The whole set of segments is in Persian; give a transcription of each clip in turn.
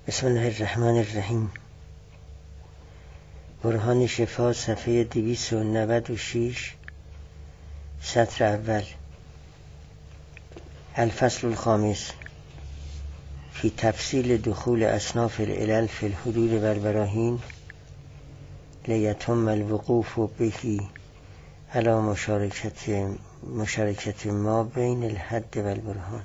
بسم الله الرحمن الرحیم. برهان شفا صفحه 296 سطر اول. الفصل الخامس فی تفصیل دخول اصناف العلل فی الحدود و البراهین لیتم الوقوف بهی علی مشارکت ما بین الحد و البرهان.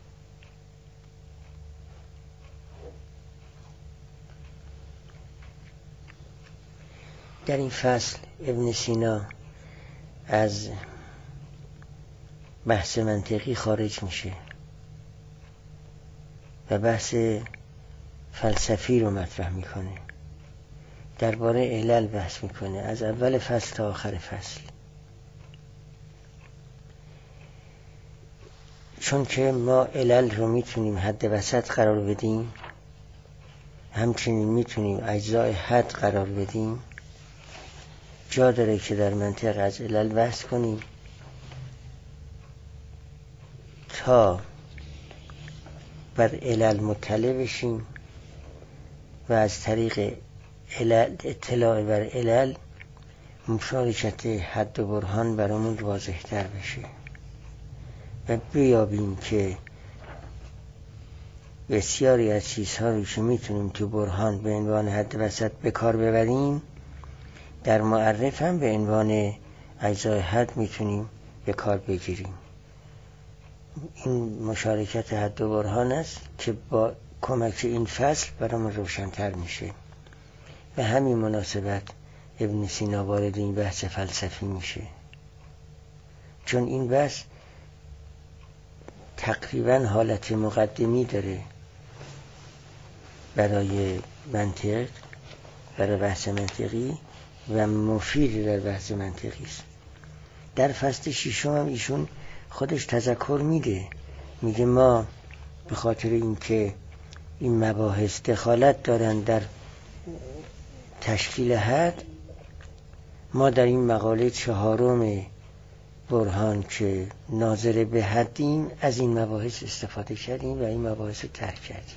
در این فصل ابن سینا از بحث منطقی خارج میشه و بحث فلسفی رو مطرح میکنه. درباره علل بحث میکنه از اول فصل تا آخر فصل. چون که ما علل رو میتونیم حد وسط قرار بدیم، همچنین میتونیم اجزای حد قرار بدیم، جا داره که در منطق از علل بحث کنیم تا بر علل مطلع بشیم و از طریق اطلاع بر علل مشارکت حد و برهان برامون واضح تر بشه و بیابیم که بسیاری از چیزهایی که میتونیم تو برهان به عنوان حد وسط به کار ببریم در معرف هم به عنوان اجزای حد میتونیم به کار بگیریم. این مشارکت حد و برهان است که با کمک این فصل برامون روشن‌تر میشه و همین مناسبت ابن سینا وارد این بحث فلسفی میشه، چون این بحث تقریبا حالت مقدمی داره برای منطق، برای بحث منطقی و مفید در بحث منطقی است. در فصل ششم هم ایشون خودش تذکر میده، میگه ما به خاطر اینکه این مباحث دخالت دارن در تشکیل حد، ما در این مقاله 4 برهان که ناظر به حدیم از این مباحث استفاده کردیم و این مباحث رو ترک کردیم.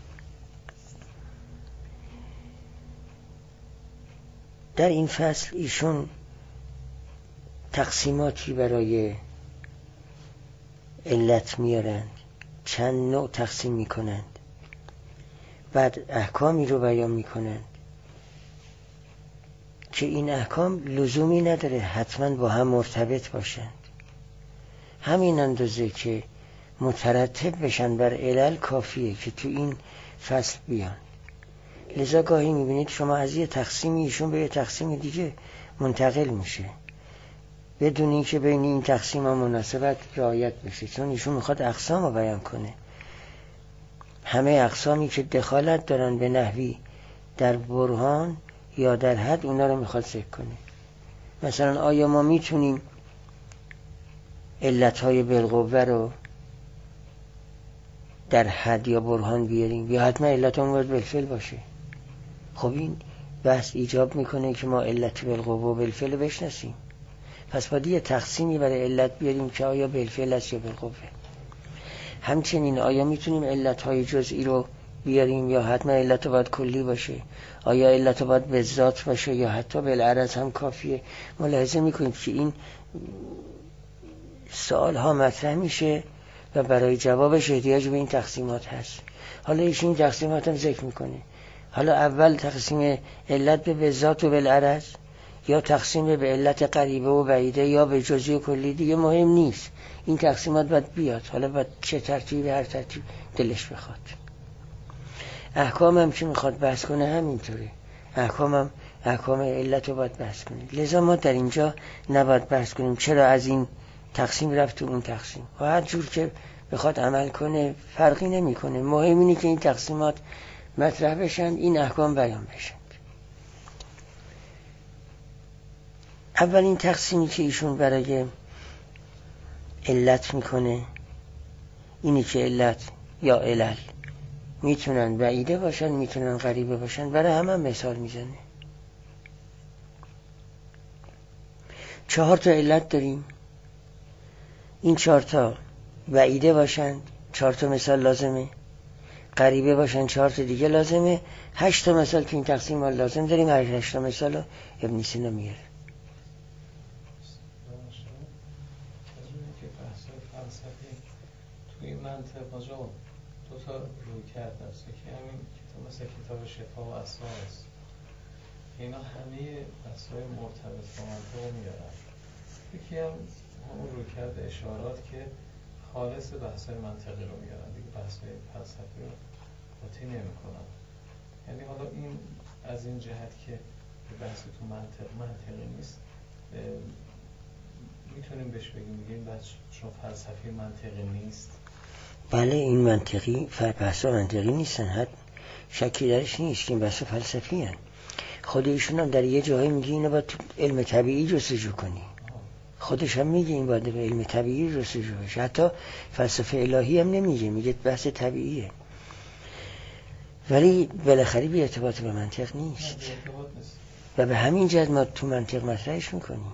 در این فصل ایشون تقسیماتی برای علت میارند، چند نوع تقسیم میکنند، بعد احکامی رو بیان میکنند که این احکام لزومی نداره حتما با هم مرتبط باشند، همین اندازه که مترتب بشن بر علل کافیه که تو این فصل بیان. لذا گاهی میبینید شما از یه تقسیمی ایشون به یه تقسیم دیگه منتقل میشه بدون اینکه بین این تقسیم ها مناسبت رعایت بشه، چون ایشون میخواد اقسام رو بیان کنه. همه اقسامی که دخالت دارن به نحوی در برهان یا در حد اونا رو میخواد ذکر کنه. مثلا آیا ما میتونیم علتهای بالقوه رو در حد یا برهان بیاریم یا حتما علتمون باید بالفعل باشه؟ خب این بحث ایجاب میکنه که ما علت بالقوه و بالفعل رو بشناسیم، پس باید یه تقسیمی برای علت بیاریم که آیا بالفعل است یا بالقوه. همچنین آیا میتونیم علتهای جزئی رو بیاریم یا حتما علت باید کلی باشه؟ آیا علت باید به ذات باشه یا حتی بالعرض هم کافیه؟ ملاحظه میکنید که این سوال ها مطرح میشه و برای جوابش احتیاج به این تقسیمات هست. حالا ایشون این تقسیمات هم ذکر میکنه. حالا اول تقسیم علت به ذات و بالعرض یا تقسیم به علت قریبه و بعیده یا به جزئی و کلی دیگه مهم نیست، این تقسیمات باید بیاد. حالا باید چه ترتیب، هر ترتیب دلش بخواد. احکام هم که میخواد بحث کنه همینطوره، احکام علت رو باید بحث کنه. لذا ما در اینجا نباید بحث کنیم چرا از این تقسیم رفت تو اون تقسیم، و هر جور که بخواد عمل کنه فرقی نمیکنه. مهم اینه که این تقسیمات مطرح بشن، این احکام بیان بشن. اولین تقسیمی که ایشون برای علت میکنه اینی که علت یا علل میتونن بعیده باشن، میتونن قریبه باشن. برای همه مثال میزنه. 4 علت داریم، این 4 بعیده باشند، 4 مثال لازمه. غریبه باشن 4 تا دیگه لازمه. 8 تا مثال تو این تقسیم ما لازم داریم. هر 8 تا مثال رو ابن سینا میاره. توی منطق آجا 2 تا روی کرد هست که همین مثل کتاب شفا و اسرار است. اینا همه بحث‌های مرتبط با منطق رو میارن. یکی هم همون روی کرد اشارات که خالص بحث‌های منطقی رو میارن، دیگه بحث‌های فلسفی رو قاطی نمی‌کنن. یعنی حالا این از این جهت که بحث تو منطقی نیست، میتونیم بهش بگیم این بحث چون فلسفی منطقی نیست. بله این منطقی بحثا منطقی نیستن، هر شکی درش نیست که این بحثا فلسفی هن. خود ایشون هم در یه جایی میگه اینو باید تو علم طبیعی جستجو کنی. خودش هم میگه این باید به علم طبیعی جستجو بشه. حتی فلسفه الهی هم نمیگه، میگه بحث طبیعیه. ولی بالاخره بی ارتباط به منطق نیست و به همین جهت ما تو منطق مطرحش میکنیم،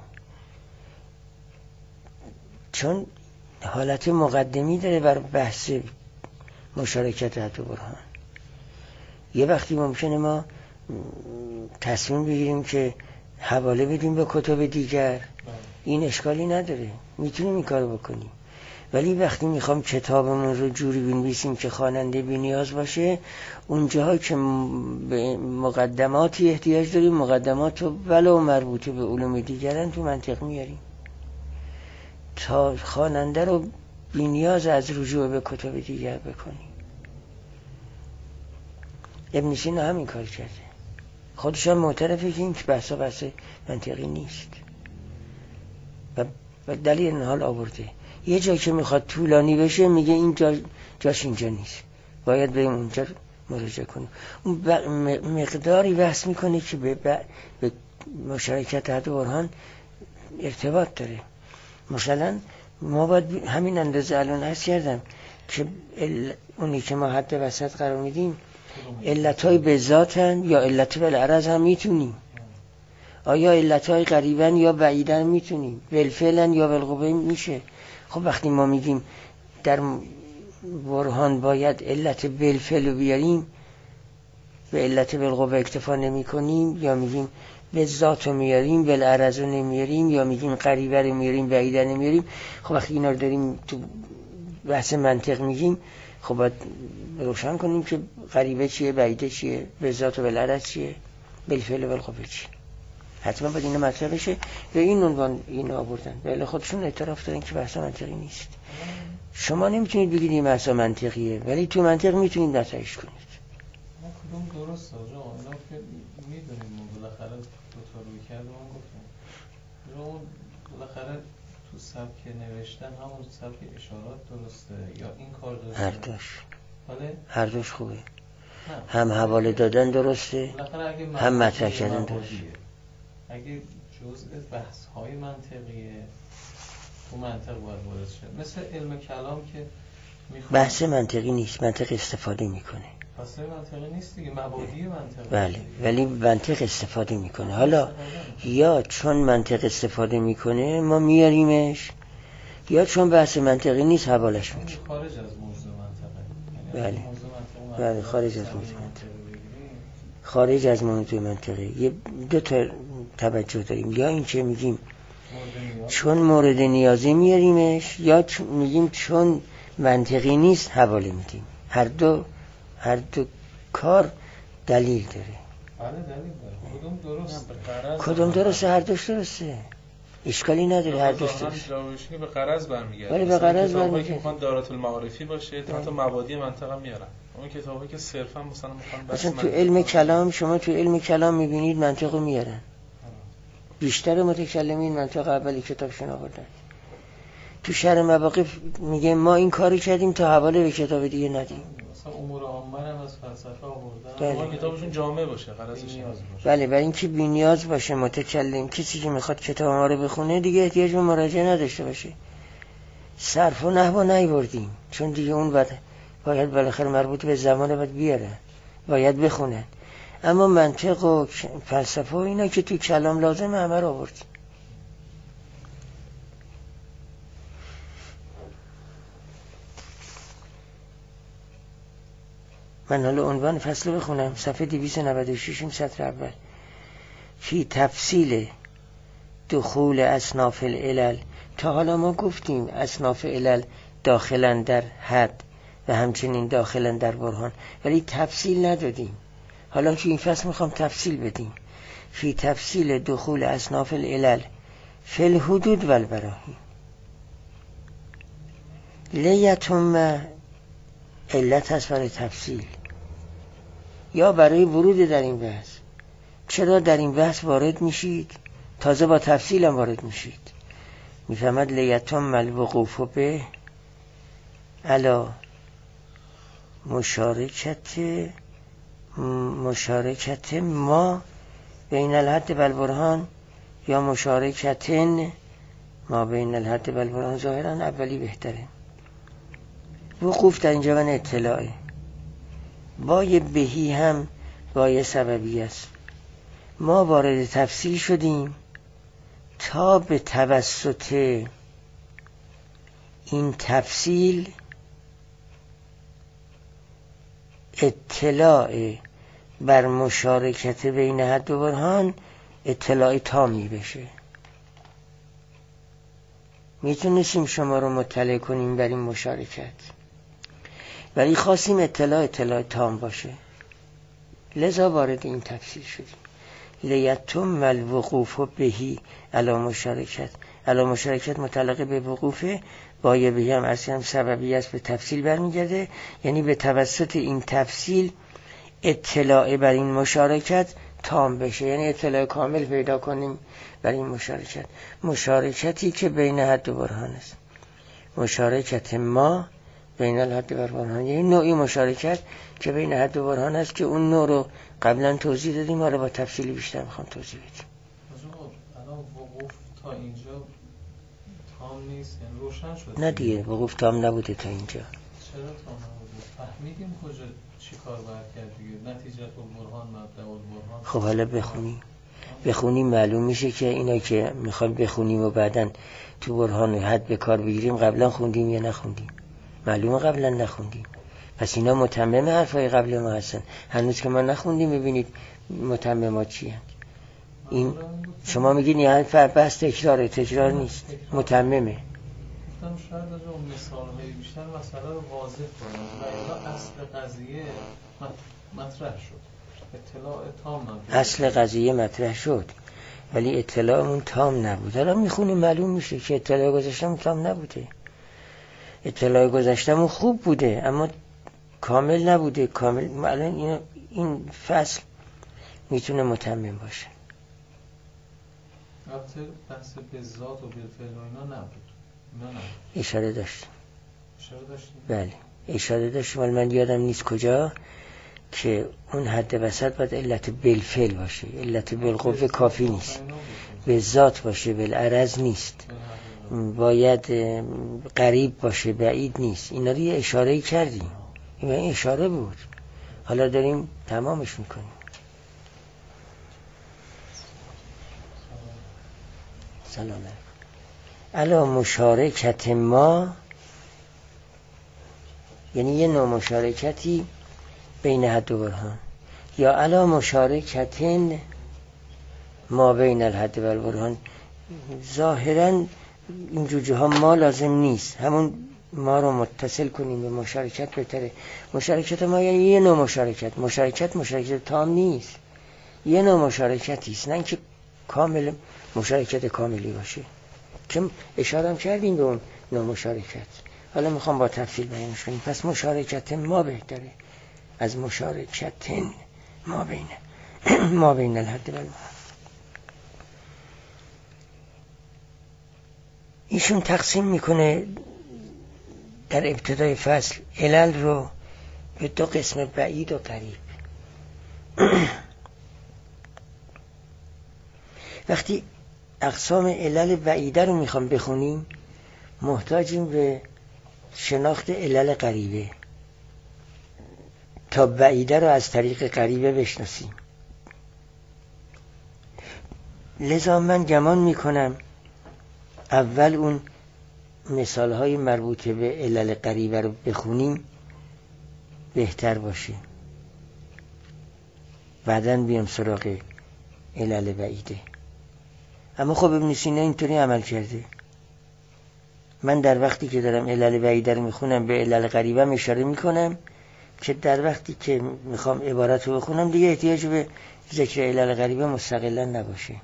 چون حالت مقدمی داره بر بحث مشارکت حد و برهان. یه وقتی ممکنه ما تصمیم بگیریم که حواله بدیم به کتب دیگر، این اشکالی نداره، میتونیم این کارو بکنیم. ولی وقتی میخوام کتابمون رو جوری بنویسیم که خواننده بی نیاز باشه، اونجاها که به مقدماتی احتیاج داریم، مقدمات رو ولو مربوطه به علوم دیگرن تو منطق میاریم تا خواننده رو بی نیاز از رجوع به کتب دیگر بکنیم. ابن سینا همین کار کرده، خودش هم معترفه که این بحث منطقی نیست و دلیل این حال آورده. یه جایی که میخواد طولانی بشه میگه این جاش اینجا نیست، باید بریم اونجا مراجعه کنیم. اون مقداری بحث میکنه که به مشارکت حد و برهان ارتباط داره. مثلا ما باید همین اندازه الان عرض کردم که اونی که ما حد وسط قرار میدیم علتهای به ذاتن یا علت بالعرض هم میتونیم. آیا علتهای قریبن یا بعیدن میتونیم، بالفعلن یا بالقوه میشه. خب وقتی ما میگیم در برهان باید علت بالفعل رو بیاریم، به علت بالقوه اکتفا نمی کنیم، یا میگیم به ذات رو میاریم بالعرض رو نمیاریم، یا میگیم قریبه رو میاریم بعیده نمیاریم. خب وقتی اینا رو داریم تو بحث منطق میگیم، خب باید روشن کنیم که قریبه چیه، بعیده چیه، به ذات و بالعرض چیه، بالفعل و بالقوه چیه. حتما باید این مطرح بشه. به این عنوان این آوردن، ولی خودشون اعتراف دارن که بحث منطقی نیست. شما نمیتونید بگید این بحث منطقیه، ولی تو منطق میتونید نتایج کنید. ما کدوم درست آجا اینا که میدونیم ما بالاخره دو تا روی کرده من گفتم اون بالاخره تو سبک نوشتن همون سبک اشارات درسته یا این کار درسته؟ هر دوش. بله؟ هر دوش خوبه. هم حواله دادن درسته، هم مطرح کردن درسته. اگه جزء بحث های منطقیه تو منطق باید وارد شه، مثل علم کلام که بحث منطقی نیست، منطق استفاده میکنه. بحث منطقی نیست دیگه، مبادی منطقی. بله ولی منطق استفاده میکنه. حالا یا چون منطق استفاده میکنه ما میاریمش، یا چون بحث منطقی نیست حوالش میکنه. خارج از موضوع منطقه. بله خارج از موضوع منطقه. خارج از موضوع منطقه. یه دو تا توجه داریم، یا این که میگیم چون مورد نیازی میاریمش، یا میگیم چون منطقی نیست حواله میدیم. هر دو کار دلیل داره. بله دلیل داره. کدوم درسته؟ هر دوش درسته، اشکالی نداره، هر دوش درسته. جوابشی به غرض برمیگرده. ولی به غرض برمیگرده که میخوان دارات المعارفی باشه، حتی مبادی منطقه میارن. اون کتابایی که صرفا مثلا میخوان تو علم کلام، شما تو علم کلام میبینید منطقو میارن. بیشتر متکلمین منطق اولی کتابشون آوردن. تو شرح مواقف میگه ما این کاری کردیم تا حواله به کتاب دیگه ندیم. مثلا امور عامه هم از فلسفه آوردن. ما کتابشون جامع باشه، غرضش نیاز باشه. بله، برای اینکه بی‌نیاز باشه متکلم، کسی که میخواد کتاب ما رو بخونه دیگه احتیاج به مراجعه نداشته باشه. صرف و نحو نیاوردیم چون دیگه اون باید بالاخره مربوط به زمان باید بیاره، باید بخونن. اما منطق و فلسفه و اینا که تو کلام لازمه همه رو آوردیم. من حالا عنوان فصل بخونم، صفحه 296 سطر اول. فی تفصیل دخول اصناف العلل. تا حالا ما گفتیم اصناف علل داخلن در حد و همچنین داخلن در برهان، ولی تفصیل ندادیم. حالا تو این فصل میخوام تفصیل بدیم. فی تفصیل دخول اصناف العلل فی الحدود و البراهین. لیتم علت هست برای تفصیل یا برای ورود در این بحث. چرا در این بحث وارد میشید؟ تازه با تفصیل هم وارد میشید. میفهمد لیتم الوقوف به علا مشارکت ما بین الحد و البرهان یا مشارکتن ما بین الحد و البرهان. ظاهرا اولی بهتره. وقوف در اینجا من اطلاعه. بای بهی هم بای سببی است. ما وارد تفصیل شدیم تا به توسط این تفصیل اطلاع بر مشارکت بین حد و برهان اطلاع تامی بشه. میتونستیم شما رو مطلع کنیم بر این مشارکت، ولی خواستیم اطلاع تام باشه، لذا وارد این تفصیل شدیم. لیتم الوقوف بهی علی مشارکت. علی مشارکت متعلق به وقوفه، بای بهی هم اصلا هم سببی است، به تفصیل برمیگرده. یعنی به توسط این تفصیل اطلاع بر این مشارکت تام بشه، یعنی اطلاع کامل پیدا کنیم بر این مشارکت. مشارکتی که بین حد و برهان است. مشارکت ما بین الحد و برهان، یعنی نوعی مشارکت که بین حد و برهان است که اون نوع رو قبلا توضیح دادیم، حالا با تفصیلی بیشتر میخوام توضیح بدیم. الان وقوف تا اینجا تام نیست، یعنی روشن شد. نه دیگه وقوف تام نبوده تا اینجا. چرا تام نبوده؟ فهمیدیم کجا چی کار باید کرد دیگه. نتیجه البرهان مبدأ البرهان. خب حالا بخونیم معلوم میشه که اینا که میخوایم بخونیم و بعدن تو برهان و حد به کار بگیریم قبلا خوندیم یا نخوندیم. معلومه قبلا نخوندیم، پس اینا متمم حرفای قبل ما هستن. هنوز که ما نخوندیم ببینید متممات چی هست. این شما میگین یعنی بس تکرار نیست، متممه. گفتم شاید از اون مثال‌های بیشتر مسئله رو واضح کنم و الا اصل قضیه مطرح شد. اطلاع تام نبود. اصل قضیه مطرح شد ولی اطلاعمون تام نبود. حالا میخونیم معلوم میشه که اطلاع گذاشتم تام نبوده. اطلاع گذاشتمون خوب بوده اما کامل نبوده. کامل الان این فصل میتونه متمم باشه. البته بحث به ذات و بالفعل و اینا نبود. اشاره داشتیم. بله اشاره داشتیم، ولی من یادم نیست کجا، که اون حد وسط باید علت بالفعل باشه. علت بالقوه کافی نیست، به ذات باشه، بالعرض نیست، باید قریب باشه، بعید نیست. اینا رو یه اشاره کردیم، این اشاره بود، حالا داریم تمامش میکنیم. سلام علیکم. مشارکت ما یعنی یه نوع مشارکتی بین حد و برهان، یا علا مشارکتن ما بین الحد و البرهان. ظاهرا این جوجه ها ما لازم نیست، همون ما رو متصل کنیم به مشارکت بهتره. مشارکت ما یعنی یه نوع مشارکت تام نیست، یه نوع مشارکتی است، نه اینکه کامل مشارکت کاملی باشه که اشاره هم کردیم به اون نوع مشارکت. حالا میخوام با تفصیل بیانش کنیم. پس مشارکت ما بهتره از مشارکت ما بین الحد و البرهان. ایشون تقسیم میکنه در ابتدای فصل علل رو به دو قسم، بعید و قریب. وقتی اقسام علل بعیده رو میخوام بخونیم محتاجیم به شناخت علل قریبه تا بعیده رو از طریق قریبه بشناسیم. لذا من گمان میکنم اول اون مثالهای مربوط به علل قریبه رو بخونیم بهتر باشه. بعداً بیام سراغ علل بعیده. اما خب ابن سینا اینطوری عمل کرده. من در وقتی که دارم علل بعیده رو میخونم به علل غریبه اشاره میکنم که در وقتی که میخوام عبارت رو بخونم دیگه احتیاج به ذکر علل غریبه مستقلا نباشه.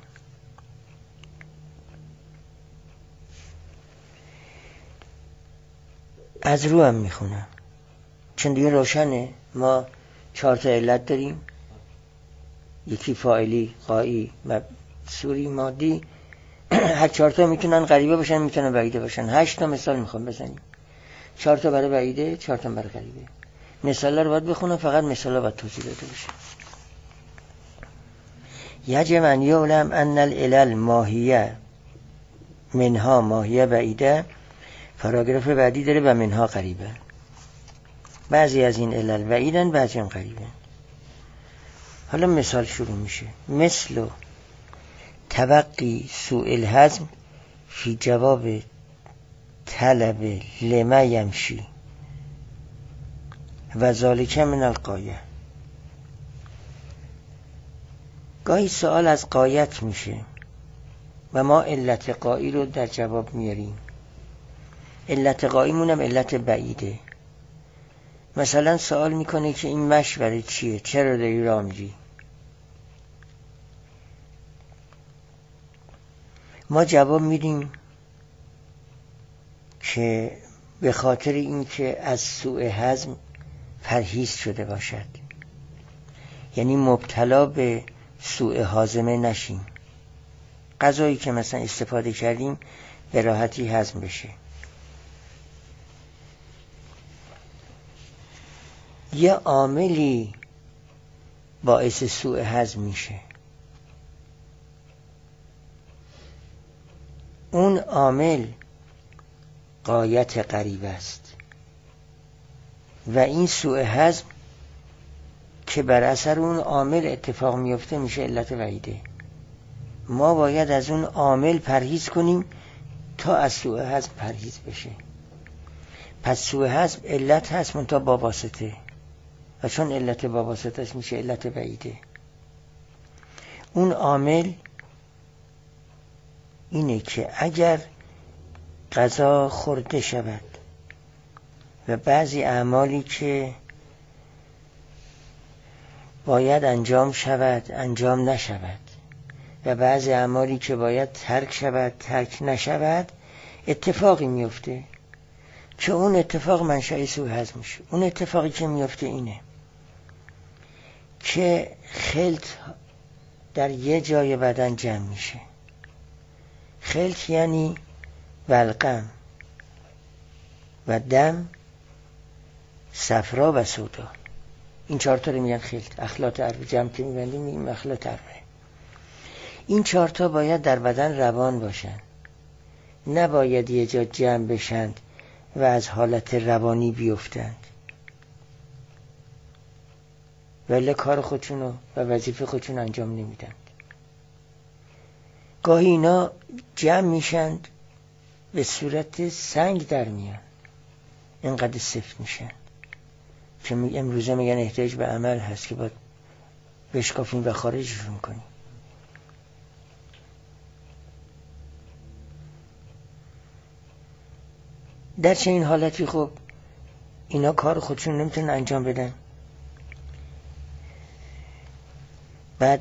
از رو هم میخونم چون دیگه روشنه. ما 4 تا علت داریم، یکی فاعلی، غایی و سوری مادی. هر 4 تا میتونن غریبه باشن، میتونن بعیده باشن. 8 تا مثال میخوام بزنیم، 4 تا برای بعیده، 4 تا برای غریبه. مثالا رو باید بخونم، فقط مثالا باید توضیح داده بشه. یجب ان یعلم ان العلل ماهیه منها ماهیه بعیده. پاراگراف بعدی داره و منها غریبه. بعضی از این علل بعیدن، بعضی هم غریبه. حالا مثال شروع میشه. مثل تبقی سوء الهضم فی جواب طلب لما یمشی و ذالک من الغایه. گاهی سوال از غایت میشه و ما علت غایی رو در جواب میاریم. علت غایی مونم علت بعیده. مثلا سوال میکنه که این مشوره چیه؟ چرا داری راه میری؟ ما جواب میدیم که به خاطر اینکه از سوء هضم پرهیز شده باشد، یعنی مبتلا به سوء هاضمه نشیم، غذایی که مثلا استفاده کردیم به راحتی هضم بشه. یه عاملی باعث سوء هضم میشه، اون عامل غایت غریبه است و این سوء هضم که بر اثر اون عامل اتفاق میفته میشه علت بعیده. ما باید از اون عامل پرهیز کنیم تا از سوء هضم پرهیز بشه. پس سوء هضم علت هست منتها با واسطه، و چون علت با واسطه میشه علت بعیده. اون عامل اینه که اگر غذا خورده شود و بعضی اعمالی که باید انجام شود انجام نشود و بعضی اعمالی که باید ترک شود ترک نشود، اتفاقی میفته که اون اتفاق منشأ سوء هضم میشه. اون اتفاقی که میفته اینه که خلط در یه جای بدن جمع میشه. خلط یعنی بلغم و دم، صفرا و سودا. این 4 تا رو میگن خلط. اخلاط عربی جمع که میبندیم میگیم اخلاط عربی. این 4 تا باید در بدن روان باشن، نباید یه جا جمع بشند و از حالت روانی بیفتند، ولی کار خودشونو و وظیفه خودشون انجام نمیدن. گاهی اینا جمع میشند به صورت سنگ در میان، اینقدر سفت میشن که امروزه میگن احتیاج به عمل هست که باید بشکافیم و خارجشون کنیم. در چنین حالتی خب اینا کار خودشون نمیتونن انجام بدن. بعد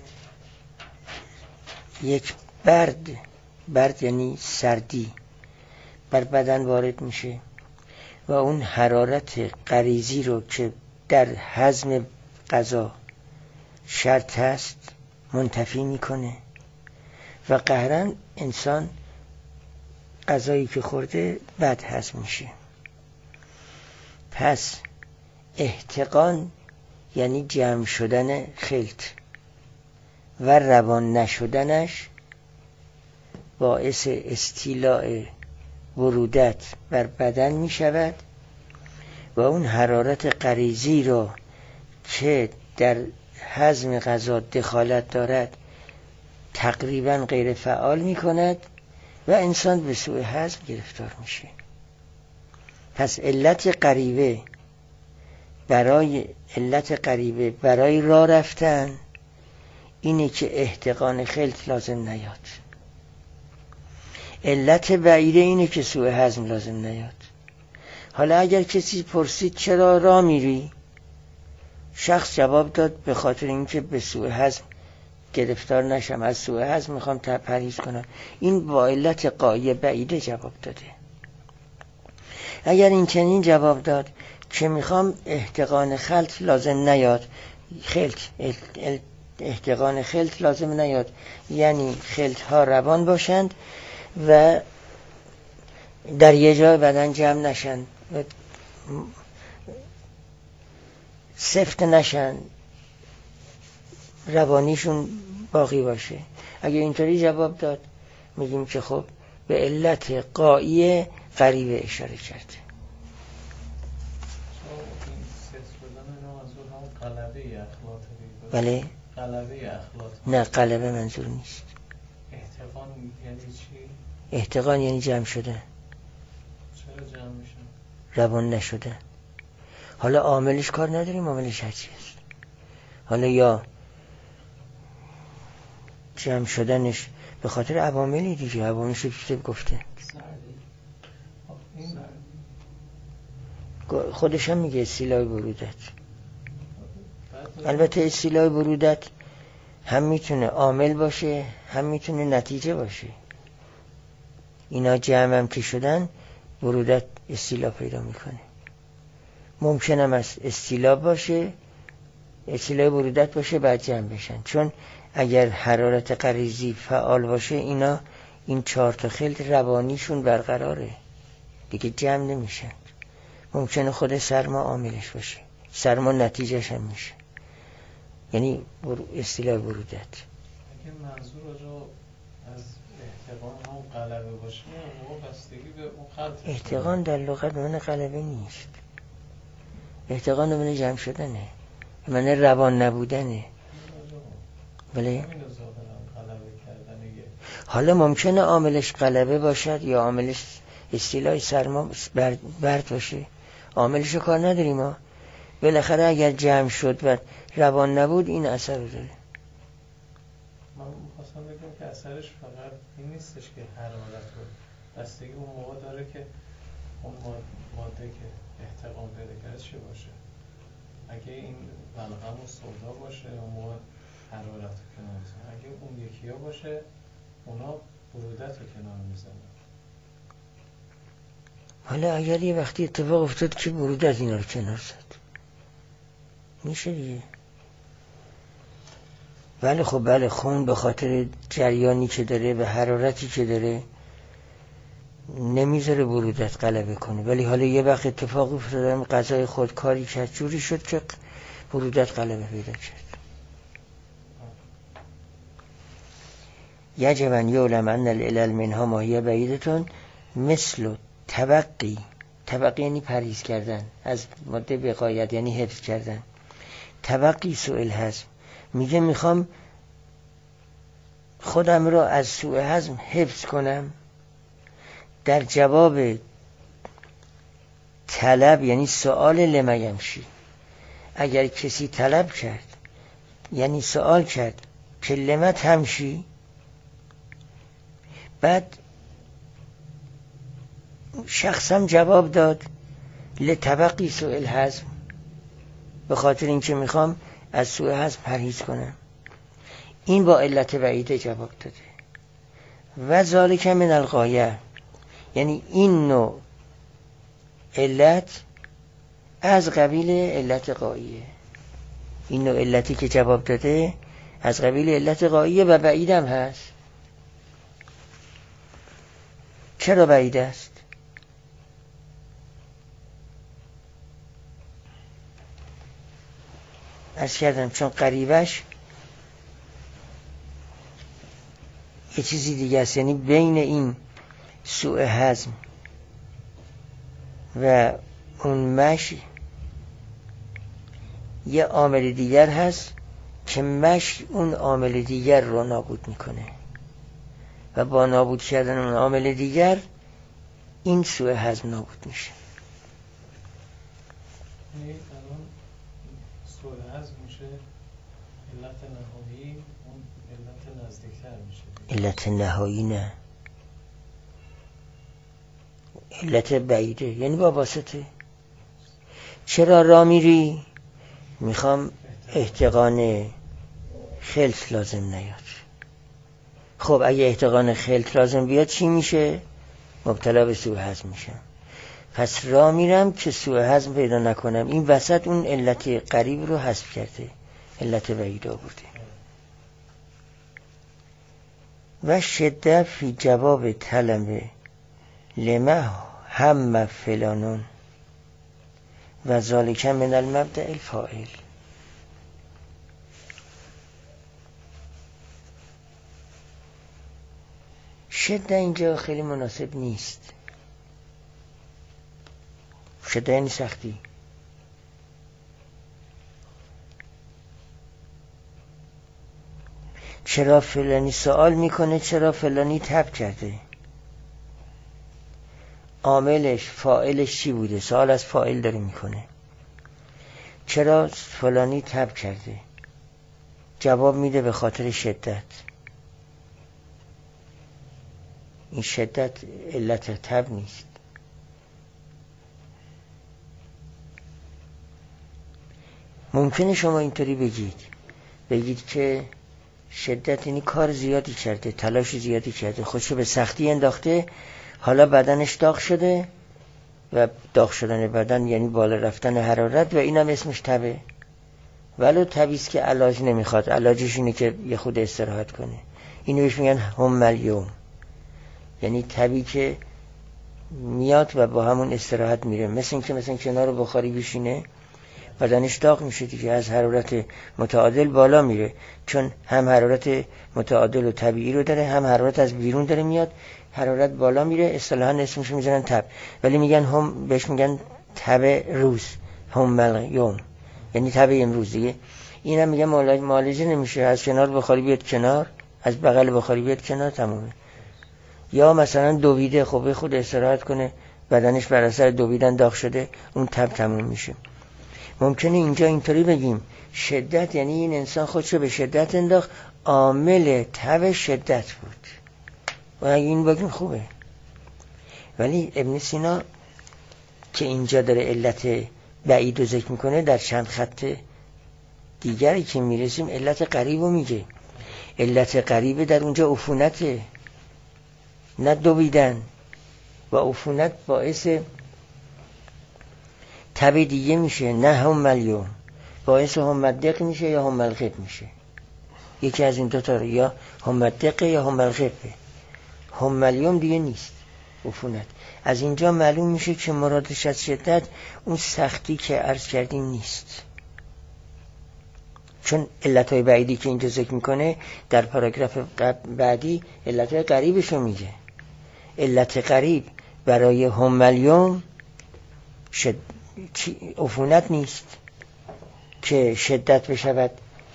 یک برد یعنی سردی بر بدن وارد میشه و اون حرارت غریزی رو که در هضم غذا شرط هست منتفی میکنه و قهرن انسان غذایی که خورده بد هضم میشه. پس احتقان یعنی جمع شدن خلط و روان نشدنش باعث استیلاء ورودت بر بدن می شود و اون حرارت غریزی رو که در هضم غذا دخالت دارد تقریبا غیر فعال می کند و انسان به سوء هضم گرفتار میشه. پس علت غریبه برای علت غریبه برای راه رفتن اینه که احتقان خلط لازم نیاد. علت بعیده اینه که سوء هضم لازم نیاد. حالا اگر کسی پرسید چرا راه میری، شخص جواب داد به خاطر اینکه به سوء هضم گرفتار نشم، از سوء هضم میخوام پرهیز کنم. این با علت غایه بعیده جواب داده. اگر این چنین جواب داد که میخوام احتقان خلط لازم نیاد، احتقان خلط لازم نیاد یعنی خلط ها روان باشند و در یه جای بدن جمع نشن و سفت نشن، روانیشون باقی باشه. اگه اینطوری جواب داد میگیم که خب به علت غایی غریبه اشاره کرده. بله؟ غلبه اخلاط. نه غلبه منظور نیست. احتقان یعنی چی؟ احتقان یعنی جمع شده. چرا جمع میشن؟ روان نشده. حالا عاملش کار نداریم، عاملش هرچی است. حالا یا جمع شدنش به خاطر عواملی دیگه، عواملش رو کتاب گفته. خودش هم میگه استیلای برودت. البته استیلای برودت هم میتونه عامل باشه هم میتونه نتیجه باشه. اینا جمع هم که شدن برودت استیلا پیدا میکنه. ممکنه هم از استیلا باشه، استیلای برودت باشه بعد جمع بشن. چون اگر حرارت غریزی فعال باشه اینا این 4 تا خلط روانیشون برقراره دیگه، جمع نمیشن. ممکنه خود سرما عاملش باشه، سرما نتیجهش هم میشه، یعنی استیلای برودت. اگه منظور راجع از احتقان هم غلبه باشه موقع بستگی به اون خلط. احتقان در لغت به معنی غلبه نیست. احتقان به معنی جمع شدنه، به معنی روان نبودنه. بله؟ حالا ممکنه عاملش غلبه باشد یا عاملش استیلای سرما برد باشه، عاملشو کار نداریم ما. بالاخره اگر جمع شد و روان نبود این اثر رو داره. من می‌خواستم بگم که اثرش فقط این نیستش که حرارت رو بستگی اون موقع داره که اون ماده که احتقان پیدا کرده چه باشه. اگه این بلغم و سودا باشه اون موقع حرارت رو کنار میزنه، اگه اون یکی ها باشه اونا برودت رو کنار میزنه. حالا اگر یه وقتی اتفاق افتاد که برودت اینا رو کنار زد میشه دیگه. بله خب بله، خون به خاطر جریانی که داره و حرارتی که داره نمیذاره برودت غلبه کنه، ولی حالا یه وقت اتفاق افتاد غذای خود کاری کرد جوری شد که برودت غلبه پیدا کرد. یجب ان یعلم ان العلل منها ما هی بعیدتون مثل تبقی. تبقی یعنی پرهیز کردن از ماده وقایت، یعنی حفظ کردن. تبقی سوء الهضم، میگه میخوام خودم را از سوء هضم حفظ کنم. در جواب طلب یعنی سوال لمیمشی، اگر کسی طلب کرد یعنی سوال کرد که لم تمشی، بعد شخصم جواب داد لتبقی سوء الهضم، به خاطر اینکه میخوام از سوء هضم پرهیز کنم. این با علت بعیده جواب داده. و ذالک من الغایه، یعنی این نوع علت از قبیل علت غایه. این نوع علتی که جواب داده از قبیل علت غایه و بعیدم هست. چرا بعید است؟ عرض کردم چون قریبش یه چیزی دیگه است، یعنی بین این سوء هضم و اون مشی یه عامل دیگر هست که مشی اون عامل دیگر رو نابود میکنه و با نابود کردن اون عامل دیگر این سوء هضم نابود میشه. الان باشه علت نهایی اون علت نزدیکتر میشه. علت نهایی نه، علت بعیده، یعنی با واسطه. چرا راه میری؟ میخوام احتقان خلط لازم نیاد. خب اگه احتقان خلط لازم بیاد چی میشه؟ مبتلا به سوء هضم میشم. پس راه میرم که سوء هضم پیدا نکنم. این وسط اون علت قریب رو حذف کرده، علت بعید آورده. و شدت فی جواب طلب لما هم فلانون و ذالک من المبدأ الفاعل. شدت اینجا خیلی مناسب نیست. شدت یعنی سختی. چرا فلانی سوال میکنه چرا فلانی تب کرده؟ عاملش فاعلش چی بوده؟ سوال از فاعل داره میکنه. چرا فلانی تب کرده؟ جواب میده به خاطر شدت. این شدت علت تب نیست. ممکنه شما اینطوری بگید که شدت یعنی کار زیادی کرده، تلاش زیادی کرده، خودشو به سختی انداخته، حالا بدنش داغ شده و داغ شدن بدن یعنی بالا رفتن حرارت و اینم اسمش تبه. ولو تبیست که علاج نمیخواد، علاجش اینه که یه خود استراحت کنه. اینو بهش میگن هم الیوم، یعنی تبی که میاد و با همون استراحت میره. مثل کنار بخاری بشینه بدنش داغ میشه دیگه، از حرارت متعادل بالا میره، چون هم حرارت متعادل و طبیعی رو داره، هم حرارت از بیرون داره میاد، حرارت بالا میره. اصطلاحاً اسمش میذارن تب، ولی میگن هم، بهش میگن تب روز، هم الیوم یعنی تب امروز دیگه. اینم میگن معالجه نمیشه، از کنار بخاری بیاد کنار، از بغل بخاری بیاد کنار، تمومه. یا مثلا دویده، خب خود استراحت کنه، بدنش بر اثر دویدن داغ شده، اون تب تموم میشه. ممکنه اینجا اینطوری بگیم شدت یعنی این انسان خودشو به شدت انداخت، عامل تب شدت بود و اگه این بگیم خوبه. ولی ابن سینا که اینجا داره علت بعید رو ذکر میکنه، در چند خط دیگری که میرسیم علت قریب رو میگه. علت قریب در اونجا عفونته، نه دویدن، و عفونت باعث تب دیگه میشه، نه هم الیوم، باعث هم الدق میشه یا هم الغب میشه. یکی از این دوتا، یا هم الدق یا هم الغبه. هم الیوم دیگه نیست عفونت. از اینجا معلوم میشه که مرادش از شدت اون سختی که عرض کردیم نیست، چون علتهای بعیدی که اینجا ذکر میکنه در پاراگراف بعدی علتهای قریبشو میگه. علت قریب برای هم الیوم عفونت نیست که شدت بشود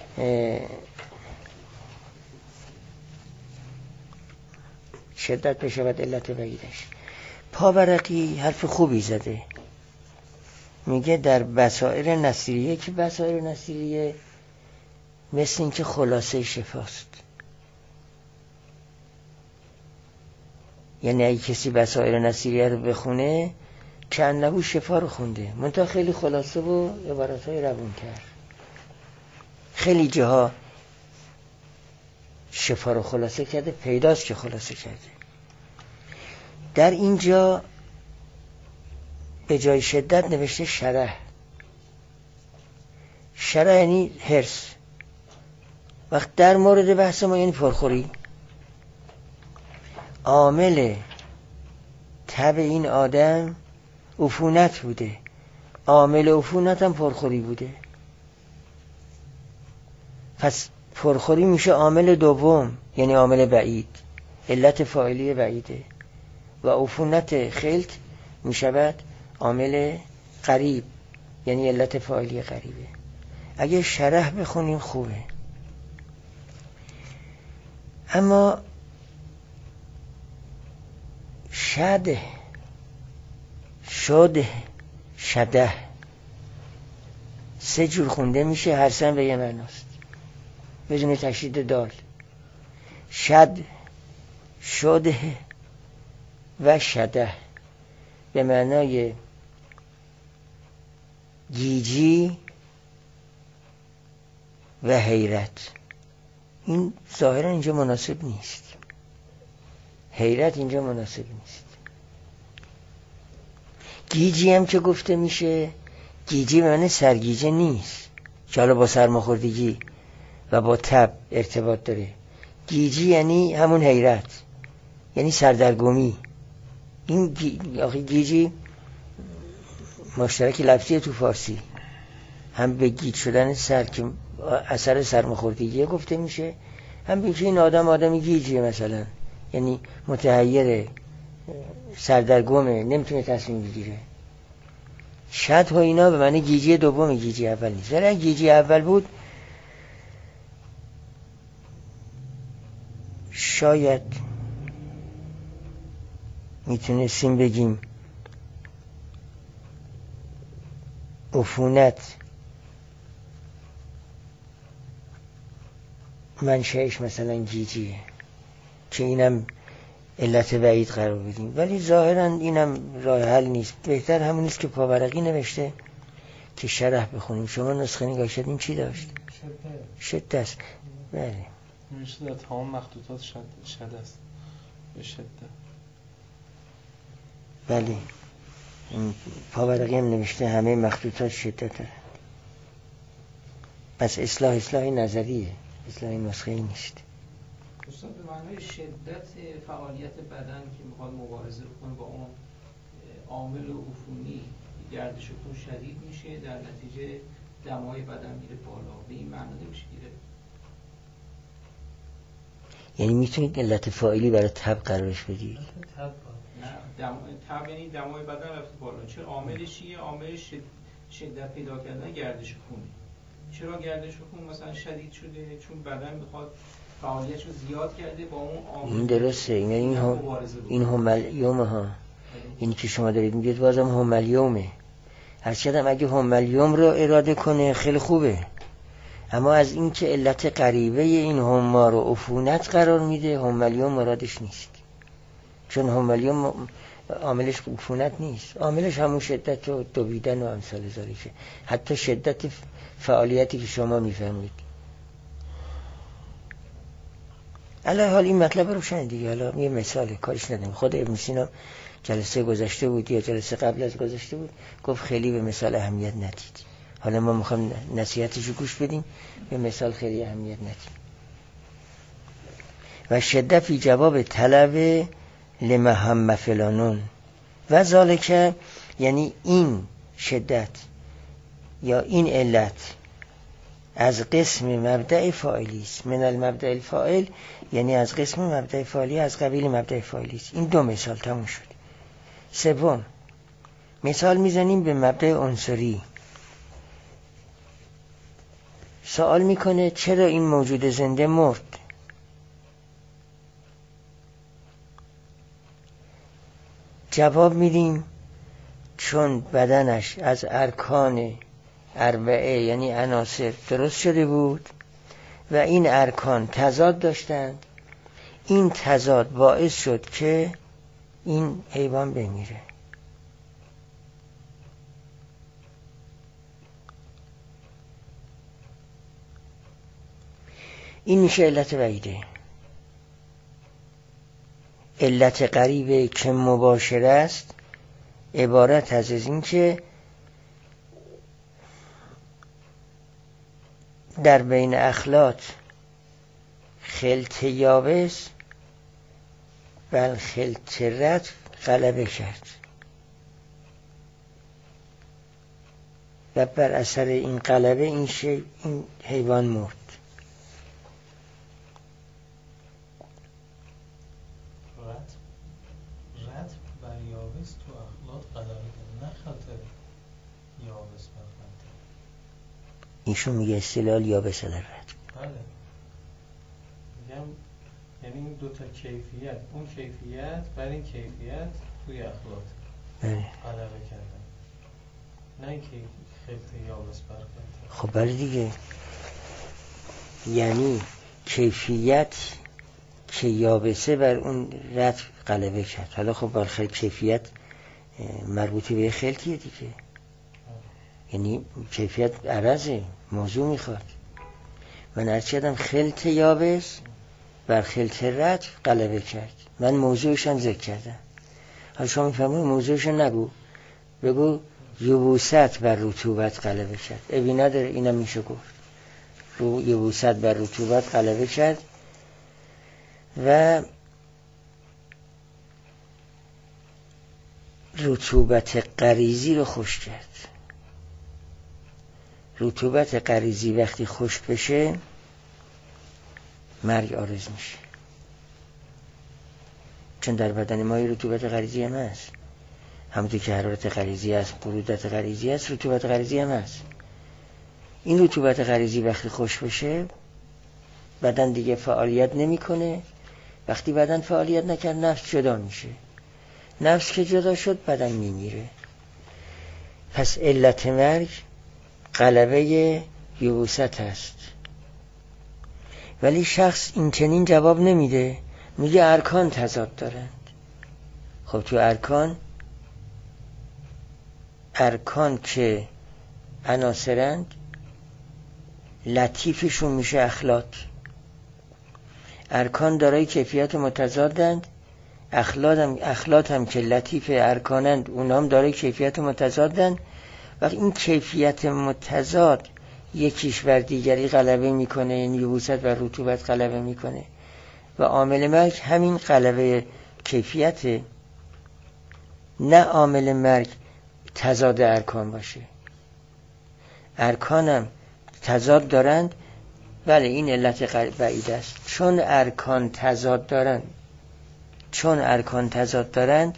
علت بعیدش. پاورقی حرف خوبی زده، میگه در بصائر نصیریه که بصائر نصیریه مثل این که خلاصه شفاست. یعنی اگه کسی بصائر نصیریه رو بخونه که انهو شفا رو خونده، منتها خیلی خلاصه و عبارتهای روون کرد. خیلی جاها شفا رو خلاصه کرده، پیداست که خلاصه کرده. در اینجا به جای شدت نوشته شرح. شرح یعنی حرص. وقت در مورد بحث ما یعنی پرخوری. عامل تب این آدم عفونت بوده، عامل عفونت هم پرخوری بوده، پس پرخوری میشه عامل دوم، یعنی عامل بعید، علت فاعلی بعیده، و عفونت خلط میشود عامل قریب، یعنی علت فاعلی قریبه. اگه شرح بخونیم خوبه. اما شده، شده، شده، 3 جور خونده میشه، هر سه به یه معناست بدون تشدید دال. شد، شده و شده به معنای گیجی و حیرت. این ظاهرا اینجا مناسب نیست، حیرت اینجا مناسب نیست. گیجی هم که گفته میشه، گیجی به معنی سرگیجه نیست که حالا با سرماخوردگی و با تب ارتباط داره. گیجی یعنی همون حیرت، یعنی سردرگمی. این آخه گیجی مشترک لفظی تو فارسی، هم به گیج شدن سر که اثر سرماخوردگی گفته میشه، هم به که این آدمی گیجیه مثلا، یعنی متحیره، سردرگمه، نمیتونه تصمیم بگیره. شد و اینا به معنی گیجی دوم، گیجی اول نیست. ولی اگه گیجی اول بود شاید میتونستیم بگیم عفونت منشأش مثلا گیجیه که اینم علت وعید قرار بدیم، ولی ظاهرا اینم راه حل نیست. بهتر همون نیست که پاورقی نوشته که شرح بخونیم. شما نسخه نگاه شدیم چی داشت؟ شده است. بله نوشته در تمام مخطوطات شده است، به شده. بله پاورقی هم نوشته همه مخطوطات شده داره. پس اصلاح نظریه، اصلاح نسخه‌ای نیست. استاد به معنای شدت فعالیت بدن که میخواد مبارزه کنه با اون عامل عفونی، گردش خون شدید میشه، در نتیجه دمای بدن میره بالا. به این معنی نمیشه گیره؟ یعنی میتونید علت فاعلی برای تب قرارش بدید؟ نه تب یعنی دمای بدن رفته بالا. چه عاملش چیه؟ عاملش شدت پیدا کردن گردش خونه. چرا گردش خون مثلا شدید شده؟ چون بدن میخواد فعالیتشو زیاد کرده با اون عامل. این درسته، این همالیوم ها، اینی که شما دارید میگید بازم همالیومه. هرچند اگه همالیوم رو اراده کنه خیلی خوبه، اما از این که علت غریبه این هما رو عفونت قرار میده، همالیوم مرادش نیست. چون همالیوم عاملش عفونت نیست، عاملش همون شدت و دویدن و امثال ذالکه، حتی شدت فعالیتی که شما میفهمید. علی حال این مطلب رو روشن دیگه. حالا یه مثال کارش نداریم. خود ابن سینا جلسه گذشته بود یا جلسه قبل از گذشته بود گفت خیلی به مثال اهمیت ندید. حالا ما میخوام نصیحتشو گوش بدیم، به مثال خیلی اهمیت ندید. و شدت فی جواب طلب لمهم فلانون و ذالکه، یعنی این شدت یا این علت از قسم مبدأ فاعلی است. من المبدأ الفاعل یعنی از قسم مبدأ فاعلی، از قبیل مبدأ فاعلی است. این 2 مثال تموم شد. سوم مثال میزنیم به مبدأ عنصری. سوال میکنه چرا این موجود زنده مرد؟ جواب میدیم چون بدنش از ارکان 4 یعنی عناصر درست شده بود و این ارکان تضاد داشتند. این تضاد باعث شد که این حیوان بمیره. این میشه علت وحیده. علت غریبه که مباشر است عبارت از این که در بین اخلاط خلط یابس و خلط رطب غلبه کرد و بر اثر این غلبه این حیوان مرد. رطب بر یابس تو اخلاط غلبه کرد، نه خلط یابس بر خلط. ایشون میگه استلال یابس در رطب. بله میگم یعنی این 2 تا کیفیت، اون کیفیت بر این کیفیت توی اخلاط غلبه کردن، نه اینکه خلط یابس بر خلط. خب بله دیگه، یعنی کیفیت که یابسه بر اون رطب غلبه کرد. حالا خب بالاخره کیفیت مربوطه به خلطیه دیگه، یعنی کیفیت عرضه موضوع میخواد. من هرچی آدم خلط یابس بر خلط رطب غلبه کرد، من موضوعشم ذکر کردم. حالا شما میفهمون موضوعشم نگو، بگو یبوست بر رطوبت غلبه کرد. ابی نداره، اینم میشه گفت یبوست بر رطوبت غلبه کرد و رطوبت غریزی رو خشک کرد. رطوبت غریزی وقتی خشک بشه مرگ عارض میشه، چون در بدن ما رطوبت غریزی هم هست، همونطور که حرارت غریزی هست، برودت غریزی هست، رطوبت غریزی هم هست. این رطوبت غریزی وقتی خشک بشه بدن دیگه فعالیت نمیکنه. وقتی بدن فعالیت نکرد نفس جدا میشه، نفس که جدا شد بدن میمیره. پس علت مرگ غلبه یبوست هست. ولی شخص این چنین جواب نمیده، میگه ارکان تضاد دارند. خب تو ارکان که عناصرند، لطیفشون میشه اخلاط. ارکان دارای کیفیت متضادند، اخلاط هم که لطیف ارکانند اونها هم دارای کیفیت متضادند. وقتی این کیفیت متضاد یکیش بر دیگری غلبه میکنه، یعنی یبوست بر رطوبت غلبه میکنه و عامل مرگ همین غلبه کیفیت، نه عامل مرگ تضاد ارکان باشه. ارکانم تضاد دارند، بله این علت بعید است. چون ارکان تضاد دارند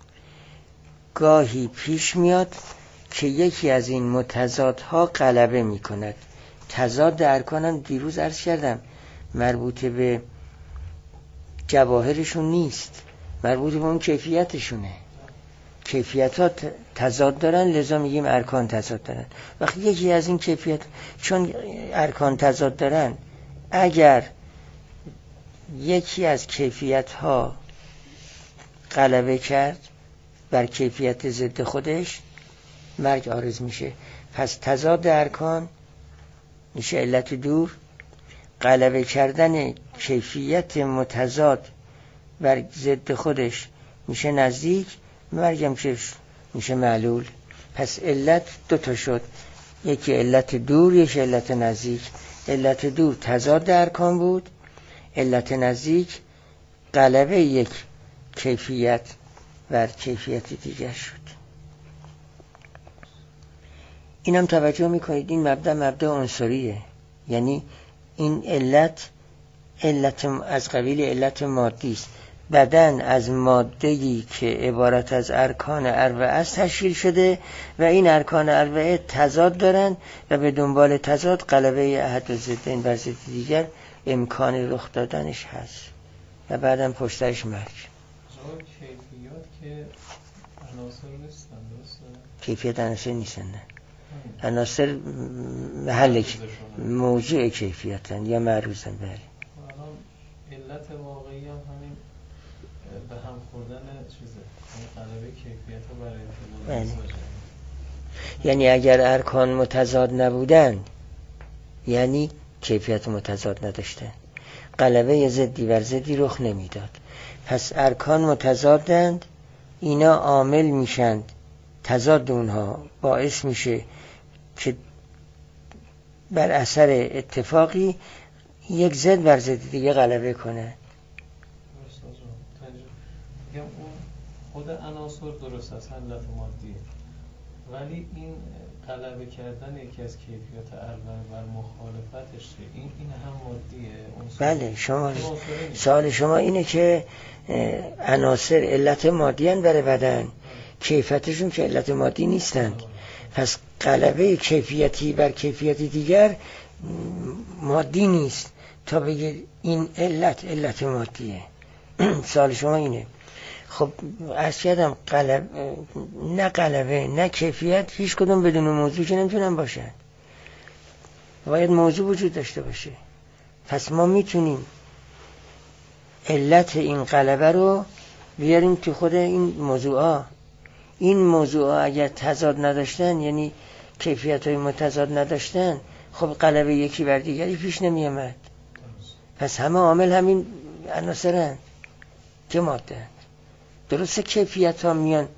گاهی پیش میاد که یکی از این متضادها غلبه میکند. تضاد ارکانم دیروز عرض کردم مربوط به جواهرشون نیست، مربوط به اون کیفیتشونه. کیفیت ها تضاد دارن، لذا میگیم ارکان تضاد دارن. وقتی یکی از این کیفیت، چون ارکان تضاد دارن، اگر یکی از کیفیت ها غلبه کرد بر کیفیت ضد خودش مرگ عارض میشه. پس تضاد ارکان میشه علت دور، غلبه کردن کیفیت متضاد بر ضد خودش میشه نزدیک، مرگم که میشه معلول. پس علت دوتا شد، یکی علت دور، یکی علت نزدیک. علت دور تضاد ارکان بود، علت نزدیک غلبه یک کیفیت بر کیفیت دیگر شد. اینم توجه میکنید این مبدأ عنصریه، یعنی این علت از قبیل علت مادی است. بدن از ماده‌ای که عبارت از ارکان اربعه است تشکیل شده و این ارکان اربعه تضاد دارند و به دنبال تضاد غلبه احد و ضدین بر ضد دیگر امکان رخ دادنش هست و بعدم پشتش مرگ. کیفیات که عناصر نیستن، درسته؟ کیفیت عناصر نیستن، نه. عناصر محل موضوع کیفیتن یا معروضن. بله. علت واقعی هم همین به هم خوردن چیزه، غلبه کیفیت ها برای انتقال. یعنی اگر ارکان متضاد نبودن یعنی کیفیت متضاد نداشتن، غلبه ضدی بر ضدی رخ نمیداد. پس ارکان متضادند، اینا عامل میشند، تضاد اونها باعث میشه که بر اثر اتفاقی یک ضد بر ضد دیگه غلبه کنه. اون خود عناصر درست است، علت مادیه، ولی این غلبه کردن یکی از کیفیات اربعه بر مخالفتش این هم مادیه. بله، شما سوال شما اینه که عناصر علت مادی هستند برای بدن، کیفیتشون که علت مادی نیستند. پس غلبه کیفیتی بر کیفیت دیگر مادی نیست تا بگه این علت مادیه. سوال شما اینه. خب عرض کردم نه قلبه نه کیفیت هیچ کدوم بدون موضوع که نمیتونن باشن، باید موضوع وجود داشته باشه. پس ما میتونیم علت این قلبه رو بیاریم تو خود این موضوعا. این موضوعا اگر تضاد نداشتن، یعنی کیفیت های متضاد نداشتن، خب قلبه یکی بر دیگری پیش نمی آمد. پس همه عامل همین عناصرن که ماده. درسته کیفیت ها میان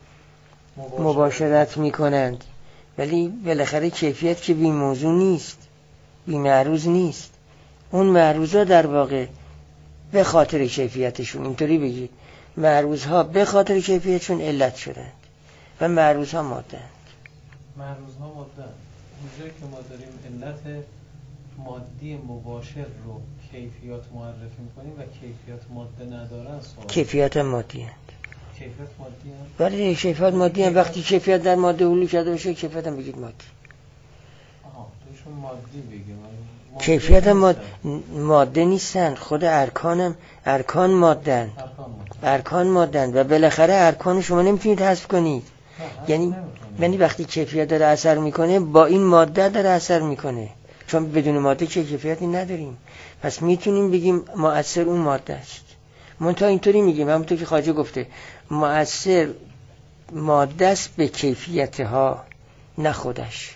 مباشرت میکنند، ولی بالاخره کیفیت که بی موضوع نیست، بی معروض نیست. اون معروض ها در واقع به خاطر کیفیتشون، اینطوری بگید، معروض ها به خاطر کیفیتشون علت شدند و معروض ها ماده. معروض ها ماده. اونجایی که ما داریم علت مادی مباشر رو کیفیات معرفی میکنیم و کیفیات ماده ندارن، کیفیات مادی هست. کیفیت مادی هم؟ ولی کیفیت مادی هم وقتی کیفیت در ماده حلول کرده باشه کیفیت هم بگید مادی. توشون مادی بگیم. کیفیت ماده نیستن، خود ارکان مادن. ارکان مادن و بالاخره ارکان شما نمیتونید حذف کنید. یعنی وقتی کیفیت داره اثر میکنه با این ماده داره اثر میکنه، چون بدون ماده که کیفیتی نداریم. پس میتونیم بگیم مؤثر اون ماده است. منتها اینطوری میگیم، همونطور که خواجه گفته، مؤثر ماده است به کیفیتها نه خودش.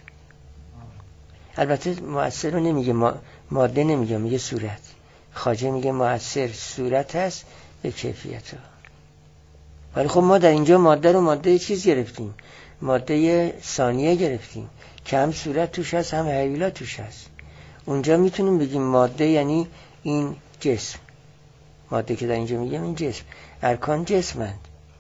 البته مؤثر رو نمیگه، ماده نمیگه، میگه صورت. خواجه میگه مؤثر صورت است به کیفیتها. ولی خب ما در اینجا ماده رو ماده چیز گرفتیم، ماده ثانیه گرفتیم که هم صورت توش هست هم هیولا توش هست. اونجا میتونیم بگیم ماده یعنی این جسم. ماده که در اینجا میگم این جسم. ارکان جسمند،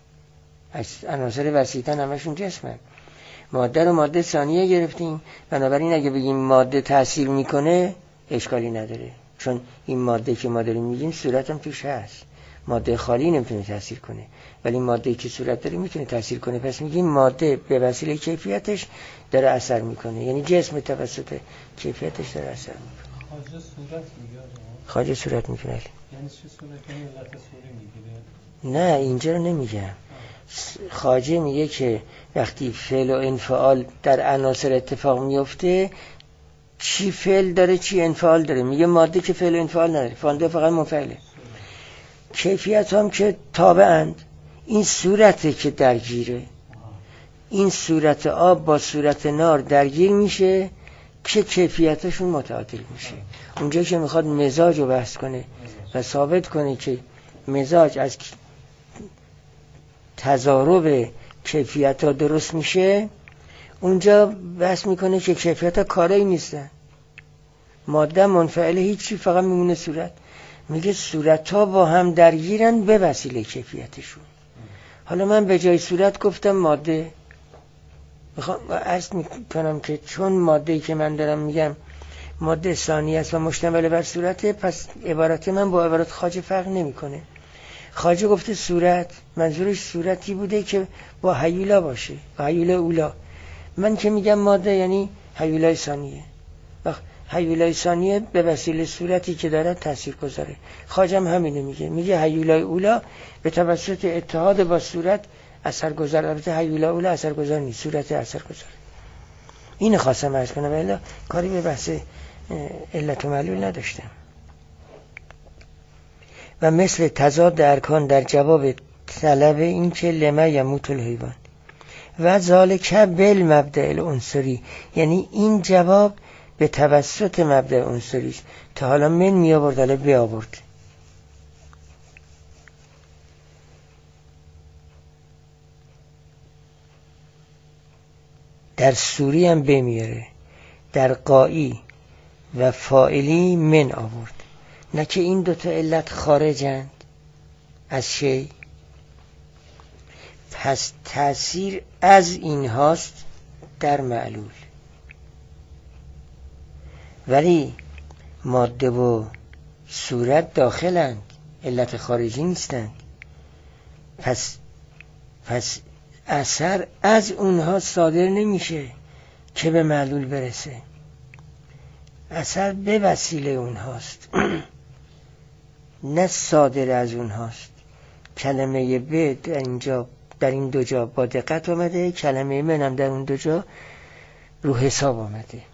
عناصر وسیع‌تن همشون جسمند. ماده رو ماده ثانیه گرفتیم، بنابراین اگه بگیم ماده تأثیر میکنه اشکالی نداره، چون این ماده که ما داریم میگیم صورت هم توش هست. ماده خالی نمیتونه تأثیر کنه، ولی ماده که صورت داره میتونه تأثیر کنه. پس میگیم ماده به وسیله کیفیتش داره اثر میکنه، یعنی جسم توسط کیفیتش داره اثر میکنه. خواجه صورت میگه. خواجه صورت میگه. یعنی چه صورت؟ یعنی علت صوری میگیره؟ نه اینجا رو نمیگم. خواجه میگه که وقتی فعل و انفعال در عناصر اتفاق میفته، چی فعل داره چی انفعال داره. میگه ماده که فعل و انفعال نداره، فانده فقط منفعله. کیفیت هم که تابعند. این صورته که درگیره، این صورت آب با صورت نار درگیر میشه که کیفیتشون متعادل میشه. اونجا که میخواد مزاج رو بحث کنه و ثابت کنه که مزاج از تضارب کیفیت ها درست میشه، اونجا بحث میکنه که کیفیت ها کاری نیستن، ماده منفعل هیچی، فقط میمونه صورت. میگه صورت ها با هم درگیرن به وسیله کیفیتشون. حالا من به جای صورت گفتم ماده. میخوام عرض میکنم که چون ماده‌ای که من دارم میگم ماده ثانیه است و مشتمل بر صورته، پس عبارت من با عبارت خواجه فرق نمیکنه. خواجه گفته صورت، منظورش صورتی بوده که با هیولا باشه، با هیولا اولا. من که میگم ماده یعنی هیولای ثانیه. هیولای ثانیه به وسیله صورتی که داره تأثیر گذاره. خواجه هم همینه میگه هیولای اولا به توسط اتحاد با صورت اثر گذار. البته هیولا اولا اثر گذار نیست، صورت اثر گذاره. اینو خواستم عرض کنم، ولی کاری به بحث علت و معلول نداشتم. و مثل تضاد ارکان در جواب طلب این که لما یموت الحیوان و ذالک بالمبدأ العنصری، یعنی این جواب به توسط مبدأ عنصری تا حالا من می آورد حالا بی آورد. در سوری هم بمیاره، در قائی و فاعلی من آورد. نه که این دوتا علت خارجند از شی، پس تأثیر از این هاست در معلول، ولی ماده و صورت داخلند، علت خارجی نیستند. پس اثر از اونها صادر نمیشه که به معلول برسه، اثر به وسیله اونهاست نه صادر از اونهاست کلمه به در این دو جا با دقت آمده، کلمه من هم در اون دو جا رو حساب آمده.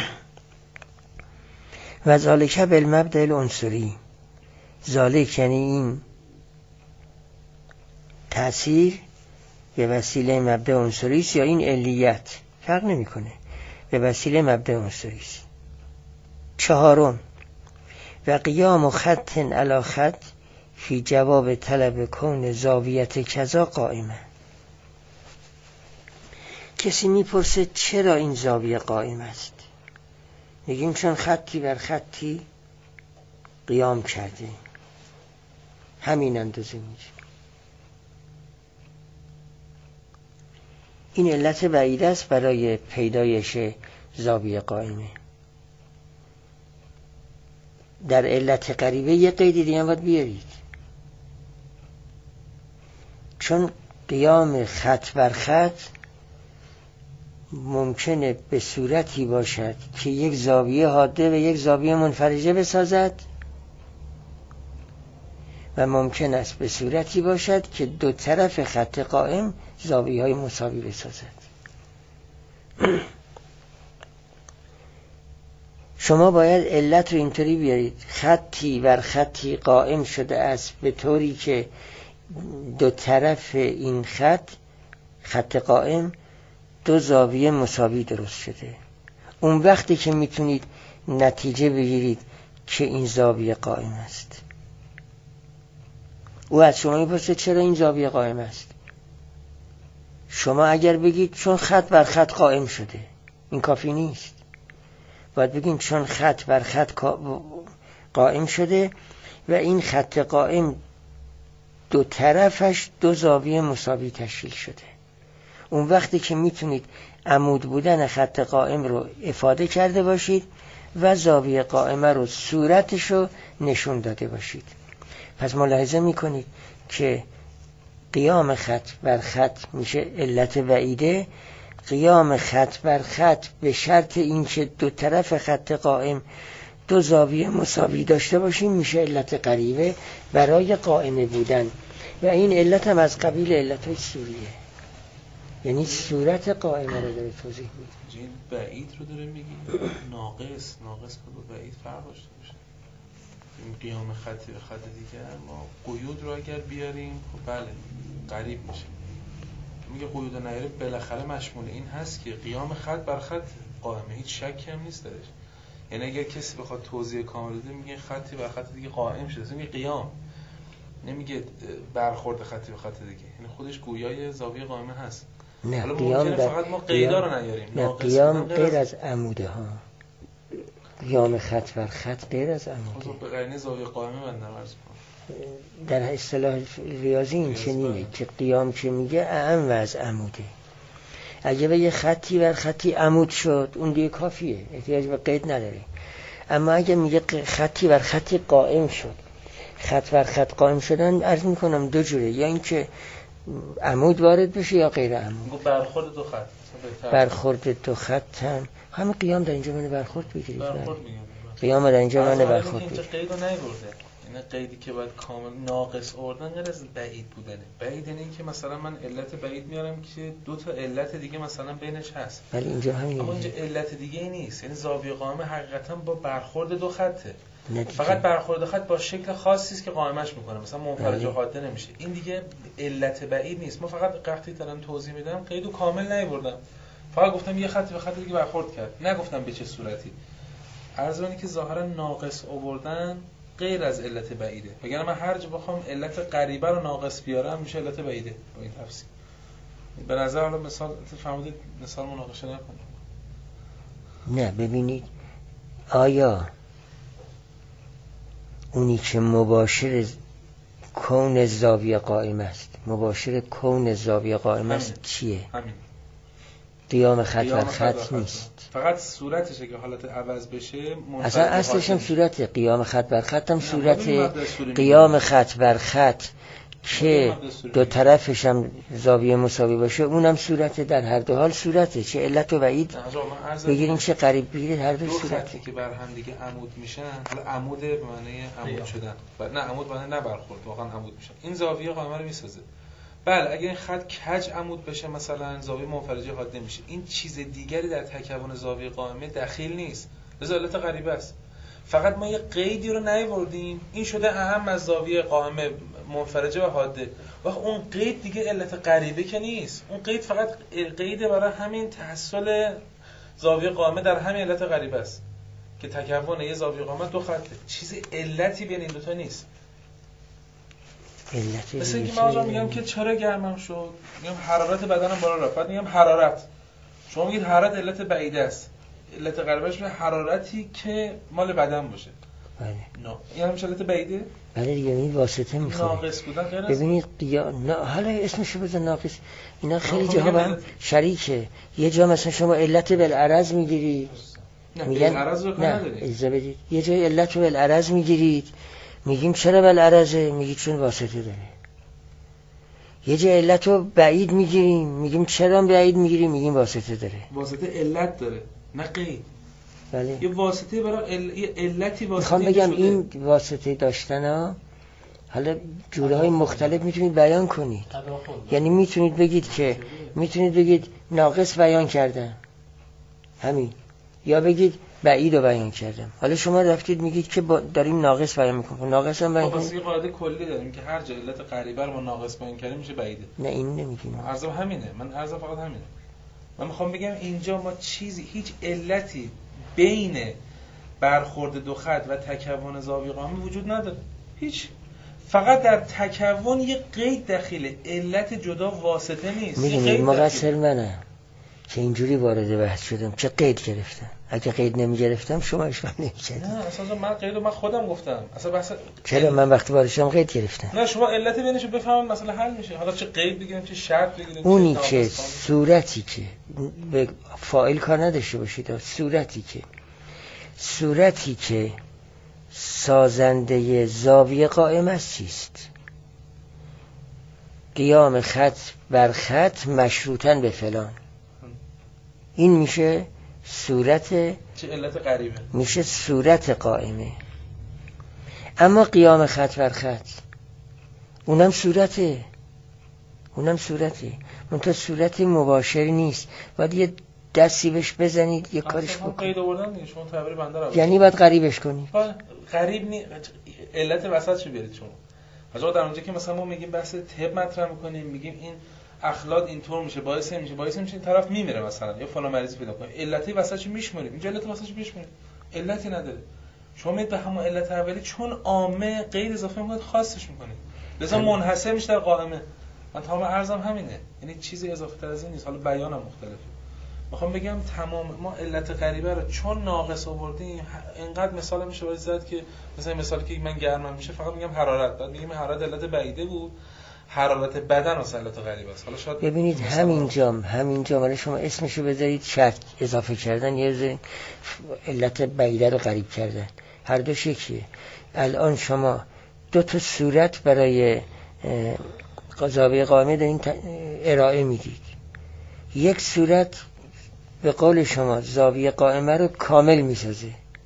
و ذالک بالمبدأ العنصری، ذالک یعنی این تأثیر به وسیله مبدأ عنصری است یا این علیت، فرق نمیکنه، به وسیله مبدأ عنصری است. چهارم، و قیام خط علی خط فی جواب طلب کون زاویت کذا قائمه. کسی میپرسه چرا این زاویه قائم است؟ میگیم چون خطی بر خطی قیام کرده، همین اندازه میشه. این علت بعید است برای پیدایش زاویه قائمه. در علت قریبه یه قید دیگه هم باید بیارید، چون قیام خط بر خط ممکنه به صورتی باشد که یک زاویه حاده و یک زاویه منفرجه بسازد و ممکن است به صورتی باشد که دو طرف خط قائم زاویه های مساوی بسازد. شما باید علت رو اینطوری بیارید: خطی بر خطی قائم شده است به طوری که دو طرف این خط قائم دو زاویه مساوی درست شده. اون وقتی که میتونید نتیجه بگیرید که این زاویه قائم است. او از شما میپرسه چرا این زاویه قائم است؟ شما اگر بگید چون خط بر خط قائم شده، این کافی نیست. باید بگید چون خط بر خط قائم شده و این خط قائم دو طرفش دو زاویه مساوی تشکیل شده. اون وقتی که میتونید عمود بودن خط قائم رو افاده کرده باشید و زاویه قائمه رو صورتش رو نشون داده باشید. پس ملاحظه میکنید که قیام خط بر خط میشه علت بعیده. قیام خط بر خط به شرط اینکه دو طرف خط قائم دو زاویه مساوی داشته باشیم میشه علت قریبه برای قائمه بودن. و این علت هم از قبیل علتهای سوریه، یعنی صورت قائمه رو داره توضیح میده. این بعید رو داره میگی؟ ناقص با بعید فرق داشته باشه. این قیام خطی به خط دیگر ما قیود رو اگر بیاریم خب بله قریب میشه. میگه قیود رو نیاره بالاخره مشمول این هست که قیام خط بر خط قائمه، هیچ شکی هم نیست درش. یعنی اگر کسی بخواد توضیح کامل بده میگه خطی بر خط دیگه قائم شده، میگه قیام، نمیگه برخورد خطی به خط دیگه. یعنی خودش گویای زاویه قائمه هست. نه قیام فقط ما قیدا رو نیاریم. نه قیام غیر از عموده ها. قیام خط بر خط غیر از عموده. خب به قرینه زاویه قائمه بنده عرض کنم. در اصطلاح ریاضی این چنینه که قیام که میگه اعم و از عموده. اگه به یه خطی بر خطی عمود شد اون دیگه کافیه، احتیاج به قید نداره. اما اگه میگه خطی بر خطی قائم شد، خط بر خط قائم شدن عرض میکنم دو جوره، یا اینکه عمود وارد بشه یا غیر عمود. برخورد دو خط. برخورد دو خط هم قیام در اینجا معنی برخورد بگیرید. برخورد میگم. قیام در اینجا معنی برخورد بگیرید. اینجا قید رو نیورده. این قیدی که باید کامل ناقص آوردن غیر از بعید بودنه. بعید یعنی این که مثلا من علت بعید میارم که دو تا علت دیگه مثلا بینش هست. ولی اینجا همین. اما اینجا علت دیگه ای نیست. یعنی زاویه قائمه حقیقتا با برخورد دو خطه. فقط برخورد خط با شکل خاصی است که قائمش میکنه، مثلا منفرج و حاده نمیشه. این دیگه علت بعید نیست. ما فقط وقتی دارم توضیح میدم قیدو کامل نیاوردم، فقط گفتم یه خطی به خط دیگه برخورد کرد، نگفتم به چه صورتی. عرض اینه که ظاهرا ناقص آوردن غیر از علت بعیده. وگرنه من هر جا بخوام علت قریبه رو ناقص بیارم میشه علت بعیده با این تفسیر. به نظر حالا مثال فهمیدید، مثال مناقشه نکنید. نه ببینید آیا اونی که مباشر کون زاویه قائم است، مباشر کون زاویه قائم است چیه؟ همین. قیام خط بر خط نیست. فقط صورتشه که حالت عوض بشه. اصلا اصلش هم صورت قیام خط بر خط هم صورت قیام خط بر خط که دو طرفش هم زاویه مساوی باشه، اونم صورته، در هر دو حال صورته. چه علت و وعید بگیریم چه قریب بگیرید، هر دو صورته. خطی که بر هم دیگه عمود میشن، حالا عمود به معنی عمود شدن، نه عمود به معنی نه برخورد، واقعا عمود میشن، این زاویه قائمه رو میسازه. بله اگه این خط کج عمود بشه مثلا زاویه منفرجه حاده میشه. این چیز دیگری در تکون زاویه قائمه دخیل نیست، لذا علت غریبه است. فقط ما یه قیدی رو نیاوردیم، این شده اهم از زاویه قائمه منفرجه و حاده. وقت اون قید دیگه علت غریبه که نیست، اون قید فقط قیده برای همین تحصل زاویه قائمه در همین علت غریبه است که تکون یه زاویه قائمه دو خطه، چیز علتی بین این دوتا نیست. مثل اینکه من آنجا میگم که چرا گرمم شد، میگم حرارت بدنم بالا رفت، بعد میگم حرارت، شما میگید حرارت علت بعیده است، علت غریبهش میشه حرارتی که مال بدن باشه. بله. نه این هم علت بعیده؟ بله دیگه، این واسطه میخواد. ناقص بودن غیر از ببینید حالا اسمشو بزن ناقص. اینا خیلی جاها با هم شریکه. یه جا مثلا شما علت بالعرض میگیرید، میگن بالعرض رو کار نداره. اجازه بدید. یه جای علت رو بالعرض میگیرید، میگیم چرا بالعرضه، میگید چون واسطه داره. یه جای علت رو بعید میگیریم، میگیم چرا بعید میگیریم، میگیم واسطه داره. واسطه علت داره نه قید. بله. یه واسطه برای یه علتی واسطه. میخوام بگم این واسطه داشتن ها حالا جورهای مختلف میتونید بیان کنید. یعنی میتونید بگید ناقص بیان کردم همین، یا بگید بعید رو بیان کردم. حالا شما رفتید میگید که داریم ناقص بیان میکنیم، ناقص هم بیان کنیم. واسه یه قاعده کلی داریم که هر جا علت غریبه رو ما ناقص بیان کردیم میشه بعیده. نه این نمیگیم. عرضم همینه، من عرضم فقط همینه. من میخوام بگم اینجا ما هیچ علتی بین برخورد دو خط و تکون زاویه قائمه وجود نداره، هیچ. فقط در تکون یه قید دخیله، علت جدا واسطه نیست. میدونید مقصر منم که اینجوری وارد بحث شدم، چه قید گرفتم. اگه قید نمیگرفتم شما اشکال نمی‌کردید. نه اصلا من قید رو من خودم گفتم. اصلا بحث چرا من وقتی وارد شدم قید گرفتم. نه شما علت بینشو بفهمید مثلا حل میشه. حالا چه قید بگیریم چه شرط بگیریم، اونی که صورتی که به فاعل کار نداشته باشید، صورتی که سازنده زاویه قائمه است چیست؟ قیام خط بر خط مشروطاً به فلان. این میشه صورت، چه علت غریبه، میشه صورت قائمه. اما قیام خط بر خط اونم صورته، منتها صورت مباشری نیست. باید یه دستی بهش بزنید یه کارش بکنید. قید آوردن دیگه، شما تعبیر بنده رو یعنی باید غریبش کنید. غریب نیست، علت وسطش بیارید شما. حالا در اونجا که مثلا ما میگیم بحث طب مطرح میکنیم، میگیم این اخلاق اینطور میشه، باعث میشه این طرف میمیره مثلا، یا فلان مریض پیدا کنه، علتی وسطش میشمریم. اینجا علت وسطش میشمریم، علتی نداره. شما میید به همون علت اولی چون عامه غیر اضافه میکنید خاصش میکنید، لذا منحصر میشه در قائمه. من تمام عرضم همینه، یعنی چیزی اضافه تر از این نیست. حالا بیانم مختلفه. میخوام بگم تمام ما علت غریبه رو چون ناقص آوردیم، اینقدر مثال میشه باید زد که مثلا مثالی که من گرمم میشه فقط میگم حرارت، بعد میگم حرارت علت بعیده بود، حرارت بدن اصلا علت غریبه است. حالا شاید ببینید همینجا حالا شما اسمشو بذارید شرط اضافه کردن، یه علت بعیده رو غریب کردن، هر دو شکلیه. الان شما دو تا صورت برای زاویه قائمه دارین ارائه میدید. یک صورت به قول شما زاویه قائمه رو کامل میسازه.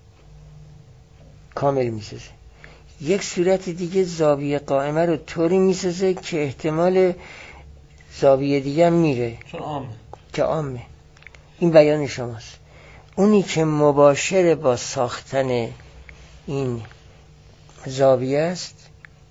یک صورت دیگه زاویه قائمه رو طوری میسازه که احتمال زاویه دیگه هم میره، چون عامه. این بیان شماست. اونی که مباشر با ساختن این زاویه است،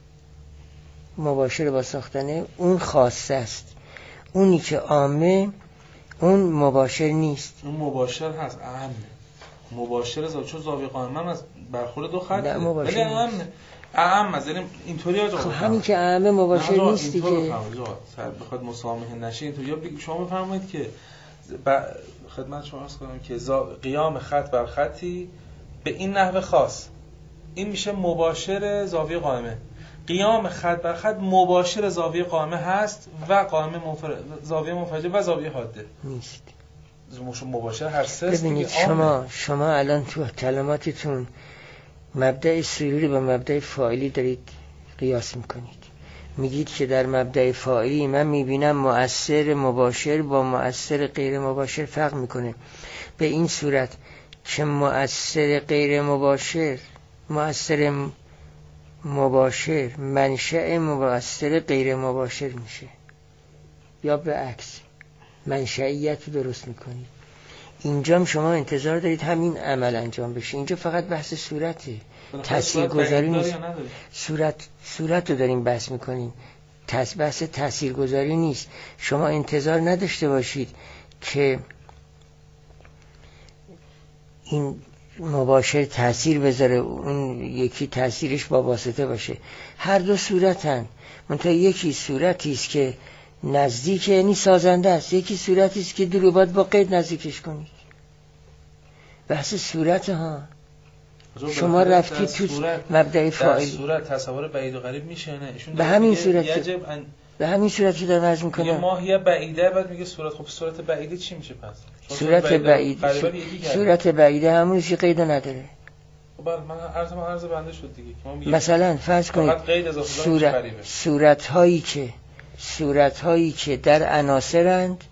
اون خاصه است. اونی که عامه اون مباشر نیست. اون مباشر هست، اعم مباشر چون زاویه قائمه هم از برخورد دو خط، ولی اعم از یعنی اینطوری آجا. خب همین که اعم مباشر نیست دیگه. بخواد مسامحه نشه اینطوری شما بفرمایید که خدمت شما عرض کنم که قیام خط بر خطی به این نحوه خاص، این میشه مباشر زاویه قائمه. قیام خط بر خط مباشر زاویه قائمه هست و قائمه زاویه منفجر و زاویه حاده نیست. مباشر هر سه. ببینید شما الان تو کلماتتون مبدأ سیوری با مبدأ فاعلی دارید قیاس میکنید. میگید که در مبدأ فاعلی من میبینم مؤثر مباشر با مؤثر غیر مباشر فرق میکنه. به این صورت که مؤثر غیر مباشر مؤثر مباشر منشأ مؤثر غیر مباشر میشه، یا به عکس منشئیت رو درست میکنید. اینجا هم شما انتظار دارید همین عمل انجام بشه. اینجا فقط بحث صورته، تاثیرگذاری نیست. صورت رو داریم بحث میکنیم، بحث تاثیرگذاری نیست. شما انتظار نداشته باشید که این مباشر تأثیر بذاره، اون یکی تأثیرش با واسطه باشه. هر دو صورتن، منتها یکی صورتی است که نزدیک یعنی سازنده است، یکی صورتی است که دور باید با قید نزدیکش کنید. بحث صورت ها. شما رفتی تو مبدأ فاعل. صورت تصور بعید و قریب میشه نه؟ به همین صورت به همین صورت که دارم عرض میکنم. یه ماهیه بعیده، بعد میگه صورت. خب صورت بعیده چی میشه پس؟ صورت بعیده همون چیزی قید نداره. خب من عرض بنده شد دیگه که ما میگیم مثلا فرض کنید صورت هایی که در عناصرند،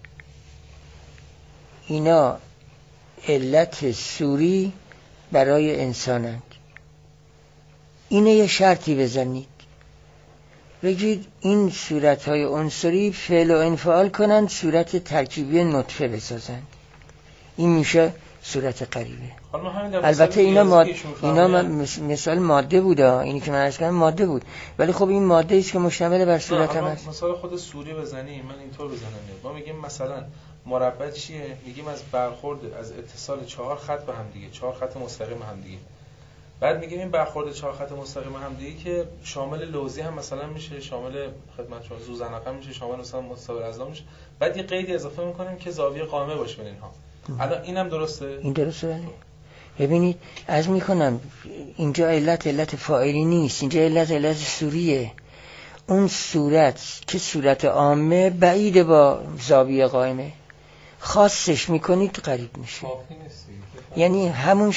اینا علت صوری برای انسانند. اینه یه شرطی بزنید، بگید این صورت های عنصری فعل و انفعال کنند، صورت ترکیبی نطفه بسازند. این میشه صورت قریبه. البته اینا مثال ماده بوده، اینی که من عرض کردم ماده بود، ولی خب این ماده است که مشتمل بر صورت هم هست. مثلا خود سوری بزنیم، من اینطور بزنم، ما میگیم مثلا مربع چیه؟ میگیم از برخورد از اتصال 4 خط به هم دیگه، 4 خط مستقیم هم دیگه. بعد میگیم این برخورد 4 خط مستقیم هم دیگه که شامل لوزی هم مثلا میشه، شامل خدمت شما زوزناقه میشه، شامل مثلا مستطیل ازلا میشه. بعد یه قیدی اضافه میکنیم که زاویه قائمه باشه بین اینها. الان اینم درسته؟ این درسته. ببینید عرض میکنم اینجا علت فاعلی نیست، اینجا علت سوریه. اون صورت که صورت عامه بعید با زاویه قائمه، خاصش میکنید قریب میشه. یعنی همون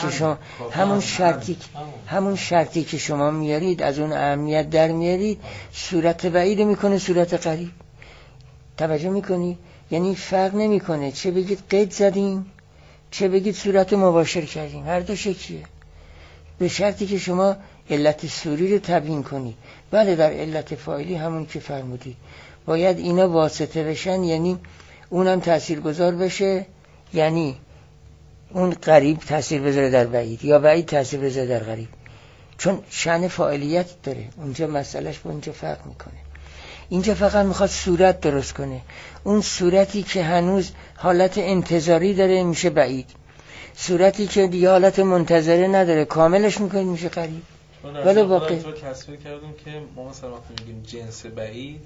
شرطی که شما میارید از اون اهمیت در میارید، صورت بعید میکنه صورت قریب. توجه میکنی؟ یعنی فرق نمیکنه چه بگید قید زدیم چه بگید صورت مباشر کردیم، هر دو شکلیه، به شرطی که شما علت سوری رو تبیین کنید. بله در علت فاعلی همون که فرمودید باید اینا واسطه بشن، یعنی اونم تاثیرگذار بشه، یعنی اون قریب تاثیر بذاره در بعید یا بعید تاثیر بذاره در قریب، چون شأن فاعلیت داره. اونجا مسئلهش با اونجا فرق میکنه. اینجا فقط میخواد صورت درست کنه. اون صورتی که هنوز حالت انتظاری داره میشه بعید، صورتی که دیگه حالت منتظره نداره کاملش میکنه میشه قریب. ولی واقعا تو تصویر کردم که ما مثلا وقتی میگیم جنس بعید،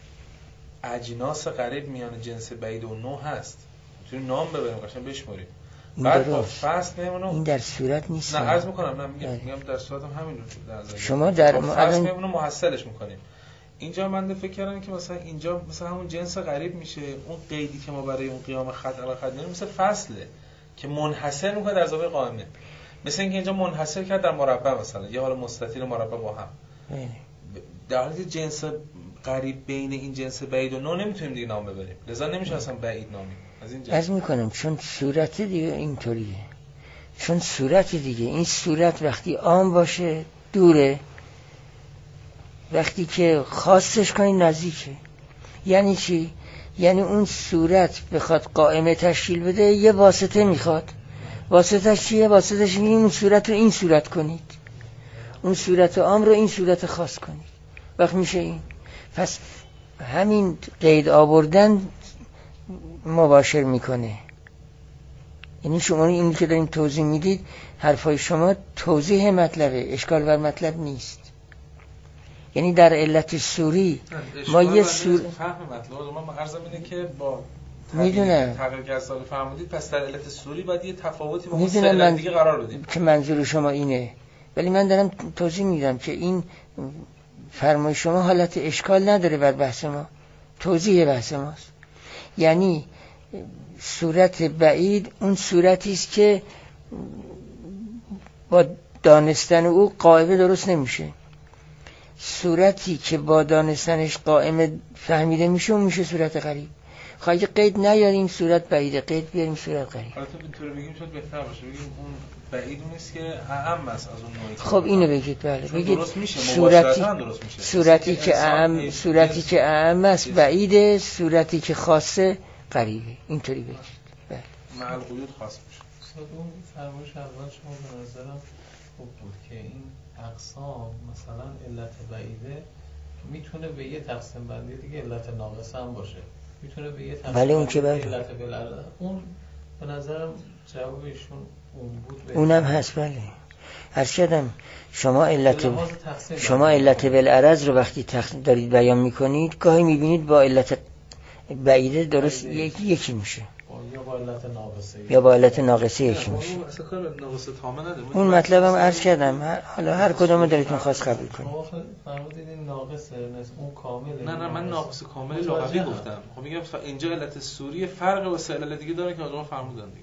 اجناس قریب میان جنس بعید و نوع هست، میتونیم نام ببریم قشنگ بشماریم. بعد با فصل نمونو این در صورت نیست. نه عرض میکنم، نه میگم در صورت هم همین رو شما در فصل نمونو محصلش میکنیم. اینجا من فکر کردم که مثلا اینجا مثلا همون جنس قریب میشه، اون قیدی که ما برای اون قیام خط علی خط داریم مثل فصله که منحصر میکنه در زاویه قائمه. مثل اینکه اینجا منحصر کرد در مربع، مثلا یه حال مستطیل مربع با هم. در حالی که جنس قریب بین این جنس بعید و نوع نمیتونیم دیگه نام ببریم، لذا نمیشه اصلا بعید نامی از این جنس. از میکنم چون صورت دیگه اینطوریه، چون صورت دیگه این صورت وقتی عام باشه دوره، وقتی که خاصش کنی نزدیکه. یعنی چی؟ یعنی اون صورت بخواد قائمه تشکیل بده یه واسطه میخواد. واسطش چیه؟ واسطش میگه اون صورت رو این صورت کنید، اون صورت عام رو این صورت خاص کنید، وقت میشه این. پس همین قید آوردن مباشر میکنه. یعنی شما اینی که دارین توضیح میدید حرفای شما توضیح مطلبه، اشکال بر مطلب نیست. یعنی در علت سوری ما یه فهم مطلب ما عرضم اینه که با میدونم تغییر که اصلا فرمودید، پس در علت سوری باید یه تفاوتی با اون علت دیگه قرار بدیم که منظور شما اینه، ولی من دارم توضیح میدم که این فرمای شما حالت اشکال نداره بر بحث ما، توضیح بحث ماست. یعنی صورت بعید اون صورتی است که با دانستن او قاعده درست نمیشه. صورتی که با دانستنش قائم فهمیده میشه اون میشه صورت غریب. خواهی قید نیاریم صورت بعیده، قید بیاریم صورت غریب. البته اینطوری بگیم شاید بهتر باشه، بگیم اون بعید نیست که اعم است از اون نوعی. خب اینو بگید. بله بگید صورتی که اعم است بعیده، صورتی که خاصه غریبه. اینطوری بگید. بله مع القیود خاص میشه. اون فرمایش اول شما به نظرم خوب بود که این اقسام مثلا علت بعیده میتونه به یه تقسیم بندی دیگه علت ناقصه هم باشه، میتونه به یه تقسیم بله اون که علت بالعرض. اون به نظرم جواب ایشون اون بود. اونم هست. بله عرض کردم شما علت بالعرض رو وقتی دارید بیان میکنید گاهی میبینید با علت بعیده درست یکی میشه یا با علت ناقصه یکی میشه. اون مطلب هم عرض کردم، حالا هر کدوم دارید میخواست قبول کنید. فرمودید این ناقصه اون کامله. نه من ناقص کامل لغوی گفتم. خب میگم اینجا علت سوری فرق با علت دیگه داره که آقا فرمودن دیگه.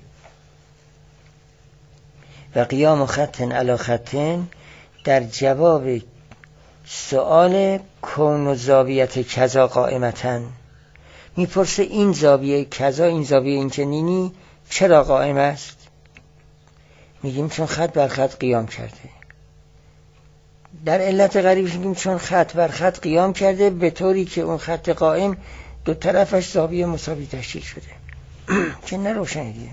و قیام خط علی خط در جواب سؤال کون و زاویت کذا قائمتن میپرسه این زاویه کذا، این زاویه این چنینی چرا قائم است؟ میگیم چون خط بر خط قیام کرده. در علت غریبش میگیم چون خط بر خط قیام کرده به طوری که اون خط قائم دو طرفش زاویه مساوی تشکیل شده. چه نروشنه دیگه.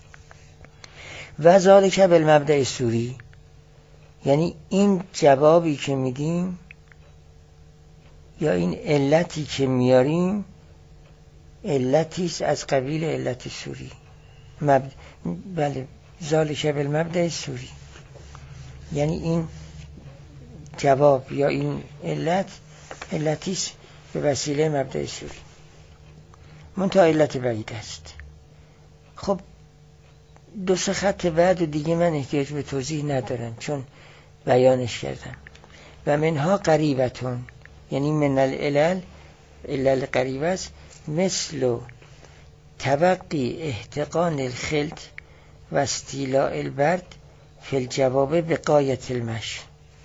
و ذالک بالمبدأ سوری، یعنی این جوابی که میدیم یا این علتی که میاریم علتیست از قبیل علت سوری. بله ذالک بالمبدأ سوری، یعنی این جواب یا این علتیست به وسیله مبدأ سوری. منتها علت بعید است. خب دو سه خط بعد و دیگه من احتیاج به توضیح ندارم چون بیانش کردم. و منها قریبتون، یعنی من علل قریب است، مثل توقی احتقان الخلط و استیلاء البرد فی الجواب بقایت المش.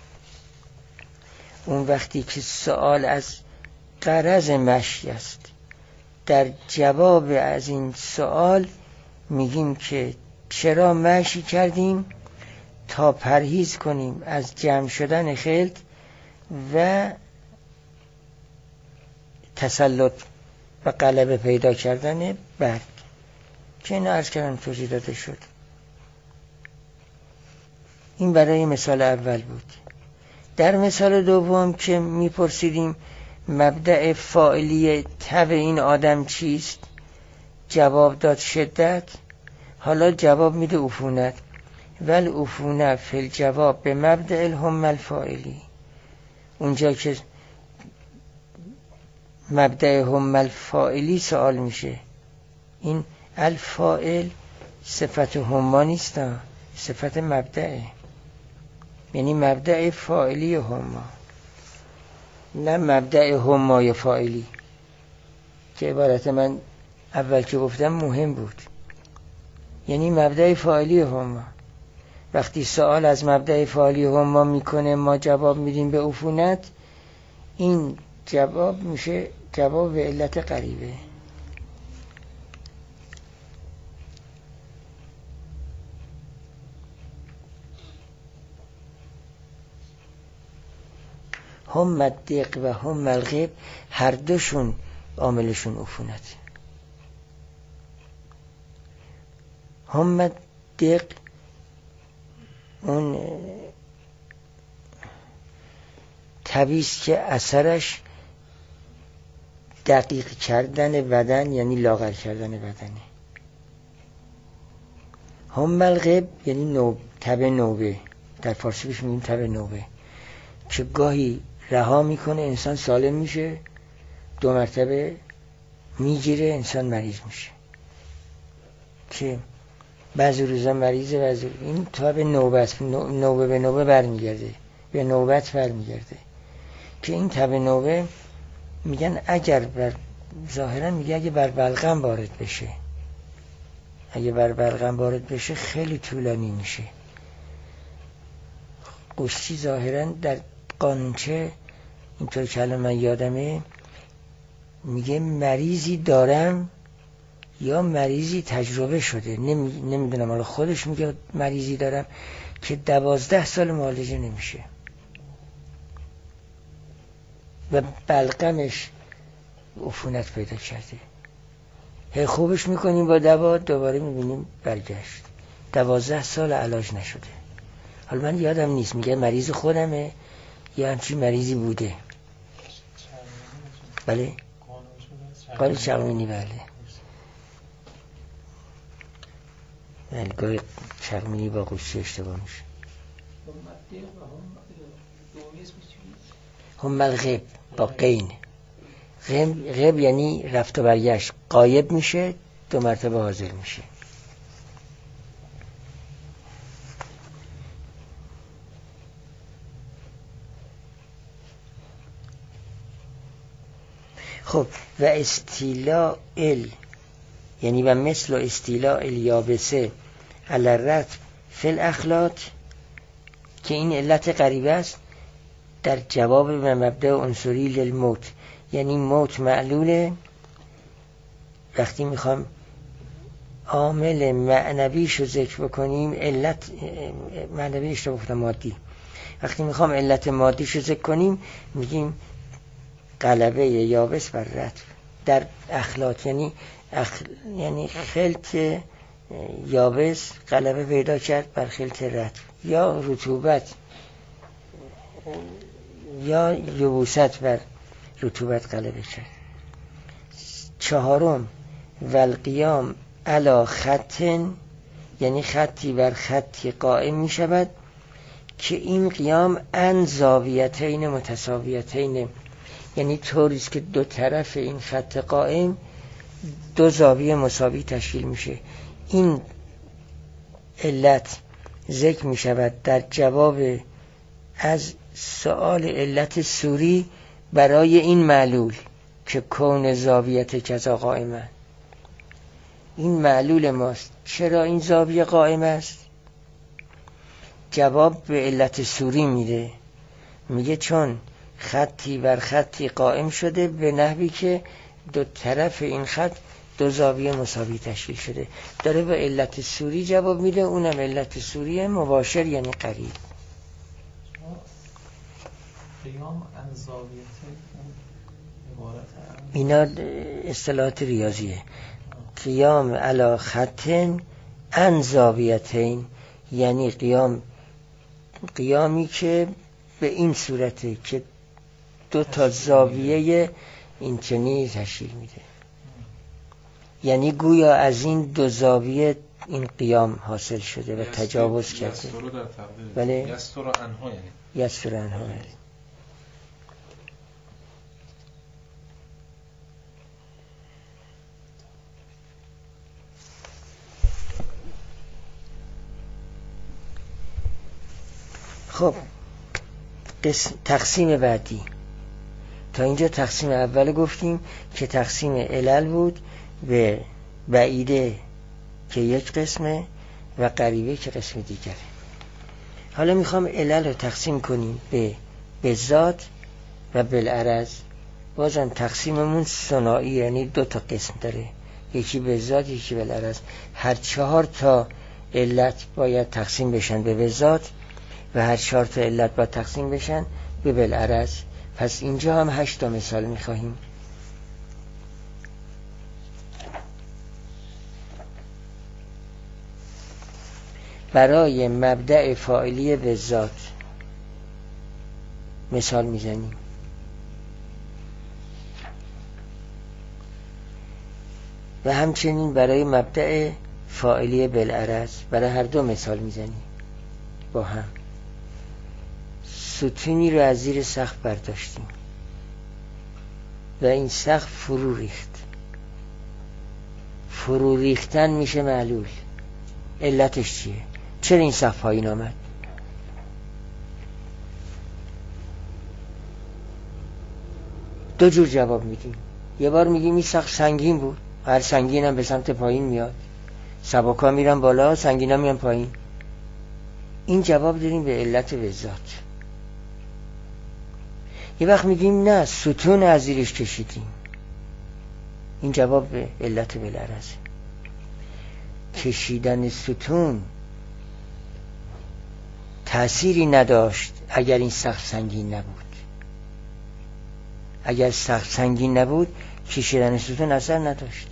اون وقتی که سوال از غرض مشی است، در جواب از این سوال میگیم که چرا مشی کردیم؟ تا پرهیز کنیم از جمع شدن خلط و تسلط و غلبه پیدا کردن برگ که این عرض کردم توضیح داده شد. این برای مثال اول بود. در مثال دوم که میپرسیدیم مبدأ فاعلی تبع این آدم چیست؟ جواب داد شدت. حالا جواب میده عفونت. ول عفونت فی الجواب به مبدأ الهم الفاعلی. اونجا که مبدأ هم الفاعلی سوال میشه، این الفاعل صفت هما نیست، صفت مبدأه، یعنی مبدأ فاعلی هما، نه مبدأ همای فاعلی که عبارت من اول که گفتم مهم بود. یعنی مبدأ فاعلی هما. وقتی سوال از مبدأ فاعلی هما میکنه ما جواب میدیم به عفونت، این جواب میشه جواب به علت غریبه. هم الدق و هم الغیب هر دوشون عاملشون عفونت. هم الدق اون تبیست که اثرش دقیق کردن بدن یعنی لاغر کردن بدنه. هم الغیب یعنی تب نوبه، در فارسی بهش میگیم تب نوبه، که گاهی رها میکنه انسان سالم میشه، دو مرتبه میگیره انسان مریض میشه، که بعضی روزا مریضه بعضی این تب نوبه است. نوبه به نوبه برمیگرده، به نوبت برمیگرده، که این تب نوبه میگن اگر ظاهرا میگه اگه بر بلغم وارد بشه، اگه بر بلغم وارد بشه خیلی طولانی میشه. قشتی ظاهرا در قانونچه اینطور که الان من یادمه میگه مریضی دارم یا مریضی تجربه شده، نمیدونم حالا خودش میگه مریضی دارم که 12 سال معالجه نمیشه و بلغمش عفونت پیدا کرده، هی خوبش میکنیم با دوا، دوباره میبینیم برگشت، 12 سال علاج نشده. حالا من یادم نیست میگه مریض خودمه یا همچین مریضی بوده. بله قال چرمینی. بله گاهی چرمینی با قوچی اشتباه میشه. هم الغیب با قین، غیب یعنی رفت و برگشت، غایب میشه 2 مرتبه حاضر میشه. خب و استیلاء یعنی و مثل استیلاء الیابسه علی الرطب فی الاخلاط، که این علت غریبه است در جواب به مبدأ عنصری للموت، یعنی موت معلوله. وقتی میخوام عامل معنویشو ذکر بکنیم، علت معنویش رو گفتم مادی، وقتی میخوام علت مادیشو ذکر کنیم میگیم غلبه یابس بر رطب در اخلاط، یعنی خلط یابس غلبه پیدا کرد بر خلط رطب، یا رطوبت یا یبوست بر رطوبت غلبه کرد. 4 والقیام علی خط، یعنی خطی بر خطی قائم می شود که این قیام ان زاویتین متساویتین، یعنی طوریست که 2 طرف این خط قائم 2 زاویه مساوی تشکیل میشه. این علت ذکر می شود در جواب از سؤال علت سوری برای این معلول که کون زاویت کذا قائمه. این معلول ماست، چرا این زاویه قائم است؟ جواب به علت سوری میده، میگه چون خطی بر خطی قائم شده به نحوی که 2 طرف این خط 2 زاویه مساوی تشکیل شده. داره به علت سوری جواب میده، اونم علت سوری مباشر یعنی قریب. قیام ان زاویتین اینا اصطلاحات ریاضیه. قیام علی خطن ان زاویتین، یعنی قیامی که به این صورته که 2 تا زاویه این چنین تشکیل میده، یعنی گویا از این 2 زاویه این قیام حاصل شده و تجاوز کرده. بله یستر انها، یعنی یستر انها. خب تقسیم بعدی، تا اینجا تقسیم اول گفتیم که تقسیم علل بود به بعیده که یک قسمه و قریبه که قسم دیگره. حالا میخوام علل رو تقسیم کنیم به ذات و بالعرض. بازم تقسیممون ثنایی، یعنی 2 تا قسم داره، یکی به ذات یکی بالعرض. هر 4 تا علت باید تقسیم بشن به ذات و هر 4 تا علت باید تقسیم بشن به بالعرض. پس اینجا هم 8 تا مثال میخواهیم. برای مبدأ فاعلی به ذات مثال میزنیم. و همچنین برای مبدأ فاعلی بالعرض برای هر 2 مثال میزنیم با هم. ستونی رو از زیر سقف برداشتیم و این سقف فرو ریخت. فرو ریختن میشه معلول. علتش چیه؟ چرا این سقف پایین آمد؟ دو جور جواب میدیم. یه بار میگیم این سقف سنگین بود، هر سنگین هم به سمت پایین میاد، سبکا میرن بالا، سنگین هم میرن پایین. این جواب داریم به علت به ذات. یه وقت میگیم نه ستون از زیرش کشیدیم. این جواب به علت بالعرض. کشیدن ستون تأثیری نداشت اگر این سقف سنگین نبود. اگر سقف سنگین نبود کشیدن ستون اثر نداشت.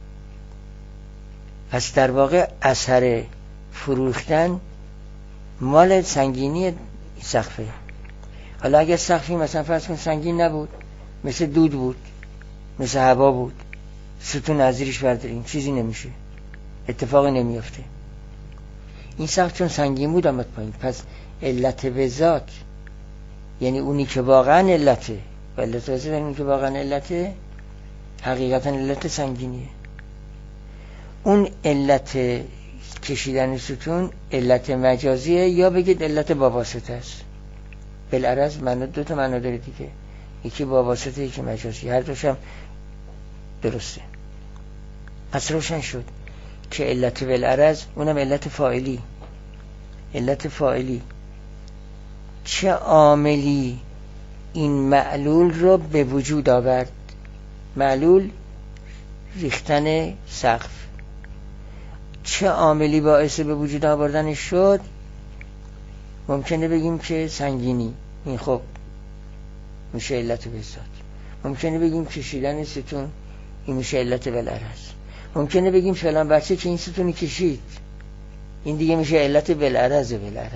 پس در واقع اثر فروختن مال سنگینی سقفه. حالا اگر سقفی مثلا فرض کن سنگین نبود، مثل دود بود، مثل هوا بود، ستون از زیرش برداریم چیزی نمیشه، اتفاقی نمیافته. این سقف چون سنگین بود آمد پایین. پس علت به ذات، یعنی اونی که واقعا علته و علت به ذات اونی که واقعا علته، حقیقتا علت سنگینیه. اون علت کشیدن ستون علت مجازیه یا بگید علت با واسطه است. بالعرض معنی دو تا معنی داره دیگه، یکی با واسطه یکی مجازی، هر دوشم درسته. پس روشن شد که علت بالعرض اونم علت فاعلی. علت فاعلی چه عاملی این معلول رو به وجود آورد؟ معلول ریختن سقف. چه عاملی باعث به وجود آوردنش شد؟ ممکنه بگیم که سنگینی، این خب میشه علت به ذات. ممکنه بگیم کشیدن ستون، این میشه علت بالعرض. ممکنه بگیم فلان بچه که این ستونی کشید، این دیگه میشه علت بالعرض.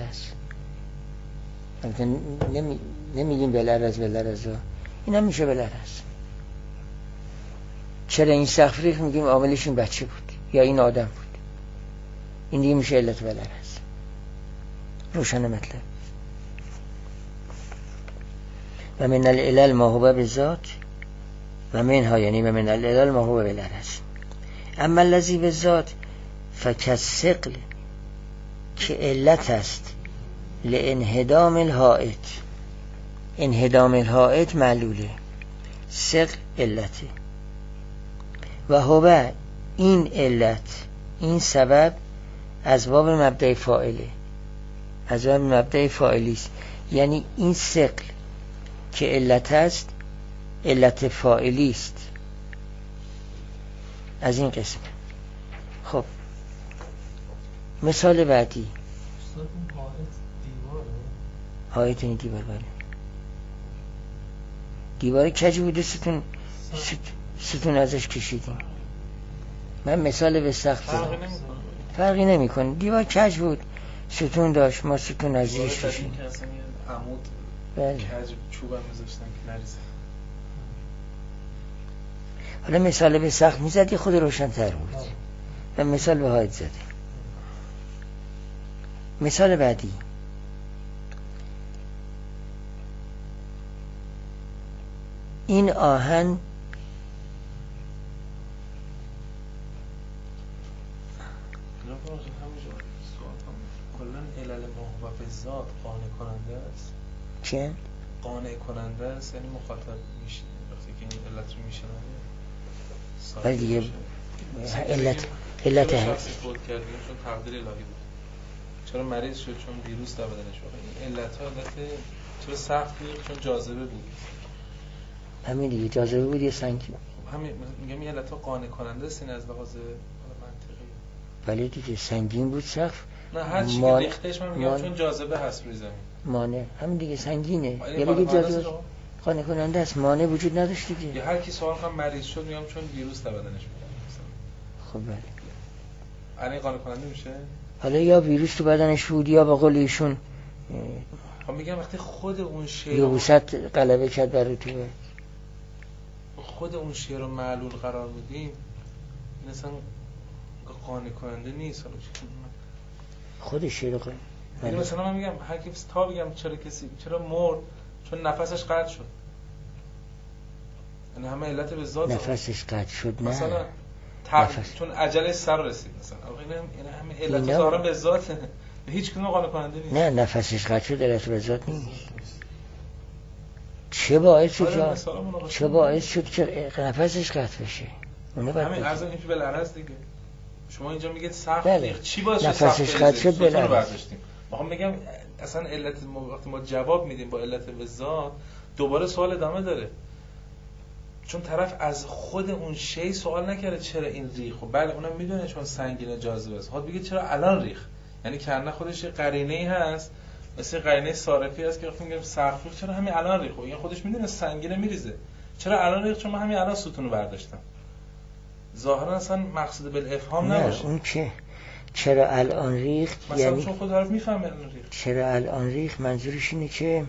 نمیگیم بالعرض این هم میشه بالعرض. چرا این سقف ریخت؟ میگیم عاملش این بچه بود یا این آدم بود، این دیگه میشه علت بالعرض. روشن مطلب. و من العلل ما هو بالذات و منها، یعنی و من العلل ما هو بالعرض. اما الذی بالذات فکالثقل که علت است لانهدام الحائط. انهدام الحائط معلوله، ثقل علته. و هو این علت، این سبب از باب مبدأ فاعله، از باب مبدأ فاعلی است. یعنی این ثقل که علت است علت فاعلی است از این قسم. خب مثال بعدی. حائط این دیوار، بله دیوار کج بوده، ستون ازش کشیدیم. من مثال به سقف فرقی نمیکنه. دیوار کج بود، ستون داشت، ما ستون از زیرش کشیدیم. عمود بله. کج چوبم میذاشتن که نریزه. حالا مثال به سقف میزدی خود روشن تر بود و مثال به حائط زده. مثال بعدی. این آهن کلن علل ما و به ذات قانع کننده است. چه؟ قانع کننده است، یعنی مخاطب میشه وقتی که این علت رو میشنوه. ولی دیگه علت شخصی فوت کردیم چون تقدیر الهی بود، چرا مریض شد چون ویروس در بدنش بود. این علت ها علت چرا سخت بود چون جاذبه بود. همین دیگه جاذبه بود یه سنگ. همین میگم این علت ها قانع کننده است این از لحاظ منطقی. ولی دیگه سنگین بود سقف. نه هر چی که ریختش من میگم چون جاذبه هست روی زمین. مانع همین دیگه سنگینه. یه بگی جاذبه قانع کننده است، مانع وجود نداشت دیگه. یا هر کی سوال کنم مریض شد میگم چون ویروس در بدنش بود. خب بله. الان قانع کننده میشه؟ حالا یا ویروس تو بدنش بود یا به قول ایشون خب میگم وقتی خود اون شی یبوست غلبه کرد بر رطوبت، خود اون شی رو معلول قرار میدیم، این اصلا قانع کننده نیست. خود شی رو یعنی مثلا من میگم هر کی تا بگم چرا مرد چون نفسش قطع شد، یعنی همه علت به ذات نفسش قطع شد. نه مثلا چون عجله سر رسید مثلا این همه علت ظاهرا به ذات به هیچ کدوم قانع کننده نیست. نه نفسش قطع شد علت به ذات نیست. چه باعث شد که نفسش قطع بشه؟ همین عرض این بالعرض دیگه. شما اینجا میگید سقف بله. چی باعث نفسش قطع شد بالعرض. میخوام بگم اصلا علت وقتی ما جواب میدیم با علت به ذات، دوباره سوال ادامه داره، چون طرف از خود اون شی سوال نکرده چرا این ریخ. خب بله اونم میدونه چون سنگین جاذبه است، خود بگه چرا الان ریخ، یعنی کنه خودش قرینه‌ای هست، مثل قرینه صارفی هست که وقتی میگیم سقف ریخ چرا همین الان ریخ، این خودش میدونه سنگینه میریزه، چرا الان ریخ چون من همین الان ستونو برداشتم. ظاهرا اصلا مقصود بالافهام نباشه. اون که چرا الان ریخت مثلا یعنی چون خود طرف میفهمه الان ریخت. چرا الان ریخت منظورش اینه که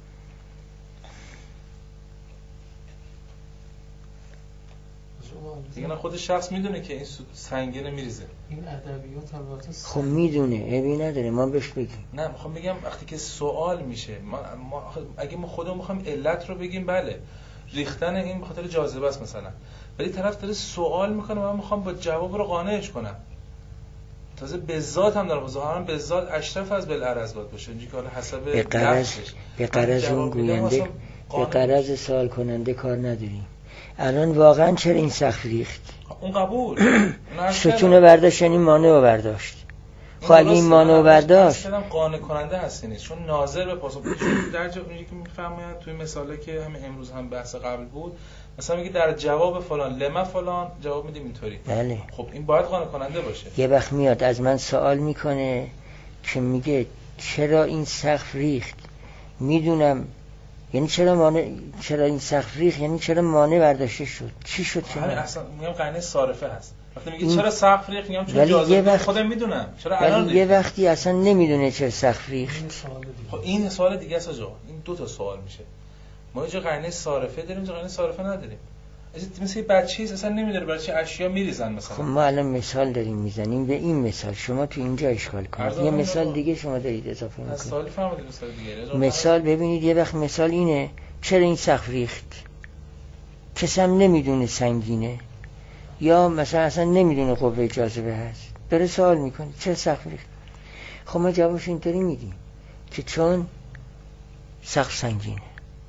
دیگه نه خود شخص میدونه که این سنگینه میریزه. این ادبیات البته خب میدونه، عیبی نداره ما بهش بگیم. نه میخوام بگم وقتی که سوال میشه اگه ما خودمون میخوایم علت رو بگیم بله ریختن این به خاطر جاذبه است مثلا، ولی طرف داره سوال میکنه و من میخوام با جواب رو قانعش کنم. تازه به ذات هم داره، ظاهرا به ذات اشرف از بالعرض باید باشه، اینجوری که حالا حسب به غرض اون گوینده، به غرض سوال کننده کار نداریم. الان واقعا چرا این سقف ریخت؟ اون قبول ستون برداشت یعنی مانع برداشت. خب اگه این مانع برداشت قانع کننده هست نیست، چون ناظر به پاسخ در جا اونجایی که میفهمید توی مثالی که همین امروز هم بحث قبل بود، مثلا میگه در جواب فلان لما فلان جواب میدیم اینطوری. بله. خب این باید قانع کننده باشه. یه وقت میاد از من سوال میکنه که میگه چرا این سقف ریخت، میدونم یعنی چرا این سقف ریخت یعنی چرا مانع برداشته شد، چی شد چرا؟ اصلا میگم قرینه صارفه هست. وقتی میگه چرا سقف ریخت میگم چون جاذبه خودم میدونم چرا الان ولی یه وقتی اصلا نمیدونه چرا سقف ریخت. خب این سوال دیگه است آقا، این دو تا سوال میشه. ما اینجا قرینه صارفه داریم، اینجا قرینه صارفه نداریم. مثل بچه‌ای اصلا نمیدونه برای چه اشیا میریزن مثلا. خب ما الان مثال داریم میزنیم به این مثال، شما تو اینجا اشکال کنید یه مثال دیگه شما دارید اضافه میکنید. مثال فهمیدید مثال دیگه. مثال ببینید یه وقت مثال اینه چرا این سقف ریخت، کسی هم نمیدونه سنگینه یا مثلا اصلا نمیدونه قوه جاذبه هست، داره سوال میکنه چرا سقف ریخت. خب ما جوابش اینطوری میدیم که چون سقف سنگینه.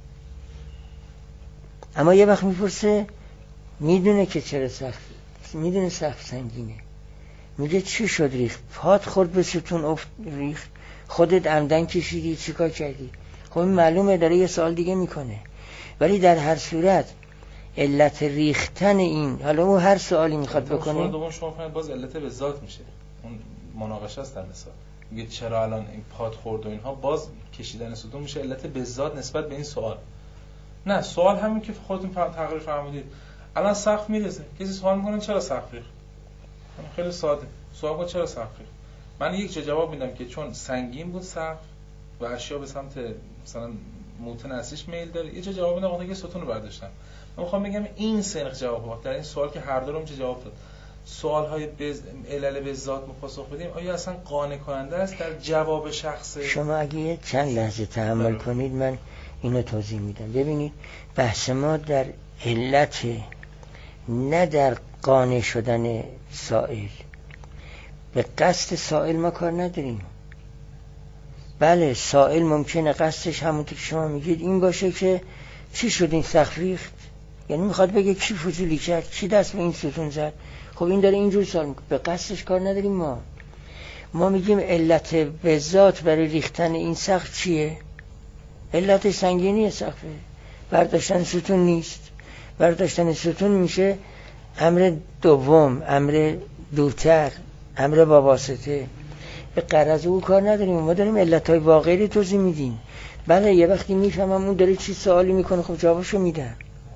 اما یه وقت میپرسه میدونه که چرا میدونه سقف سنگینه، میگه چی شد ریخت، پات خورد به ستون افت ریخت، خودت عمدن کشیدی، چیکار کردی؟ خب معلومه داره یه سوال دیگه میکنه. ولی در هر صورت علت ریختن این، حالا اون هر سوالی میخواد بکنه سوال دوم شما فهمید باز علت به ذات میشه، اون مناقشه است در مثال. میگه چرا الان این پات خورد و اینها، باز کشیدن ستون میشه علت به ذات نسبت به این سوال. نه سوال همین که خودتون تقریر فرمودید، الان سقف میریزه، کسی سوال میکنه چرا سقف ریخت، خیلی ساده سوال کنه چرا سقف ریخت، من یک جا جواب میدم که چون سنگین بود سقف و اشیا به سمت مثلا موتن اصلیش میل داره، یه جا جواب میدم وقتی که ستون رو برداشتم. من میخوام بگم این سنخ جواب در این سوال که هر دو رو میشه جواب داد. سوال‌های علل به ذات پاسخ بدیم آیا اصلا قانع کننده است در جواب شخص؟ شما اگه چند لحظه تحمل کنید من اینو توضیح میدم. ببینید بحث ما در علت، نه در قانع شدن سائل. به قصد سائل ما کار نداریم. بله سائل ممکنه قصدش همونطور که شما میگید این باشه که چی شد این سقف ریخت، یعنی میخواد بگه کی فضولی کرد، کی دست به این ستون زد. خب این داره اینجور سوال میکنه، به قصدش کار نداریم. ما میگیم علت به ذات برای ریختن این سقف چیه؟ علت سنگینی سقفه، برداشتن ستون نیست. برداشتن ستون میشه امر دوم، امر دورتر، امر با واسطه. به غرض او کار نداریم، ما داریم علتهای واقعی رو توضیح میدیم. بله یه وقتی میفهمم اون داره چی سوالی میکنه، خب جوابشو میدم،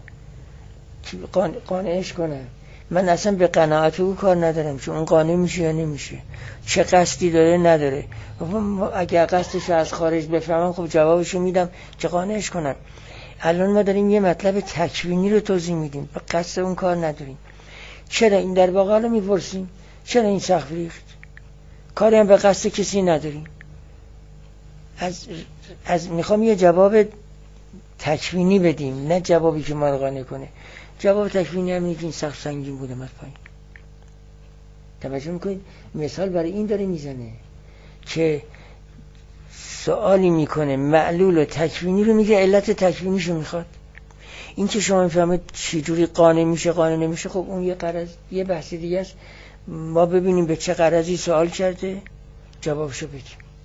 قانعش کنم. من اصلا به قناعت او کار ندارم چون اون قانع میشه یا نمیشه، چه قصدی داره نداره. اگه قصدش از خارج بفهمم خب جوابشو میدم که قانعش کنم. الان ما داریم یه مطلب تکوینی رو توضیح میدیم، به قصد اون کار نداریم. چرا این در واقع رو میپرسیم چرا این سقف ریخت، کاری هم به قصد کسی نداریم. از میخوام یه جواب تکوینی بدیم، نه جوابی که ما رو قانع کنه. جواب تکوینی هم اینه که این سقف سنگین بوده مد پایین. توجه میکنید مثال برای این داره میزنه که سوالی میکنه معلول و تکوینی رو میگه، علت تکوینیشو میخواد. این که شما میفهمید چجوری قانع میشه قانع نمیشه، خب اون یه بحث دیگه است. ما ببینیم به چه غرضی سوال کرده، جوابشو بدیم.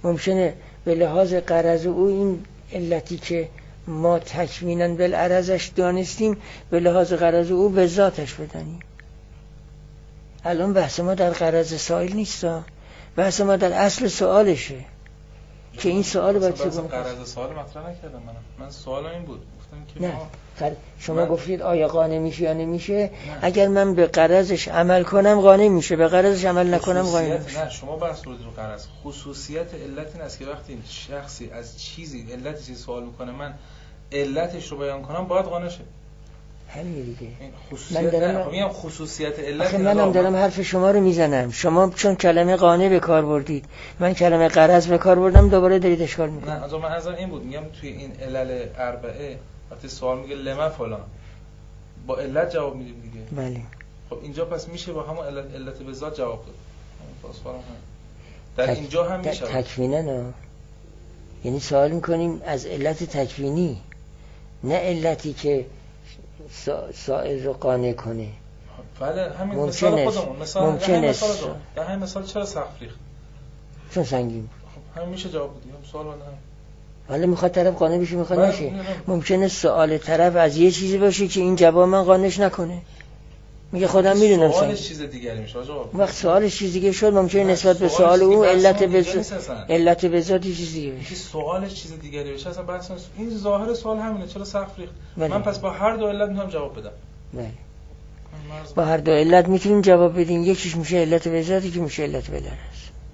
ممکنه به لحاظ غرض او این علتی که ما تکویناً بالعرضش دانستیم به لحاظ غرض او به ذاتش بدانیم. الان بحث ما در غرض سائل نیست، بحث ما در اصل سوالشه که این سوال باید چه کنه. غرض سوال مطرح نکردم من سوالم این بود گفتم که نه شما گفتید آیا قانع میشه یا نمیشه. نه. اگر من به غرضش عمل کنم قانع میشه، به غرضش عمل نکنم قانع نمیشه. نه شما بحث رو غرض خصوصیت علت این است که وقتی شخصی از چیزی علت چیزی سوال میکنه من علتش رو بیان کنم باید قانع شه. همین دیگه. من میگم خصوصیت علت. منم دارم حرف شما رو میزنم. شما چون کلمه قانع به کار بردید، من کلمه غرض به کار بردم، دوباره دارید اشکال میکنید. نه من نظر این بود، میگم توی این علل اربعه وقتی سوال میگه لما فلان با علت جواب میدیم دیگه. بله. خب اینجا پس میشه با همون علت به ذات جواب داد. در اینجا هم میشه تکوینه نه، یعنی سوال میکنیم از علت تکوینی، نه علتی که سائل رو قانع کنه. بله همین مثال خودمون ممکنه در همین مثال چرا سقف ریخت؟ چون سنگین. خب همین میشه جواب بدیم سوال بنده. حالا میخواد طرف قانع بشه میخواد نشه. ممکنه سوال طرف از یه چیزی باشه که این جواب من قانعش نکنه، میگه خودم میدونم سوالش چیز دیگری میشه آقا. وقت سوالش چیز دیگه شد ممکنه نسبت به سوال او علت به ذاتی چیز دیگه بشه. سوالش چیز دیگری بشه اصلا بحث این ظاهر سوال همینه چرا سقف ریخت. من پس با هر دو علت میتونم جواب بدم. بله با هر دو علت میتونیم جواب بدیم. یکیش میشه علت به ذاتی که میشه علت به لرز.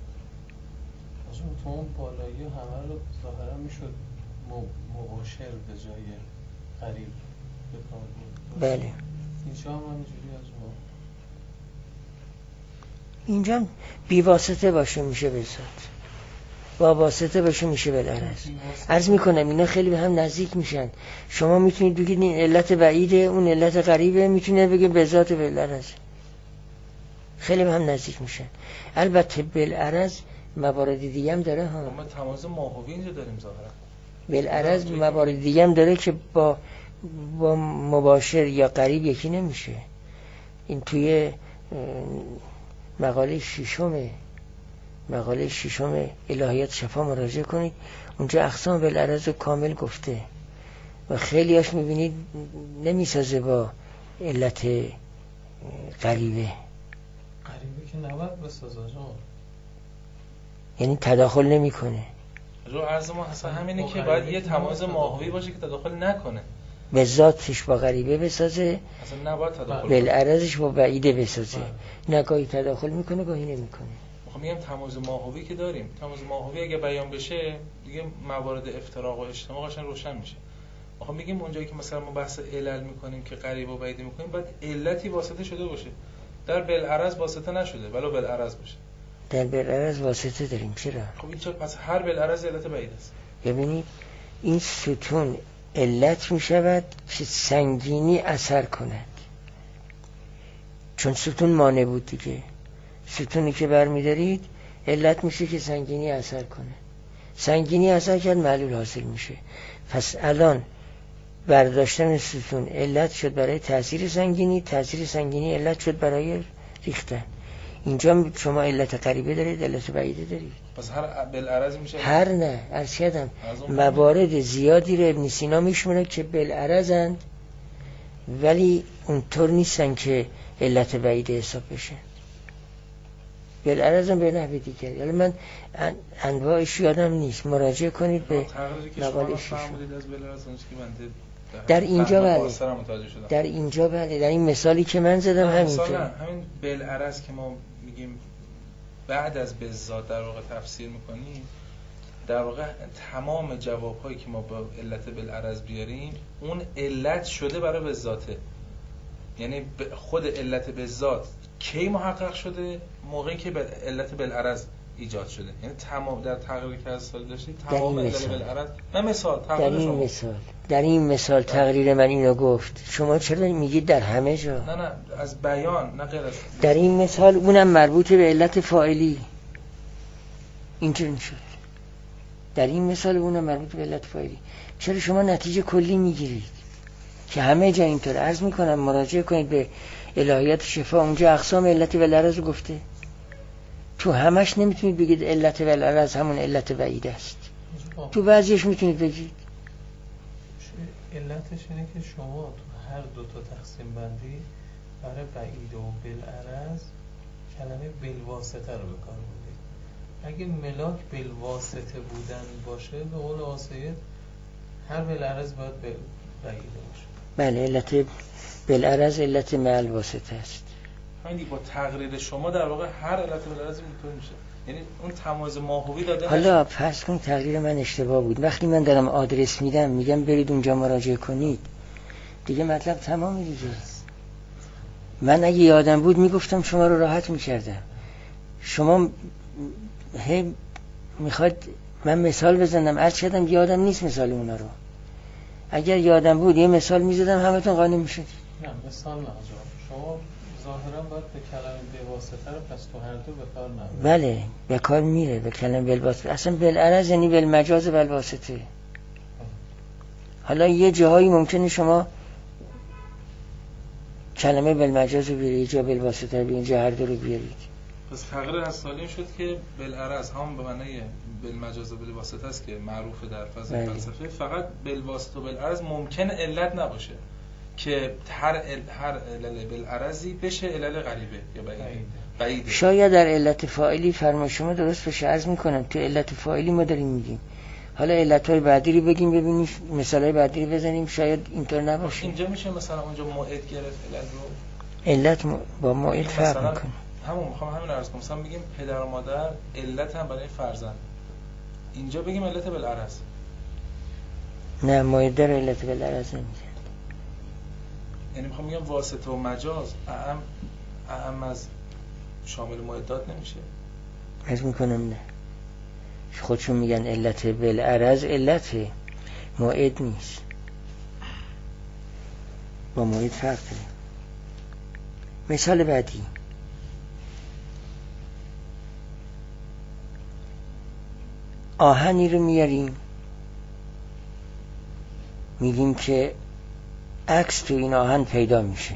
تو اون بالایی همه رو ظاهرا میشد مباشر به جای قریب بکنم. بله اینجا هم همینجوری از ما اینجا بی واسطه باشه میشه به ذات، با واسطه باشه میشه به لرز. عرض میکنم اینا خیلی به هم نزدیک میشن. شما میتونید بگید این علت بعیده اون علت قریبه، میتونه بگه به ذات به لرز. خیلی به هم نزدیک میشن. البته بالعرض موارد دیگه هم داره ها. ما تماز ماهوی اینجا داریم ظاهرا. بالعرض موارد دیگه هم داره که با مباشر یا قریب یکی نمیشه. این توی مقاله ششم الهیات شفا مراجعه کنید، اونجا اقسام بالعرض کامل گفته و خیلی هاش میبینید نمیسازه با علت قریبه که نباید بسازه یعنی تداخل نمیکنه. رو عرض ما اصلا همینه که باید یه تماز ماهوی باشه که تداخل نکنه. به ذاتش با غریبه بسازه، اصلا نباید تداخل کنه. بالعرضش با بعیده بسازه. نه گاهی تداخل میکنه گاهی نمیکنه. میگم تماز ماهوی که داریم، تماز ماهوی اگه بیان بشه دیگه موارد افتراق و اجتماع قشنگ روشن میشه. آخه میگیم اونجایی که مثلا ما بحث علل میکنیم که قریب و بعید میکنیم باید علتی واسطه شده باشه. در بالعرض واسطه نشده ولی بالعرض باشه. در بالعرض واسطه داریم. چرا؟ خب این چرا پس هر بالعرض علت بعید است. ببینید این ستون علت میشود که سنگینی اثر کند، چون ستون مانع بود دیگه. ستونی که برمیدارید علت میشه که سنگینی اثر کنه. سنگینی اثر کرد معلول حاصل میشه. پس الان برداشتن ستون علت شد برای تاثیر سنگینی، تاثیر سنگینی علت شد برای ریختن. اینجا شما علت قریبه دارید، علت بعیده دارید. پس هر بالعرض میشه؟ هر نه، ارشدم موارد زیادی رو ابن سینا میشمونه که بالعرضند ولی اونطور نیستن که علت بعیده حساب بشه. بالعرض هم به نحو دیگری. یعنی من انواعش یادم نیست، مراجعه کنید به مقاله شیشم. در اینجا بله، در اینجا بله، در این مثالی که من زدم همینطور. همین بالعرض که ما میگیم بعد از بالذات در واقع تفسیر میکنیم، در واقع تمام جوابهایی که ما با علت بالعرض بیاریم اون علت شده برای بالذاته. یعنی خود علت بالذات کی محقق شده؟ موقعی که علت بالعرض ایجاد شده. یعنی تمام در تقریری که از سال داشتید تمام علت بالعرض. نه مثال در این مثال تقریر من اینو گفت. شما چرا میگید در همه جا؟ نه از بیان، نه غیر از در این مثال اونم مربوط به علت فاعلی اینجوری شد. در این مثال اونم مربوط به علت فاعلی. چرا شما نتیجه کلی میگیرید که همه جا اینطور؟ عرض میکنم مراجعه کنید به الهیات شفا، اونجا اقسام علت بالعرض گفته. تو همش نمیتونید بگید علت بالعرض همون علت بعید است. تو بعضیش میتونید بگید. علتش اینه که شما تو هر دو تا تقسیم بندی برای بعید و بالعرض کلمه بالواسطه رو به کار بردید. اگه ملاک بالواسطه بودن باشه به قول آسید هر بالعرض باید بعیده باشه. بله، علت بالعرض علت مع الواسطه است. یعنی با تقریر شما در واقع هر علت بالعرض اینطور میشه، یعنی اون تمایز ماهوی داده. حالا فرض کن تقریر من اشتباه بود، وقتی من دارم آدرس میدم میگم برید اونجا مراجعه کنید، دیگه مطلب تمام دیگه. من اگه یادم بود میگفتم شما رو راحت میکردم. شما میخواد من مثال بزنم، عرض کردم یادم نیست مثال اونا رو. اگر یادم بود یه مثال میزدم همتون قانع میشد. نه مثال نه شما ظاهرا باید به کلمه بالواسطه رو پس تو هر دو به کار نمیره. بله به کار میره به کلمه بالواسطه. اصلا بالعرض یعنی بالمجاز بالواسطه. حالا یه جاهایی ممکنه شما کلمه بالمجاز رو بیارید، جا بالواسطه رو بیارید، جا هر دو رو بیارید. پس تقریر از سالین شد که بالعرض هم به معنی بالمجاز و بالواسطه است که معروف در فضای فلسفه. فقط بالواسطه و بالعرض ممکنه علت نباشه که هر علل بالعرضی بشه علل غریبه یا بعیده. شاید در علت فاعلی فرمایش شما درست بشه. عرض میکنم تو علت فاعلی ما داریم میگیم، حالا علتهای بعدی رو بگیم ببینیم، مثالهای بعدی رو بزنیم، شاید اینطور نباشه. اینجا میشه مثلا اونجا موعد گرفت علت با موعد فرق میکنه. میخوام همین عرض کنم، مثلا بگیم پدر و مادر علت هم برای فرزند، اینجا بگیم علت بالعرض. نه موعد در علت بالعرض نمیگه. یعنی میخوام بگم واسطه و مجاز اعم از شامل موعدات نمیشه. عرض میکنم نه، خودشون میگن علت بالعرض علت موعد نیست، با موعد فرق داره. مثال بعدی آهنی رو میاریم میگیم که عکس تو این آهن پیدا میشه.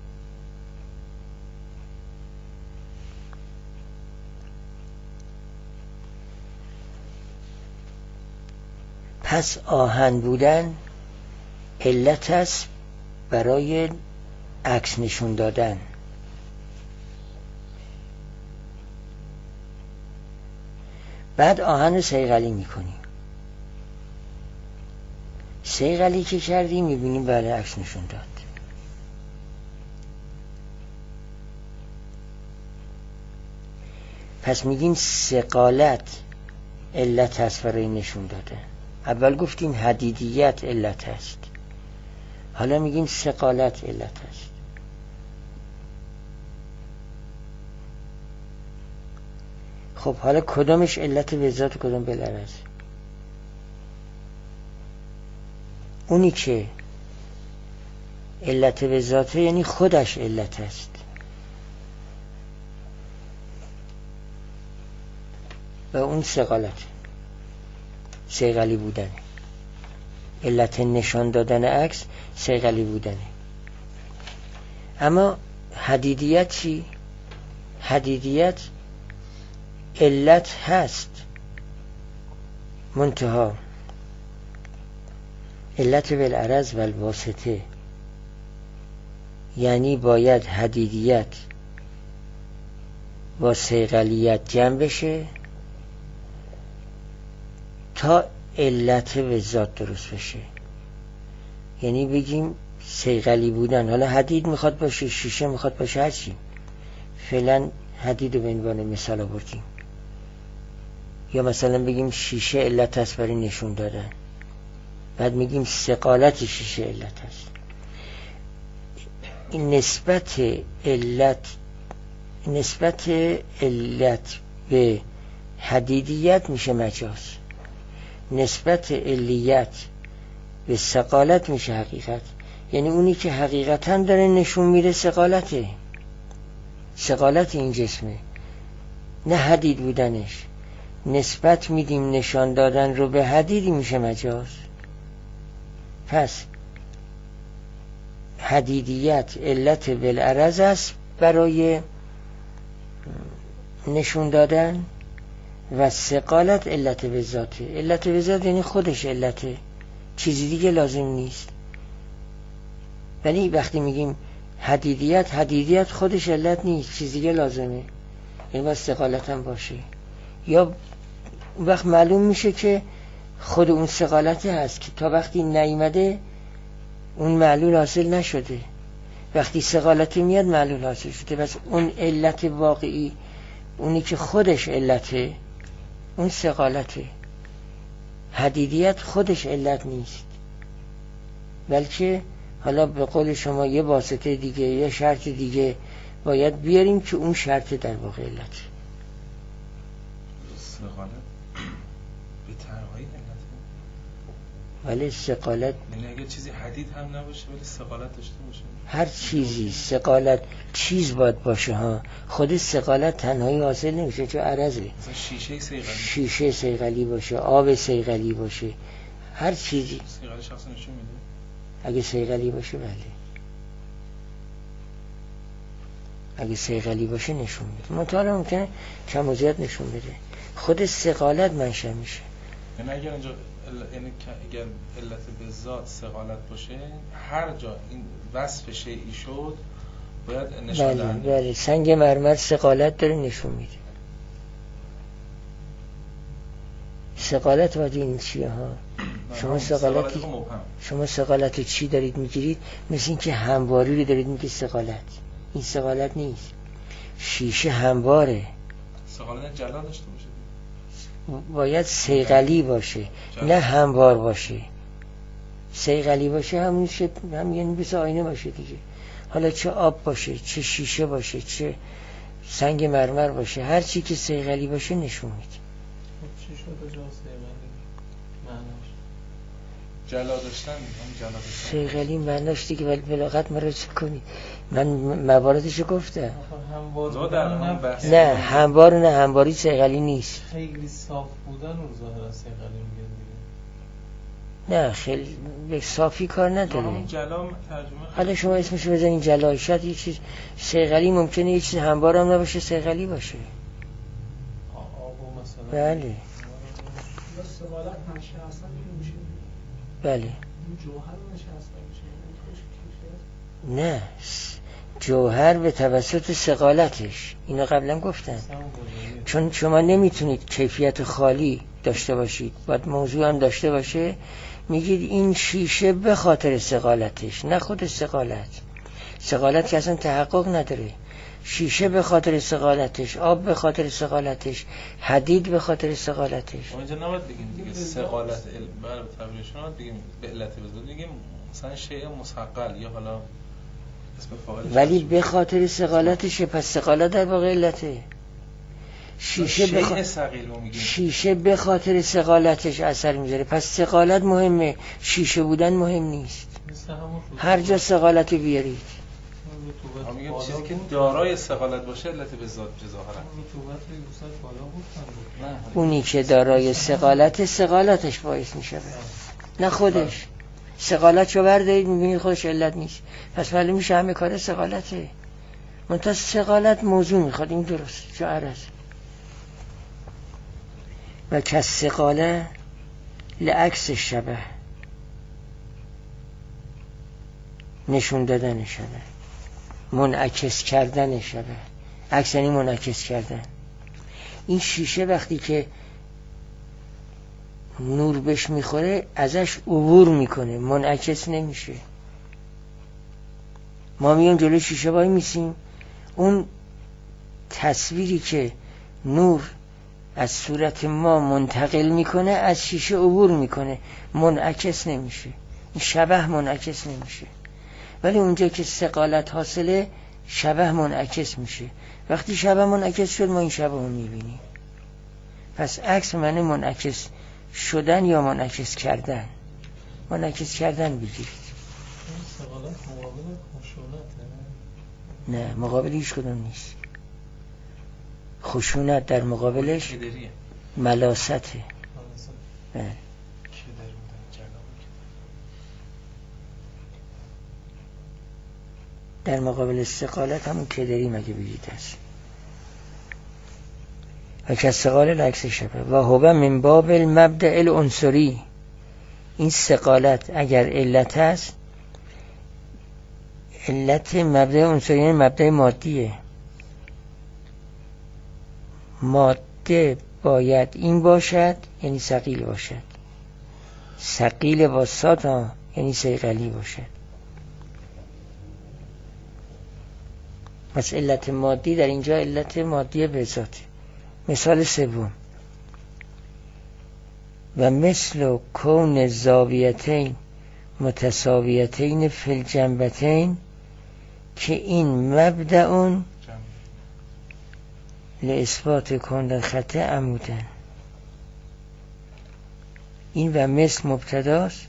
پس آهن بودن علت است برای عکس نشون دادن. بعد آهن رو صیقلی میکنیم. صیقلی که کردیم میبینیم بله عکس نشون داد. پس میگیم ثقالت علت است برای نشون دادن. اول گفتیم حدیدیت علت است، حالا میگیم ثقالت علت است. خب حالا کدامش علت به ذات و کدام بالعرض؟ اونی که علت به ذاته یعنی خودش علت است. و اون ثقالت صیقلی بودنه. علت نشان دادن عکس صیقلی بودنه. اما حدیدیت چی؟ حدیدیت علت هست، منتها علت بالعرض و الواسطه، یعنی باید حدیدیت با صیقلیت جمع بشه تا علت به ذات درست بشه. یعنی بگیم صیقلی بودن، حالا حدید میخواد باشه، شیشه میخواد باشه، هرچی، فعلا حدید رو به عنوان مثال آوردیم. یا مثلا بگیم شیشه علت است برای نشون دادن، بعد میگیم ثقالت شیشه علت است. این نسبت علت به حدیدیت میشه مجاز، نسبت علیت به ثقالت میشه حقیقت. یعنی اونی که حقیقتا داره نشون میده ثقالت این جسمه، نه حدید بودنش. نسبت میدیم نشان دادن رو به حدیدی میشه مجاز. پس حدیدیت علت بالعرض است برای نشون دادن و ثقالت علت به ذاته. علت به ذات یعنی خودش علته، چیزی دیگه لازم نیست. ولی وقتی میگیم حدیدیت خودش علت نیست، چیزی دیگه لازمه، این باید ثقالت هم باشه. یا وقت معلوم میشه که خود اون ثقالته هست که تا وقتی نیامده اون معلول حاصل نشده، وقتی ثقالت میاد معلول حاصل شده. بس اون علت واقعی، اونی که خودش علته، اون ثقالته. حدیدیت خودش علت نیست، بلکه حالا به قول شما یه واسطه دیگه، یه شرط دیگه باید بیاریم که اون شرط در واقع علت. ثقالت به تنهایی علته؟ ولی ثقالت یعنی اگه چیزی حدید هم نباشه ولی ثقالت داشته باشه؟ هر چیزی ثقالت چیز باید باشه ها. خود ثقالت تنهایی حاصل نمیشه، چون عرضه. مثلا شیشه صیقلی باشه، آب صیقلی باشه، هر چیزی صیقلی شخص نشون میده. اگه صیقلی باشه بله، اگه صیقلی باشه نشون میده. مطالعه ممکنه کم و زیاد نشون بده. خود ثقالت منشأ میشه. یعنی اگر اینجا اگر علت به ذات ثقالت باشه، هر جا این وصف شیئی شد باید نشون دهنده. بله سنگ مرمر ثقالت داره نشون میده. ثقالت باید این چیه ها؟ شما ثقالت چی دارید میگیرید؟ مثل این که همواری رو دارید میگید ثقالت. این ثقالت نیست. شیشه همواره. ثقالت جلا داشته باشه، باید صیقلی باشه، نه هموار باشه. صیقلی باشه همون هم یعنی مثل آینه باشه دیگه. حالا چه آب باشه، چه شیشه باشه، چه سنگ مرمر باشه، هر چی که صیقلی باشه نشون میده. چی شده جا صیقلی؟ معناش جلا داشتن. صیقلی معناش دیگه ولی بلاغت مراجعه کنی، من مواردشو گفتم. نه هموار، نه همواری صیقلی نیست. خیلی صاف بودن رو ظاهرا صیقلی میگن دیگه. نه خیلی به صافی کار نداره. جلا ترجمه. حالا شما اسمشو بزنین جلا، شاید یه چیز صیقلی ممکنه یه چیز هموار هم نباشه صیقلی باشه. آب مثلا. بله. ثقالت منشأ اصلا میشه. بله. جوهر منشأ اصلا میشه. نه جوهر به توسط ثقالتش، اینو قبلا گفتم. چون شما نمیتونید کیفیت خالی داشته باشید، باید موضوع هم داشته باشه. میگید این شیشه به خاطر ثقالتش، نه خود ثقالت که اصلا تحقق نداره. شیشه به خاطر ثقالتش، آب به خاطر ثقالتش، حدید به خاطر ثقالتش. اونجا نباید بگیم دیگه ثقالت برای تعبیر شما بگیم به علت بزرگ، بگیم مثلا شیء مثقل یا حالا اسم فاعلش، ولی به خاطر ثقالتشه. پس ثقالت در واقع علته. شیشه به خاطر ثقالتش اثر میذاره، پس ثقالت مهمه، شیشه بودن مهم نیست. هر جا ثقالت بیارید. میگم چیزی که دارای ثقالت باشه علت به ذات ظاهرا. اونی که دارای ثقالتش باعث میشه، نه خودش. ثقالتشو بردارید میبینید خودش علت نیست، پس معلوم میشه همه کار ثقالته. منتها ثقالت موضوع میخواد، این درست چه عرض. و کالثقاله لعکس شبه، نشون دادن شبه، منعکس کردن شبه. عکس یعنی منعکس کردن. این شیشه وقتی که نور بهش میخوره ازش عبور میکنه، منعکس نمیشه. ما میام جلوی شیشه وای میسیم، اون تصویری که نور از صورت ما منتقل میکنه از شیشه عبور میکنه، منعکس نمیشه. این شبه منعکس نمیشه. ولی اونجا که ثقالت حاصله شبه منعکس میشه. وقتی شبه منعکس شد ما این شبه رو میبینیم. پس عکس معنی منعکس شدن یا منعکس کردن. منعکس کردن بگیرید. ثقالت مقابل خشونته؟ نه مقابل هیچ کدوم نیست. خشونت در مقابلش ملاسته. در مقابل ثقالت همون کدری مگه بگید هست. و کالثقال العکس شبه و هو من باب المبدأ العنصری. این ثقالت اگر علت است، علت مبدأ عنصری مبدأ مادیه. ماده باید این باشد یعنی ثقیل باشد، ثقیل با صاد یعنی صیقلی باشد. پس علت مادی در اینجا علت مادی به ذات. مثال سوم، و مثل کون زاویتین متساویتین فی الجنبتین، که این مبدأ لاثبات کون الخط عمودن. این و مثل مبتداست،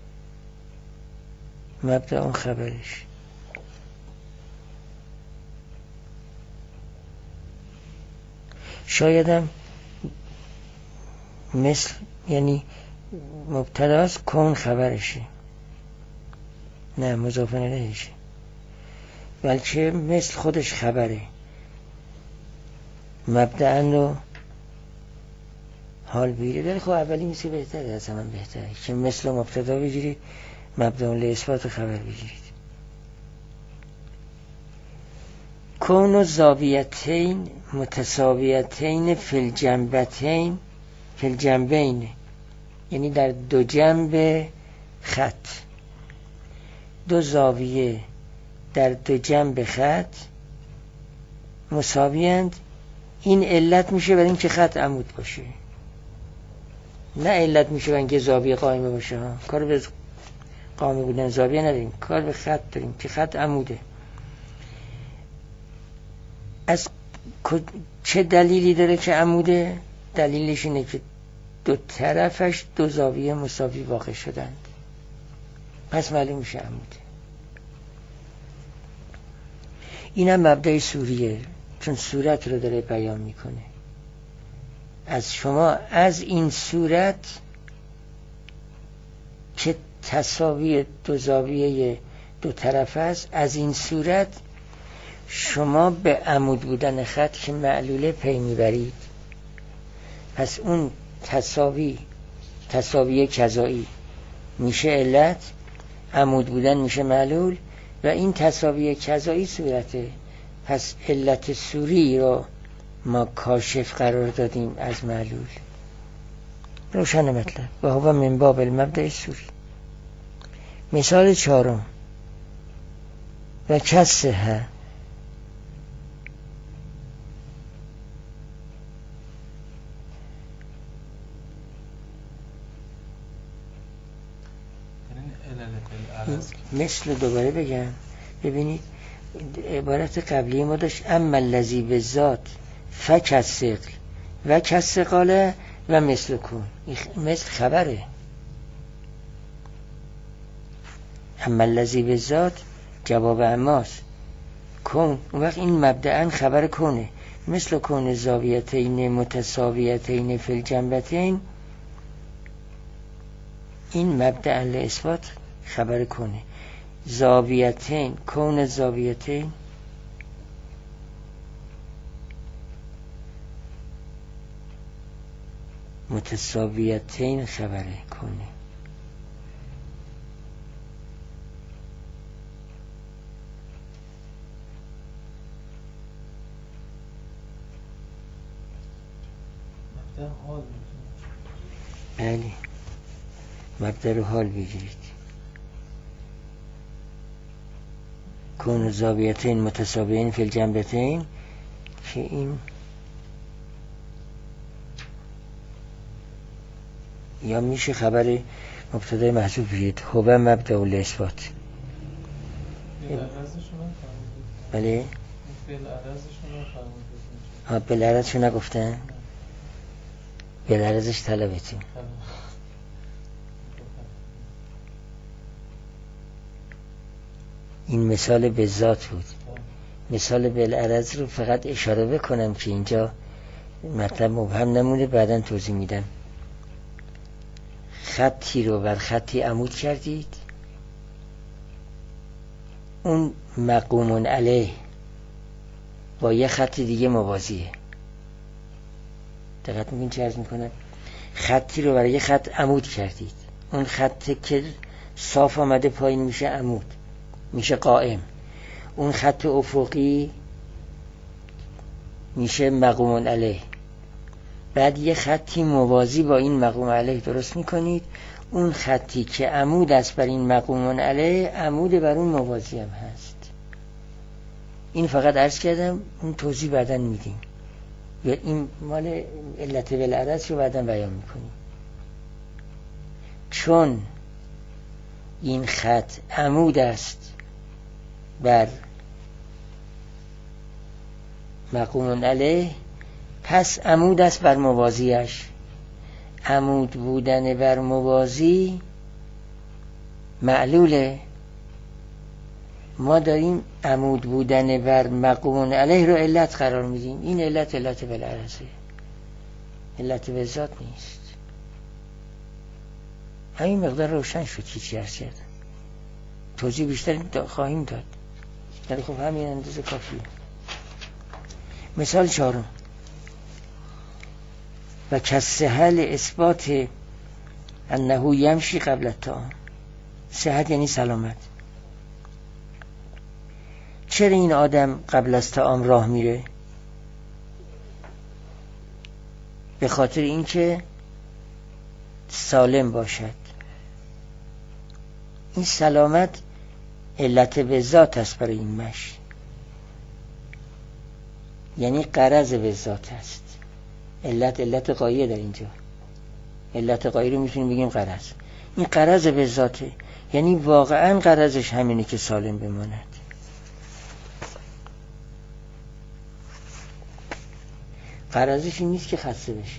مبدأ اون خبرش. شایدم مثل یعنی مبتداست، کون خبرشه، نه مضاف الیهشه، بلکه مثل خودش خبره. مبدأ رو حال بگیره، ولی خب اولی میشه بهتره، از من بهتره که مثل مبتدا بگیرید، مبدأ لاثبات خبر بگیرید. کون زاویتین متساویتین فی الجنبتین، فی الجنبین یعنی در دو جنب خط، دو زاویه در دو جنب خط مساویند. این علت میشه برای اینکه خط عمود باشه، نه علت میشه برای اینکه زاویه قائمه باشه. کار به قائمه بودن زاویه نداریم، کار به خط داریم که خط عموده. از چه دلیلی داره که عموده؟ دلیلش اینه که دو طرفش دو زاویه مساوی واقع شدند، پس معلوم میشه عموده. اینم مبدأ سوریه، چون صورت رو داره بیان میکنه. از شما از این صورت که تساوی دو زاویه دو طرف است، از این صورت شما به عمود بودن خط که معلوله پی میبرید. پس اون تساوی کذایی میشه علت، عمود بودن میشه معلول، و این تساوی کذایی صورته. پس علت سوری رو ما کاشف قرار دادیم از معلول. روشن مطلب. و هو من باب المبدأ سوری. مثال چهارم، و کسه مثل دوباره بگم، ببینید عبارت قبلی ما داشت اما الذی بالذات فکالثقل و کالثقال و مثل کون. مثل خبره، اما الذی بالذات جواب اماست، کون اون وقت این مبدأن خبر کونه. مثل کون زاویتین متساویتین فی الجنبتین، این مبدأ لاثبات خبر کنه. زاویتین، کون زاویتین متساویتین خبر کنه. بله، مبدأ رو حال بگیرید. کون زاویتین متساویین فی الجنبتین، که این یا میشه خبر مبتدای محذوف بگید، هو مبدأ الاثبات. بله، بالعرضشو نگفتن، بالعرضش طلبتیم. این مثال به ذات بود. مثال بالعرض رو فقط اشاره بکنم که اینجا مطلب مبهم نمونه، بعداً توضیح میدم. خطی رو بر خطی عمود کردید، اون مقوم علیه با یه خط دیگه موازیه. دقت میکنید چه عرض میکنم؟ خطی رو برای خط عمود کردید، اون خطی که صاف آمده پایین میشه عمود، میشه قائم. اون خط افقی میشه مقوم علیه. بعد یه خطی موازی با این مقوم علیه درست میکنید، اون خطی که عمود است بر این مقوم علیه عمود بر اون موازی هم هست. این فقط عرض کردم، اون توضیح بعداً میدیم، یا این مال علت بالعرض رو بعداً بیان میکنیم. چون این خط عمود است بر مقوم علیه، پس عمود است بر موازیش. عمود بودن بر موازی معلوله. ما داریم عمود بودن بر مقوم علیه رو علت قرار میدیم. این علت بالعرضه، علت به ذات نیست. همین مقدار روشن شد. چی عرض کردم، توضیح بیشتر خواهیم داد، ولی خب همین اندازه کافیه. مثال چهارم، و کالسهل اثبات انه یمشی قبل الطعام. صحت یعنی سلامت. چرا این آدم قبل از طعام راه میره؟ به خاطر اینکه سالم باشد. این سلامت علت به ذات است برای این مشی، یعنی غرض به ذات است. علت غایه در اینجا. علت غایه رو میتونیم بگیم غرض. این غرض به ذاته، یعنی واقعا غرضش همینه که سالم بماند. غرضش این نیست که خسته بشه.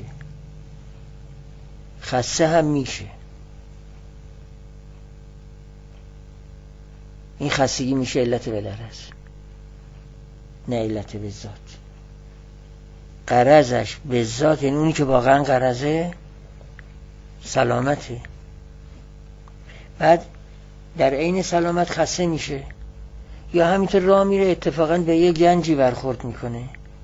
خسته هم میشه. این خستگی میشه علت بالعرض، نه علت به ذات. غرضش به ذات یعنی اونی که واقعا غرضه سلامته. بعد در عین سلامت خسته میشه، یا همینطور راه میره اتفاقا به یه گنجی برخورد میکنه.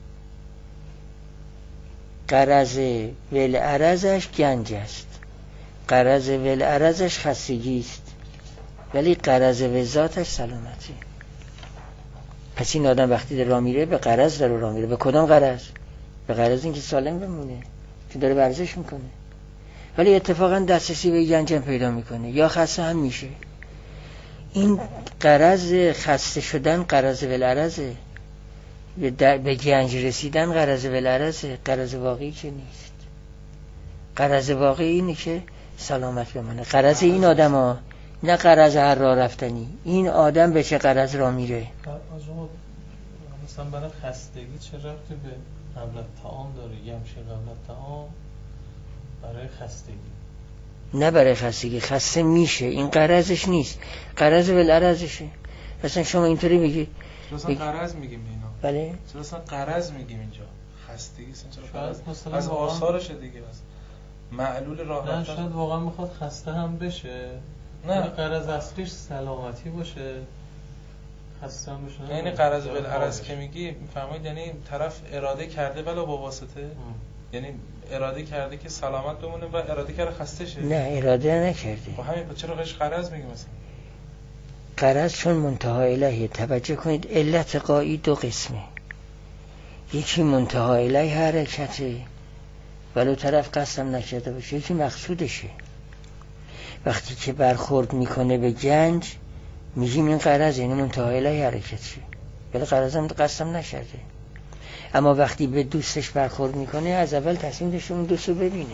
غرض بالعرضش گنج است، غرض بالعرضش خستگی است، ولی غرض به ذاتش سلامته. پس این آدم وقتی در راه میره به غرض در راه میره. به کدام غرض؟ به غرض اینکه سالم بمونه، که داره ورزش میکنه. ولی اتفاقا دسترسی به گنج پیدا میکنه، یا خسته هم میشه. این غرض خسته شدن غرض بالعرضه، به گنج رسیدن غرض بالعرضه، غرض واقعی که نیست. غرض واقعی اینه که سلامت بمونه. غرض این آدم ها، نه غرض هر راه رفتنی. این آدم به چه غرض راه میره؟ مثلا برای خستگی چه ربطی به قبل طعام داره؟ یمشی قبل طعام برای خستگی، نه برای خستگی. خسته میشه، این غرضش نیست، غرض بالعرضشه. مثلا شما اینطوری میگی مثلا غرض میگیم اینا. بله، مثلا غرض میگیم اینجا. خستگی مثلا از آثارشه دیگه. معلول راه رفتن. نه شاید واقعا میخواد خسته هم بشه، نه غرض اصلیش سلامتی باشه. خسته هم بشه یعنی غرض بالعرض که میگی میفهمید، یعنی طرف اراده کرده ولی با واسطه، یعنی اراده کرده که سلامت بمونه و اراده کرده خسته شه. نه اراده نکرده. خب همین چرا قش غرض میگیم مثلا؟ غرض چون منتهای الهیه. توجه کنید علت غایی دو قسمه. یکی منتهای الیه حرکته ولو طرف قصدم نکرده باشه، یکی مقصودشه. وقتی که برخورد میکنه به گنج میگیم این غرض، یعنی منتهای الیه حرکتشه، ولی غرضم قصدم نکرده. اما وقتی به دوستش برخورد میکنه از اول تصمیم داشته اون دوستو ببینه،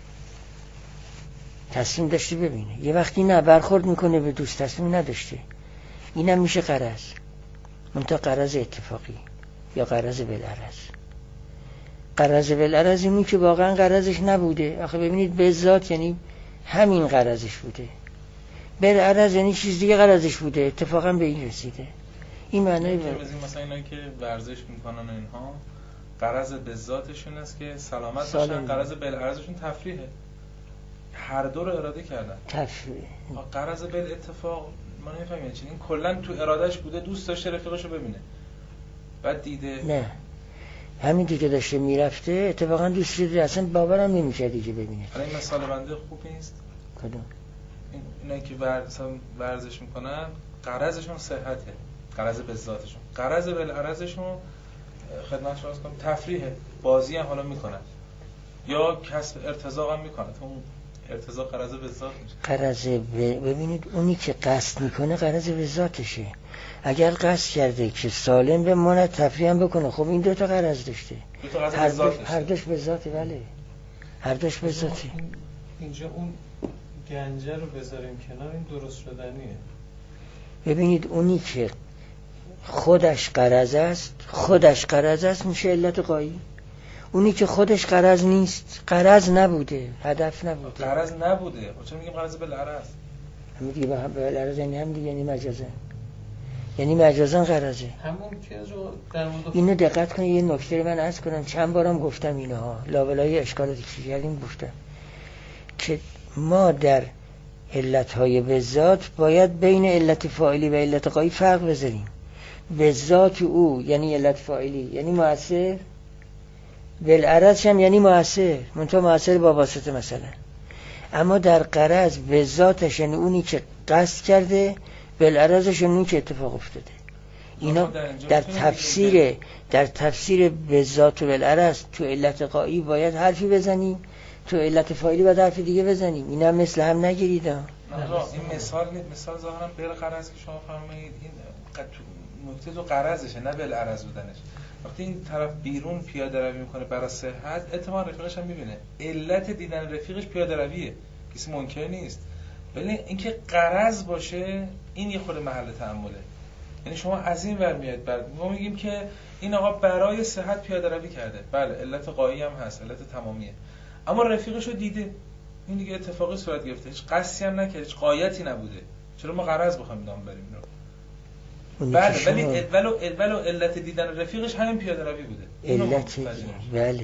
تصمیم داشته ببینه. یه وقتی نه برخورد میکنه به دوست تصمیم نداشته، اینم میشه غرض، منتها غرض اتفاقی یا غرض بالعرض. غرض بالعرض اینی که واقعا غرضش نبوده. آخه ببینید به ذات یعنی همین غرضش بوده، بالعرض یعنی چیز دیگه غرضش بوده، اتفاقا به این رسیده. این معنی مثلا اینا که ورزش میکنن و اینها غرض به ذاتشون است که سلامت باشن، غرض بالعرضشون تفریحه. هر دو رو اراده کردن. تفریح. غرض بالاتفاق ما نمی‌فهمیم چی. این کلا تو ارادهش بوده، دوست داشته رفیقشو ببینه، بعد دیده. نه همین دیگه داشته میرفته اتفاقا دوست دیده اصلا باورم نمیشه دیگه ببینه. حالا این مثال بنده خوب نیست؟ کدوم؟ اینا که ورزش میکنن غرضشون صحته، غرض به ذاتشون، غرض بالعرضشون خدمت شما کنم تفریحه، بازی هم حالا میکنن یا کسب ارتزاق هم میکنن. اون ارتزاق غرض به ذات میشه. ببینید اونی که قصد میکنه غرض به ذاتشه. اگر قصد کرده که سالم به ماند تفریح هم بکنه، خب این 2 تا غرض داشته. هر دوش به ذاته. بله هر دوش به ذاته. اینجا اون گنجه رو بذاریم کنار، این درست شدنیه. ببینید اونی که خودش غرض است میشه علت غایی. اونی که خودش غرض نیست، غرض نبوده، هدف نبوده. غرض نبوده. چون میگیم غرض بالعرض. همین دیگه بالعرض یعنی هم دیگه یعنی مجازن غرضه. همون که در مورد اینو دقت کنید. یه نکته من عرض کنم، چند بارم گفتم اینها، لابلای اشکالاتی که کردیم گفتم که ما در علتهای بذات باید بین علت فاعلی و علت غایی فرق بذاریم. بذات او یعنی علت فاعلی یعنی مؤثر، بالعرض هم یعنی مؤثر، منتها مؤثر با واسطه مثلا. اما در غرض بذاتش یعنی اونی که قصد کرده، بالعرضش یعنی اونی که اتفاق افتاده. اینا در تفسیر بذات و بالعرض تو علت غایی باید حرفی بزنیم، تو علت فاعلی باید حرف دیگه بزنیم. اینا مثل هم نگیرید. این مثال ظاهرا بر غرض که شما فرمایید، این نکته تو غرضشه نه بالعرض بودنش. وقتی این طرف بیرون پیاده روی میکنه برای صحت، احتمال رفیقش هم میبینه علت دیدن رفیقش پیاده رویه، کسی منکر نیست. ولی اینکه غرض باشه این یه خود محل تأمله. یعنی شما از این ور میاد ما میگیم که این آقا برای صحت پیاده روی کرده، بله علت غایی هم هست، علت تمامیه، اما رفیقش رو دیده، این دیگه اتفاقی صورت گرفته، هیچ قصدی هم نکرد، هیچ غایتی نبوده. چرا ما غرض بخوایم نام بریم اینو؟ بله ولی علت دیدن رفیقش همین پیاده روی بوده. بله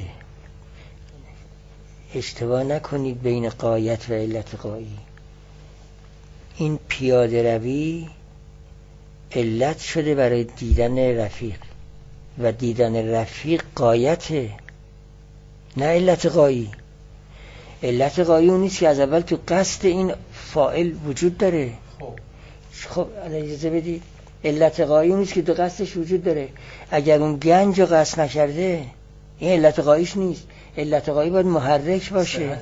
اشتباه نکنید بین غایت و علت غایی. این پیاده روی علت شده برای دیدن رفیق و دیدن رفیق غایته، نه علت غایی. علت غایی اون نیست که از اول تو قصد این فاعل وجود داره. خب اجازه بدید، علت غایی اون نیست که تو قصدش وجود داره. اگر اون گنج رو قصد نکرده این علت غاییش نیست. علت غایی باید محرک باشه.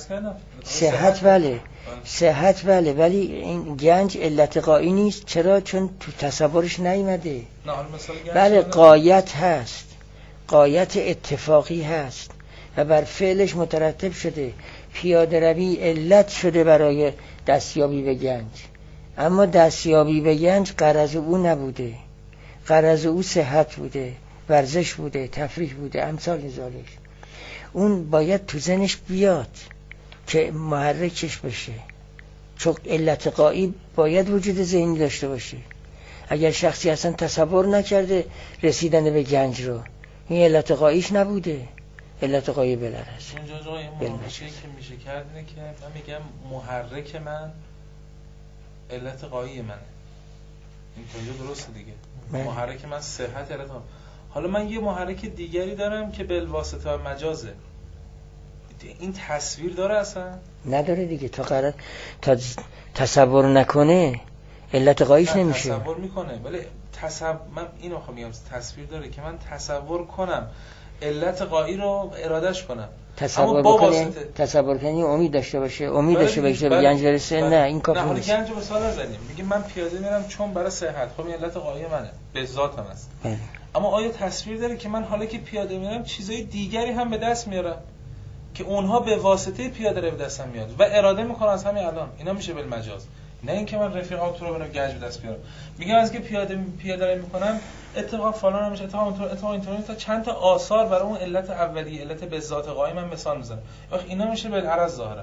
صحت بله ولی این گنج علت غایی نیست. چرا؟ چون تو تصورش نیامده. بله غایت هست، غایت اتفاقی هست و بر فعلش مترتب شده. پیاده روی علت شده برای دستیابی به گنج، اما دستیابی به گنج غرض او نبوده. غرض او صحت بوده، ورزش بوده، تفریح بوده، امثال ذالک. اون باید تو ذهنش بیاد که محرکش بشه، چون علت غایی باید وجود ذهنی داشته باشه. اگر شخصی اصلا تصور نکرده رسیدن به گنج رو، این علت غاییش نبوده، علت غایی بالعرض. اونجا جای محرکه که میشه کرد اینه که من میگم محرک من علت غایی منه. این تا درسته دیگه. محرک من صحت علت غایی. حالا من یه محرک دیگری دارم که بالواسطه و مجازه. این تصویر داره اصلا؟ نداره دیگه. تا تصور نکنه علت غاییش نمیشه. تصور میکنه ولی من اینو میگم تصویر داره که من تصور کنم علت غایی رو ارادهش کنم. تصور کنی امید داشته باشه، امید داشته باشه به گنج برسه. نه این کافی نیست. نه گنج رو مثال نزنیم. میگیم من پیاده میرم چون برای صحت، خب این علت غایی منه، به ذاتم است. اما آیا تصویر داره که من حالا که پیاده میرم چیزای دیگری هم به دست میارم که اونها به واسطه پیاده رو به دستم میاد و اراده میکنم از همین الان؟ اینا میشه بالمجاز. نه اینکه من رفیقام تو رو برم گنج به دست بیارم. میگم از که پیاده رو میکنم اتفاق فلان هم میشه، اتفاق اینطوری تا چند تا آثار برای اون علت اولیه، علت به ذات غایی من مثال میزنم. اینا میشه بالعرض ظاهرا.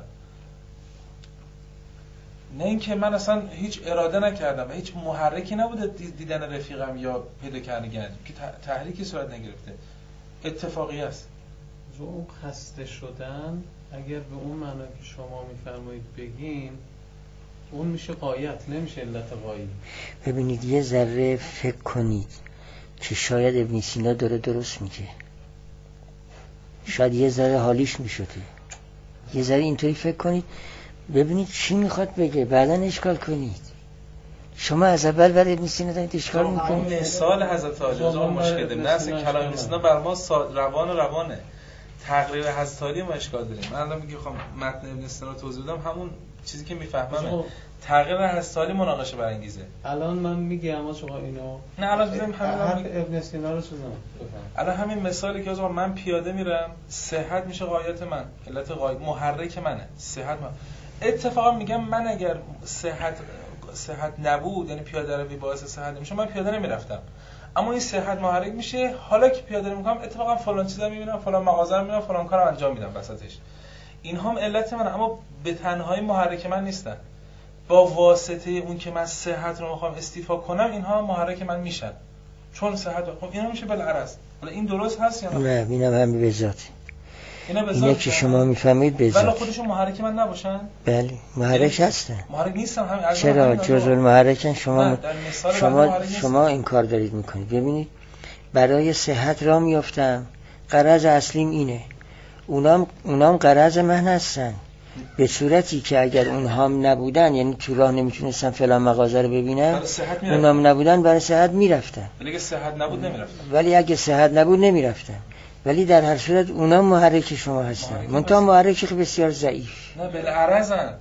نه اینکه من اصلا هیچ اراده نکردم و هیچ محرکی نبوده دیدن رفیقم یا پیدا کردن گنج که تحریکی صورت نگرفته، اتفاقی است. رو اون خسته شدن اگر به اون معنا که شما میفرمایید بگیم، اون میشه غایت، نمیشه علت غایی. ببینید یه ذره فکر کنید که شاید ابن سینا داره درست میگه. شاید یه ذره حالیش میشده. یه ذره اینطوری فکر کنید ببینید چی میخواد بگه، بعداً اشکال کنید. شما از اول برای ابن سینا دارید اشکال میکنید. مثال حضرت علی آقا مشکل داریم. نه کلام ابن سینا بر ما روانه. تقریر حضرت علی ما اشکال داریم. من الان میگم خواهم متن ابن سینا رو توضیح بدم، همون چیزی که میفهمم تغییر حضرت علی مناقشه برانگیزه. الان من میگم اما شما اینو نه الان بزنیم همین ابن سینا رو چون الان همین مثالی که آقا من پیاده میرم، صحت میشه غایت من، علت غایت محرک منه، صحت من. اتفاقا میگم من اگر صحت نبود، یعنی پیاده روی باعث صحت نمیشه، من پیاده نمیرفتم. اما این صحت محرک میشه، حالا که پیاده میکنم اتفاقا فلان چیزا میبینم، فلان مغازه رو میبینم، فلان کارو انجام میدم وسطش. اینها هم علت منه، اما به تنهایی محرک من نیستن. با واسطه اون که من صحت رو میخوام استیفا کنم، اینها هم محرک من میشن. چون صحت خب اینا میشه بالعرض. حالا این درست هست یا نه؟ اینم هم به ذاته. اینا که شما میفهمید به ذات. ولی خودشون محرک من نباشن؟ بله محرک هستن. محرک نیستم همین. چرا جزء المحرکن؟ شما این کار دارید میکنید. ببینید برای صحت را میافتم، غرض اصلیم اینه. اونام غرض من هستن، به صورتی که اگر اونهام نبودن، یعنی تو راه نمیتونستم فلان مغازه رو ببینم، اونام نبودن برای صحت میرفتن. ولی اگه صحت نبود نمیرفتن. ولی اگه صحت نبود نمیرفتن. ولی در هر صورت اونا محرک شما هستن. منتها محرک بسیار ضعیف. نه بالعرضن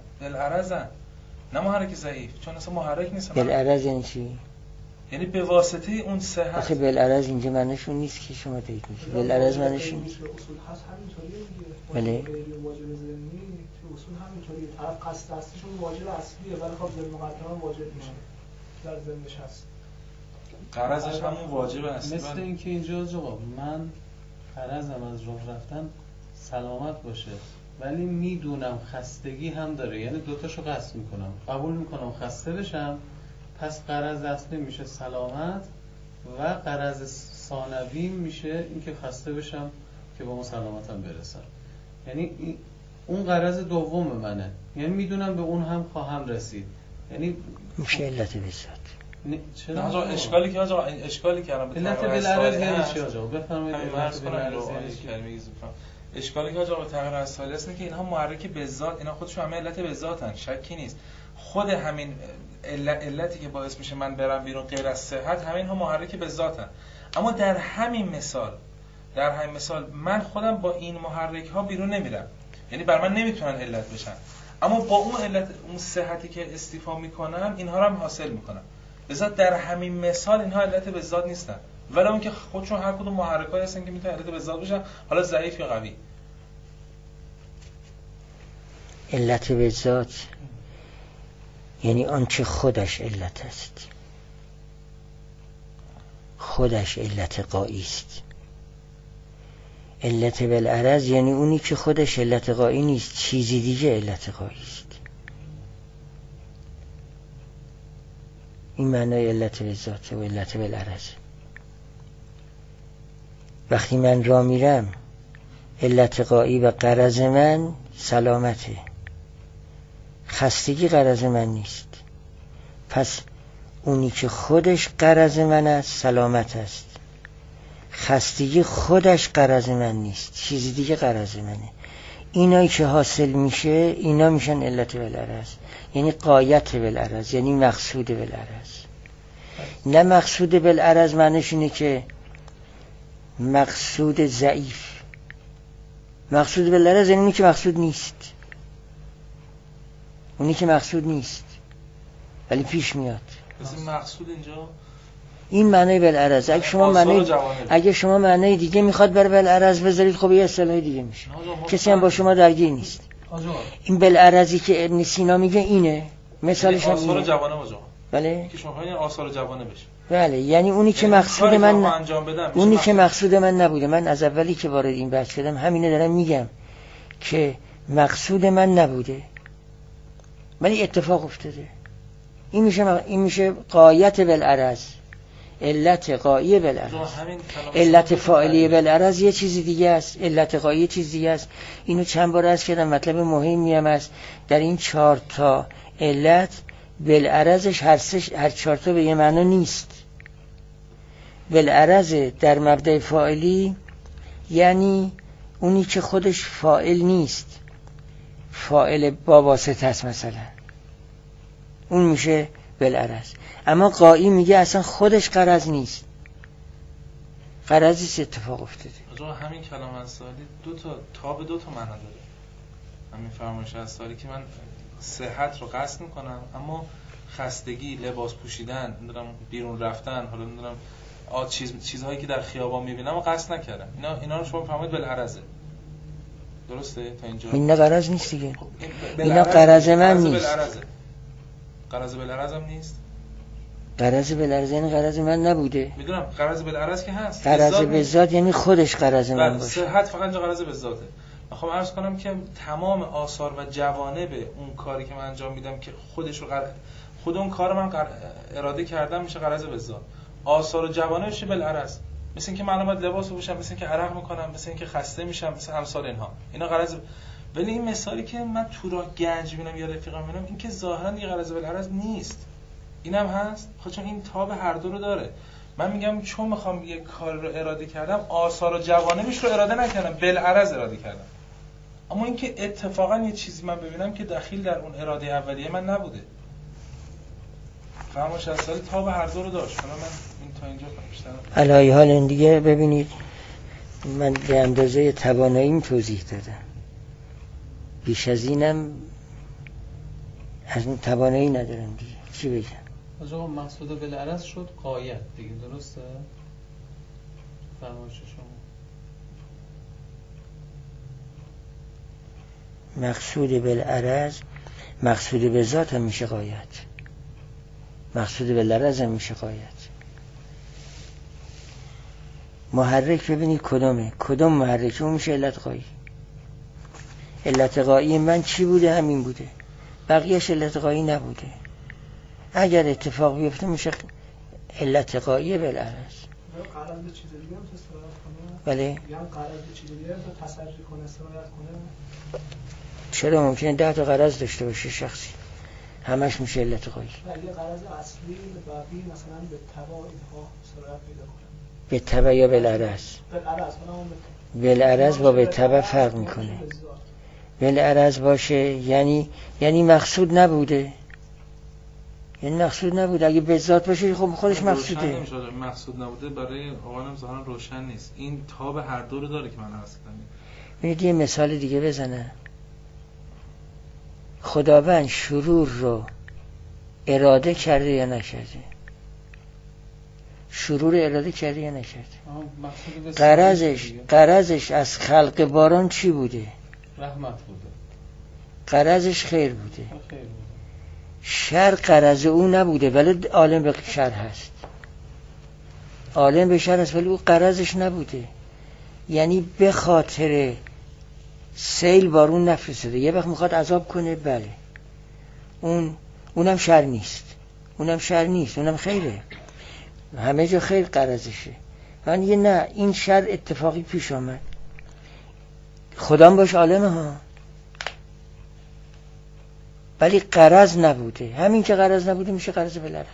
نه محرک ضعیف، چون اصلا محرک نیست. بالعرض یعنی چی؟ یعنی به واسطه اون صحت. آخه بالعرض اینجا معنیشون نیست که شما دارید میگید. بالعرض معنیش نیست. اصول هست همینطوریه دیگه. بله. واجب ذهنی تو اصول همینطوریه. طرف قصد اصلیشون واجب اصلیه ولی خب ضمن مقدمه واجب میشه. در ذهنش هست. غرضش همون واجب اصلی. مثل اینکه اینجا جواب من غرضم از راه رفتن سلامت باشه، ولی میدونم خستگی هم داره، یعنی دوتاشو قصد میکنم، قبول میکنم خسته بشم، پس غرض اصلی میشه سلامت و غرض ثانوی میشه اینکه خسته بشم که به اون سلامتم برسم. یعنی اون غرض دوم منه، یعنی میدونم به اون هم خواهم رسید. یعنی میشه علت بذات. چرا آقا اشکالی که آقا این اشکالی کردم به علت بالعرض یعنی چی آقا؟ بفرمایید. علت بالعرض یعنی اشکالی که آقا تغییر از سالی است که اینها محرک به ذات، اینا خودشون همه علت به ذاتن، شکی نیست. خود همین علتی که باعث میشه من برم بیرون غیر از صحت، همین ها محرک به ذاتن. اما در همین مثال من خودم با این محرک ها بیرون نمیرم، یعنی بر من نمیتونن علت بشن، اما با اون علت اون صحتی که استیفا میکنم اینها رو هم حاصل میکنم. لذا در همین مثال اینها علت به ذات نیستن، ولی اون که خودشون هر کدوم محرکایی هستن که میتونن علت به ذات بشن، حالا ضعیف یا قوی. علت به ذات یعنی آنچه خودش علت است، خودش علت قایی است. علت بالعرض یعنی اونی که خودش علت قایی نیست، چیزی دیگه علت قایی است. این معنای علت به ذات و علت بالعرض. وقتی من را میرم، علت قایی و غرض من سلامته، خستگی غرض من نیست. پس اونی که خودش غرض من است سلامت است، خستگی خودش غرض من نیست، چیزی دیگه غرض منه. اینایی که حاصل میشه اینا میشن علت بالعرض، یعنی غایت بالعرض، یعنی مقصود بالعرض. نه مقصود بالعرض معنیش اینه که مقصود ضعیف. مقصود بالعرض یعنی اونی که مقصود نیست، اونی که مقصود نیست ولی پیش میاد. مثل مقصود اینجا این معنی بالعرض. اگه شما معنی دیگه میخواد بر بالعرض بذارید، خب یه اصطلاح دیگه میشه، کسی هم با شما درگیر نیست. این بالعرضی که ابن سینا میگه اینه، مثالش هم آثار جوانه باشه. بله که شما این آثار جوانه بشه. بله، یعنی اونی که مقصود من اونی که مقصود من نبوده. من از اولی که وارد این بحث شدم همینه دارم میگم که مقصود من نبوده ولی اتفاق افتاده. این میشه غایت بالعرض، علت غایی بالعرض. علت فاعلی بالعرض یه چیز دیگه است، علت غایی یه چیز دیگه است. اینو چند بار عرض کردم، مطلب مهمی هم است. در این 4 تا علت بالعرضش هر 4 تا به یه معنا نیست. بالعرض در مبدأ فاعلی یعنی اونی که خودش فاعل نیست، فاعل با واسطه است مثلا، اون میشه بالعرض. اما قایی میگه اصلا خودش غرض نیست، غرضی اتفاق افتاده. آقا همین کلام انصاری تاب دو تا معنا داره. همین فرمایش انصاری که من صحت رو قصد میکنم اما خستگی، لباس پوشیدن، نمیدونم بیرون رفتن، حالا نمیدونم چیزهایی که در خیابان میبینم و قصد نکردم، اینا رو شما فرمایید بالعرضه. درسته تا اینجا؟ این غرض نیست دیگه. اینا غرض من نیست. غرض بالعرض هم نیست. غرض بالعرض یعنی غرض من نبوده. میدونم غرض بالعرض که هست. غرض بالذات یعنی خودش غرض من باشه. صحت فقط اینجا غرض بالذاته. میخوام عرض کنم که تمام آثار و جوانب اون کاری که من انجام میدم که خود اون کار من اراده کردم میشه غرض بالذات. آثار و جوانبش بالعرض. مثل اینکه من باید لباس بپوشم، مثل اینکه عرق میکنم، مثل اینکه خسته میشم، مثل امثال اینها. اینا غرض. ولی این مثالی که من تو راه گنج میبینم یا رفیقام میبینم، این که ظاهرا یه غرض بالعرض نیست. اینم هست. خب چون این تاب هر دو رو داره. من میگم چون میخوام یه کار رو اراده کردم، آثار و جوانبش رو اراده نکردم، بالعرض اراده کردم. اما اینکه اتفاقا یه چیزی من ببینم که دخیل در اون اراده اولیه من نبوده. فرمایش اصلی تاب هر دو رو داشت. من این تا اینجا بیشتر علای حال این دیگه ببینید، من به اندازه تواناییم توضیح دادم، بیش از اینم از اون توانایی ندارم دیگه. چی بگم؟ آقا مقصود بالعرض شد غایت دیگه، درسته؟ فرمایش شما مقصود بالعرض، مقصود به ذات هم میشه غایت، مقصود بالعرض هم میشه غایت. محرک ببینید کدوم محرک، اون میشه علت غایی. علت غایی من چی بوده؟ همین بوده، بقیهش علت غایی نبوده. اگر اتفاق بیفته میشه علت غایی بالعرض. قرار به چیز دیگه هم استفاده کنه. بله. یعنی قرار به چیز دیگه هم تصرف کنه، استفاده کنه. چرا ممکنه 10 تا غرض داشته باشه شخصی، همش میشه علت غایی. ولی غرض اصلی باقی مثلا به تبع اینها صورت پیدا کنه. به تبع یا بالعرض؟ بالعرض با به تبع فرق میکنه. بالعرض باشه یعنی مقصود نبوده، یعنی مقصود نبوده. اگه به ذات باشه خب خودش مقصوده. مقصود نبوده برای آقایان ظاهرا روشن نیست. این تاب هر دو رو داره که من عرض کردم. ببینید یه مثال دیگه بزنم. خداوند شرور رو اراده کرده یا نکرده؟ شرور اراده کرده یا نکرده؟ غرضش از خلق باران چی بوده؟ رحمت بوده. غرضش خیر بوده. شر غرض او نبوده ولی عالم به شر هست، عالم به شر هست ولی او غرضش نبوده. یعنی به خاطر سیل بارون نفرستاده، یه وقت میخواد عذاب کنه، بله اونم شر نیست، اونم خیره، همه جا خیر غرضشه. من یه نه، این شر اتفاقی پیش آمد، خدام باش عالمه ها، ولی غرض نبوده. همین که غرض نبوده میشه غرض بالعرض.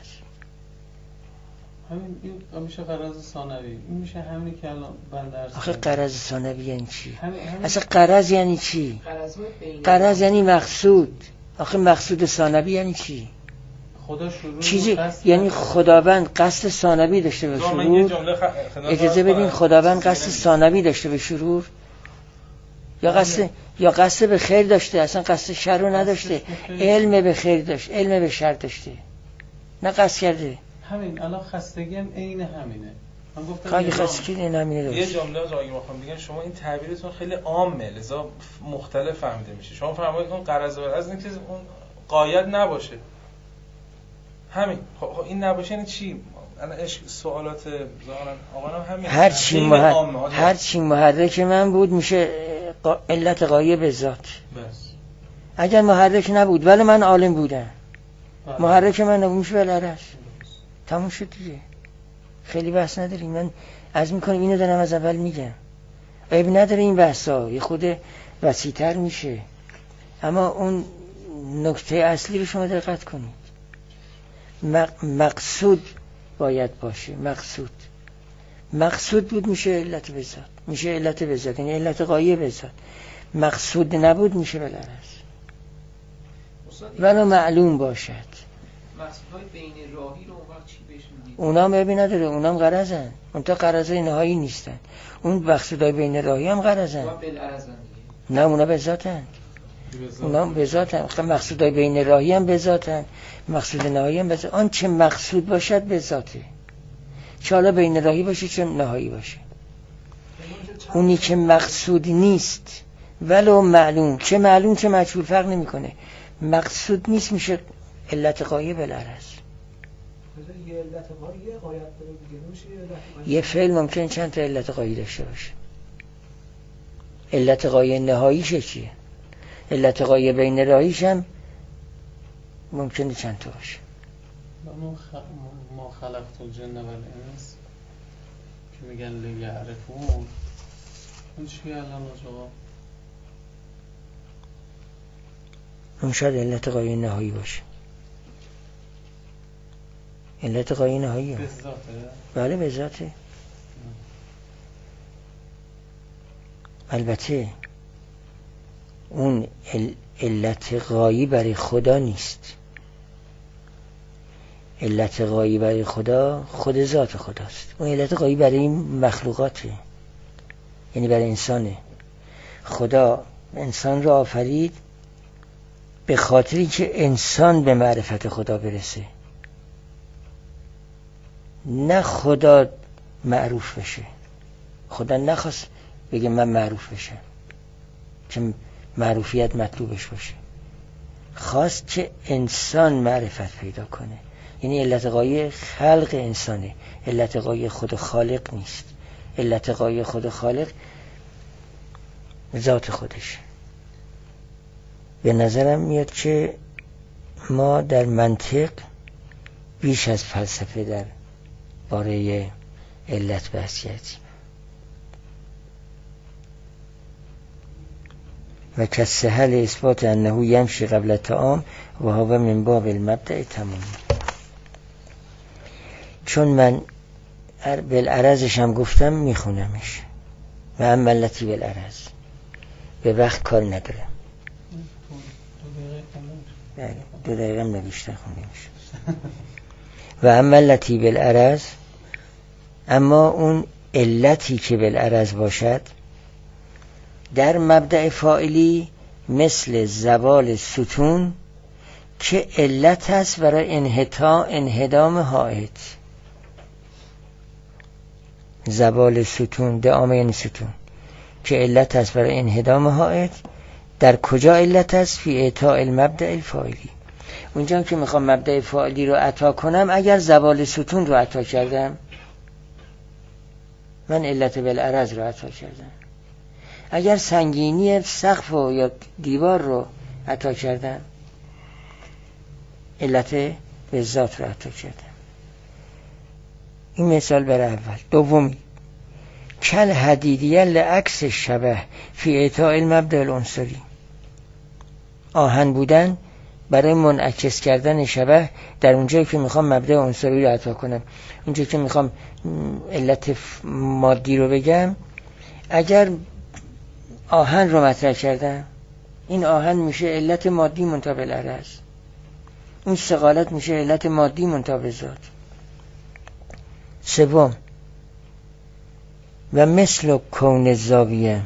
همین این میشه غرض ثانوی. این میشه همینی که الان بنده عرض. آخه غرض ثانوی یعنی چی؟ اصلا غرض یعنی چی؟ غرض یعنی مقصود. آخه مقصود ثانوی یعنی چی؟ خدا شروع چیزی یعنی خداوند قصد ثانوی داشته به شرور. اجازه بدین خداوند قصد ثانوی داشته به شرور، یا قصد به خیر داشته، اصلا قصد شر رو نداشته، علم به خیر داشته، علم به شر داشته، نه قصد کرده. همین الان خستگی هم عین همینه. من گفتم خیلی خستگی این همینه. یه جمله از آقای میخوام بگم، شما این تعبیرتون خیلی عامه لذا مختلف فهمیده میشه. شما فرمایید اون غرض بالعرض اینه که اون غایت نباشه. همین. خب این نباشه یعنی چی؟ الان سوالات ظاهرا آقا همین. هر چی محرک من بود میشه علت غایه به ذات. بس. اگر محرک نبود ولی من عالم بودم، محرک من نبود میشه بالعرض. تموم شد دیگه. خیلی بحث نداریم. من عرض میکنم اینو دارم از اول میگم. عیب نداره این بحثا، یه خود وسیع‌تر میشه. اما اون نکته اصلی رو شما دقت کنید. مقصود باید باشه. مقصود بود میشه علت به ذات، میشه علت به ذات، یعنی علت غایه به ذات. مقصود نبود میشه بالعرض ولو معلوم باشد. مقصودهای بین راهی رو اون وقت چی بهش میگید؟ اونا ببین نداره، اونا هم غرضن، اون تا غرضای نهایی نیستن. اون مقصودهای بین راهی هم غرضن. نه اونا به ذاتن، اونا به ذاتن. مقصودهای بین راهی هم به ذاتن، مقصود نهایی هم به ذات. آن چه مقصود باشد به ذاته، چه حالا بین راهی باشه چه نهایی باشه. اونی که مقصود نیست ولو معلوم، چه معلوم چه مجهول فرق نمیکنه، مقصود نیست میشه علت غایه بالعرض. یه فعل ممکن چند تا علت غایه داشته باشه. علت غایه نهاییشه چیه؟ علت غایه بین راهیش هم ممکنه چند تا باشه. ما خلقت الجن والانس که میگن لیعرفون، اون چیه الان آقا؟ اون شاید علت غایه نهایی باشه. علت غایه نهایی به ذاته؟ بله به ذاته. البته اون علت غایی برای خدا نیست. علت غایی برای خدا خود ذات خداست. اون علت غایی برای این مخلوقاته، یعنی برای انسانه. خدا انسان را آفرید به خاطری که انسان به معرفت خدا برسه، نه خدا معروف بشه. خدا نخواست بگه من معروف بشم که معروفیت مطلوبش باشه، خواست که انسان معرفت پیدا کنه. یعنی علت غایه خلق انسانه، علت غایه خود خالق نیست. علت غایه خود خالق ذات خودش. به نظرم میاد که ما در منطق بیش از فلسفه در باره علت بحث کردیم. و کالسهل اثبات انه یمشی قبل طعام و هو من باب المبدأ تمام. چون من بالعرضش هم گفتم میخونمش و اما التی بالعرض به وقت کار ندارم. 2 دقیقه هم نبیشتر خونیمش. و اما التی بالعرض، اما اون علتی که بالعرض باشد در مبدأ فاعلی مثل زوال ستون که علت است برای انهدام حائط. زوال ستون دعامه یعنی ستون که علت است برای انهدام حائط. در کجا علت است؟ فی اعطاء المبدأ الفاعلی. اونجا که میخوام مبدأ فاعلی رو عطا کنم، اگر زوال ستون رو عطا کردم من علت بالعرض رو عطا کردم. اگر سنگینی سقف یا دیوار رو عطا کردم علت به ذات رو عطا کردم. این مثال برای اول. دومی کل حدیدیه لعکس شبه فی اعطاء المبدأ العنصری. آهن بودن برای منعکس کردن شبه در اونجایی که میخوام مبدأ عنصری رو عطا کنم. اونجایی که میخوام علت مادی رو بگم، اگر آهن رو مطرح کردم این آهن میشه علت مادی منتهی بالعرض، اون ثقالت میشه علت مادی منتهی به ذات. سوم و مثل کون الزاویه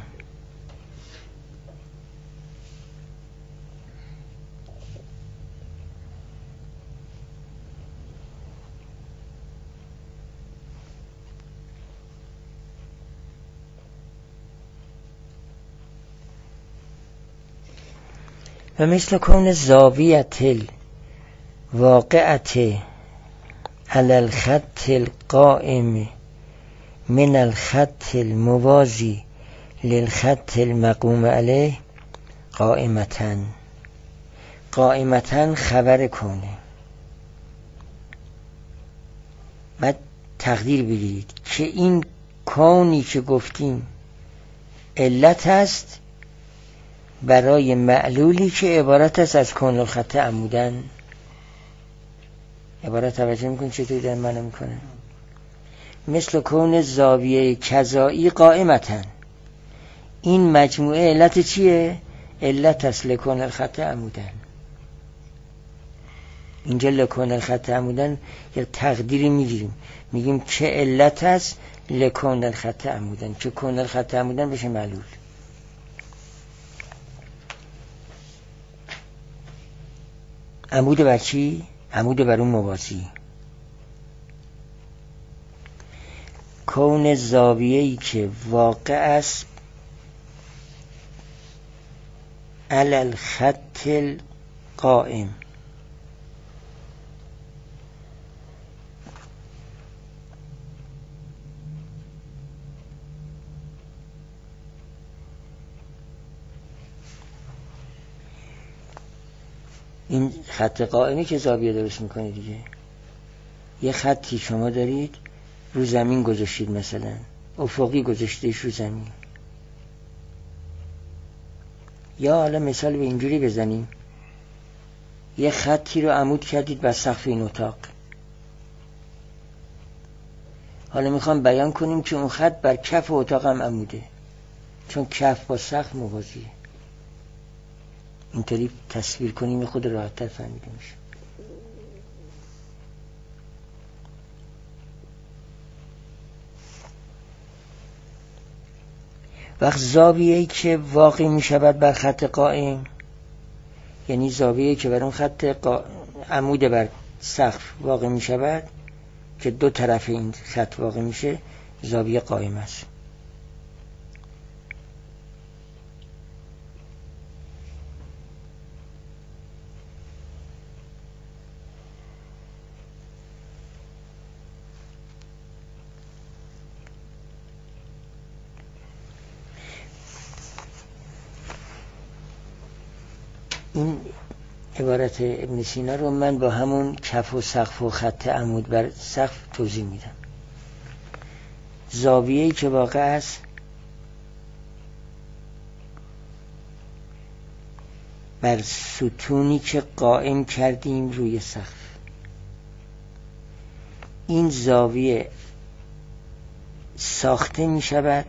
و مثل کون زاویت الواقعت علی الخط القائم من الخط الموازی للخط المقوم علیه قائمتن. قائمتن خبر کونه. بعد تقدیر بگیرید که این کونی که گفتیم علت است برای معلولی که عبارت است از کون الخط عمودن. عبارت توجه میکنید چطوری در معنی میکنه؟ مثل کون زاویه کذایی قائمتن. این مجموعه علت چیه؟ علت است لکون الخط عمودن. اینجا لکون الخط عمودن یک تقدیری میگیریم، میگیم چه علت است لکون الخط عمودن، چه کون الخط عمودن بشه معلول. عمود بر چی؟ عمود بر اون موازی. کون زاویه‌ای که واقع است علی الخط القائم. این خط قائمی که زاویه درست میکنه دیگه. یه خطی شما دارید رو زمین گذاشتید، مثلا افقی گذاشتیدش رو زمین، یا حالا مثال به اینجوری بزنیم، یه خطی رو عمود کردید بر سقف این اتاق. حالا میخوام بیان کنیم که اون خط بر کف اتاق هم عموده، چون کف با سقف موازیه. اینطوری تصویر کنیم خود راحت‌تر فهمیده میشه. وقت زاویه‌ای که واقع میشود بر خط قائم، یعنی زاویه‌ای که بر اون خط عمود بر سقف واقع میشود که دو طرف این خط واقع میشه، زاویه قائم است. این عبارت ابن سینا رو من با همون کف و سقف و خط عمود بر سقف توضیح میدم. زاویه‌ای که واقع است بر ستونی که قائم کردیم روی سقف. این زاویه ساخته می شود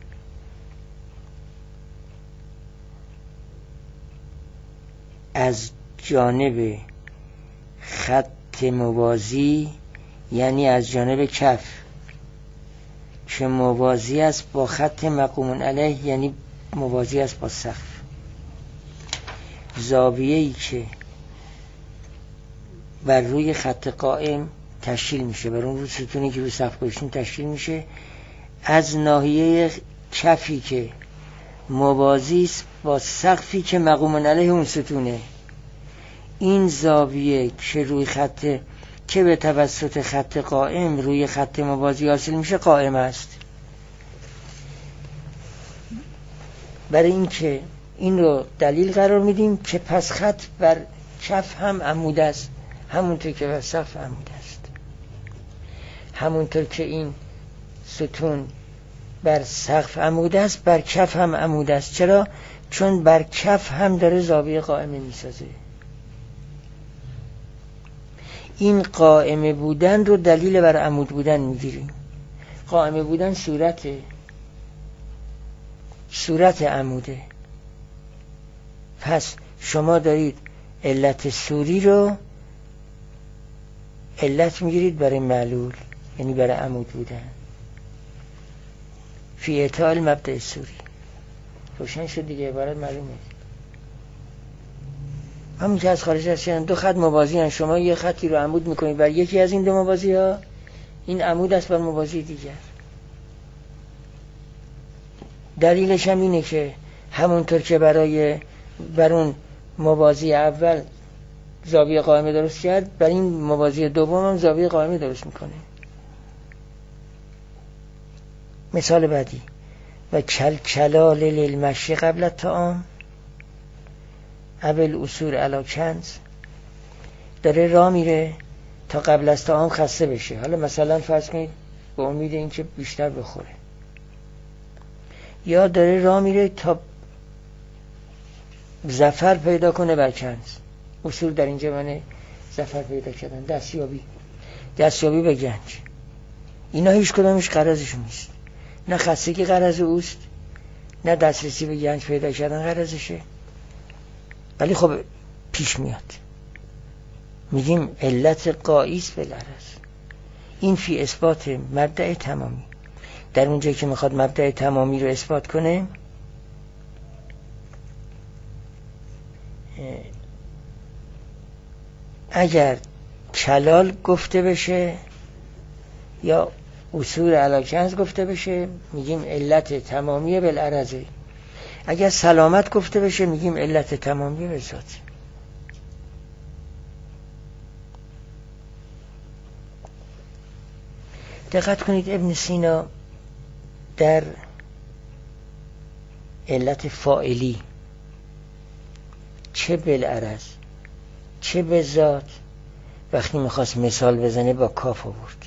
از جانب خط موازی، یعنی از جانب کف که موازی است با خط مقوم علیه، یعنی موازی است با سقف. زاویه‌ای که بر روی خط قائم تشکیل میشه، بر اون رو ستونی که رو سقف گذاشتیم تشکیل میشه، از ناحیه کفی که موازی است با سقفی که مقوم علیه اون ستونه. این زاویه که روی خط که به توسط خط قائم روی خط موازی حاصل میشه قائم است. برای اینکه این رو دلیل قرار میدیم که پس خط بر کف هم عمود است، همونطور که بر سقف عمود است، همونطور که این ستون بر سقف عمود است بر کف هم عمود است. چرا؟ چون بر کف هم داره زاویه قائمه میسازه. این قائمه بودن رو دلیل بر عمود بودن میگیریم. قائمه بودن صورت عموده. پس شما دارید علت سوری رو علت میگیرید برای معلول، یعنی برای عمود بودن. فی اعطال مبدأ سوری. روشن شد دیگه، عبارت معلومه. همون که از خارج هستن دو خط موازی هستن، شما یه خطی رو عمود میکنید بر یکی از این دو موازی ها، این عمود است بر موازی دیگر. دلیلش هم اینه که همونطور که بر اون موازی اول زاویه قائمه درست کرد، بر این موازی دوم هم زاویه قائمه درست میکنه. مثال بعدی، و کلکلال للمشی قبل الطعام اول اصول علا کنز. داره راه میره تا قبل از طعام خسته بشه. حالا مثلا فرض کنید به امید این که بیشتر بخوره، یا داره راه میره تا ظفر پیدا کنه بر کنز. اصول در اینجا معنی ظفر پیدا کردن، دستیابی به گنج. اینا هیچ کدامش غرضشون نیست. نه خستگی غرض اوست، نه دسترسی به گنج پیدا کردن غرضشه، ولی خب پیش میاد. میگیم علت قائیس بالعرض. این فی اثبات مبدأ تمامی. در اونجایی که میخواد مبدأ تمامی رو اثبات کنه، اگر کلال گفته بشه یا اصول علاکنز گفته بشه میگیم علت تمامی بالعرضه. اگر سلامت گفته بشه میگیم علت تمامی بالذات. دقت کنید ابن سینا در علت فاعلی چه بالعرض چه بالذات وقتی میخواست مثال بزنه با کاف آورد.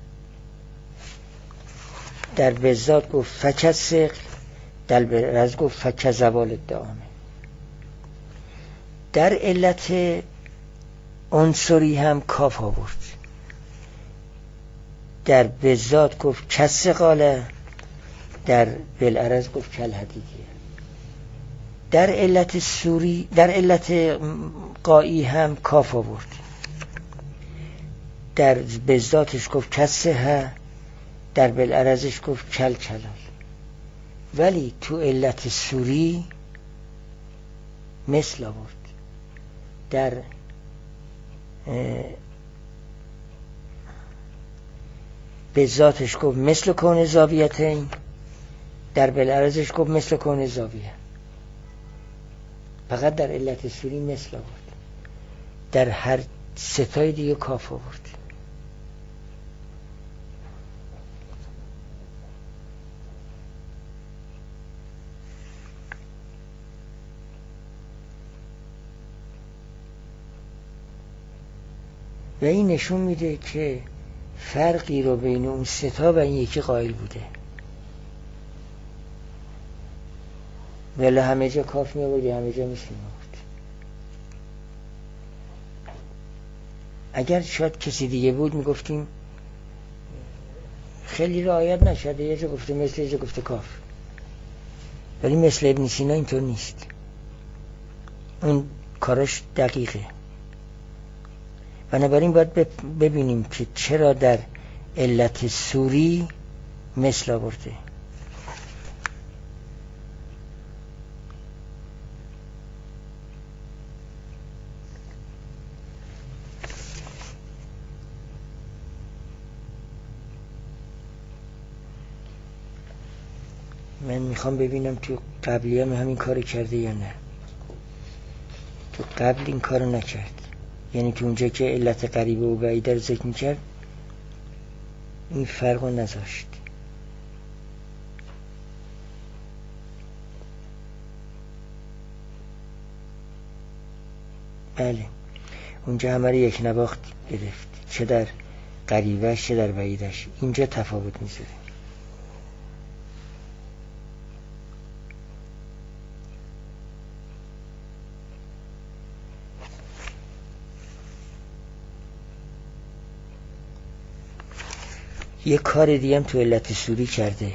در بالذات گفت فک ثقل، در بالعرض گفت فک زوال الدعامه. در علت عنصری هم کاف آورد. در بالذات گفت کس قاله، در بالعرض گفت کل حدیدیه. در علت سوری، در علت قایی هم کاف آورد. در بالذاتش گفت کسه، در بالعرضش گفت کل کلال. ولی تو علت سوری مثل آورد. در بالذاتش گفت مثل کون زاویتین، در بالعرضش گفت مثل کون زاویه. فقط در علت سوری مثل آورد. در هر ستای دیگه کاف آورد. و این نشون میده که فرقی رو بین اون ستا و این یکی قائل بوده. ولی همه جا کاف می‌آورد، همه جا مثل می‌آورد. اگر شاید کسی دیگه بود میگفتیم خیلی رعایت نشده، یه جا گفته مثل، یه جا گفته کاف. ولی مثل ابن سینا اینطور نیست. اون کارش دقیقه. بنابراین باید ببینیم که چرا در علت سوری مثل آورده. من میخوام ببینم تو قبلی هم همین کار کرده یا نه. تو قبل این کارو نکرد. یعنی تو اونجا که علت قریبه و بعیده رو ذکر میکرد این فرق رو نذاشت. بله اونجا همه رو یک نواخت گرفت، چه در قریبهش چه در بعیدش. اینجا تفاوت میذاره. یه کار دیگه هم تو علت سوری کرده.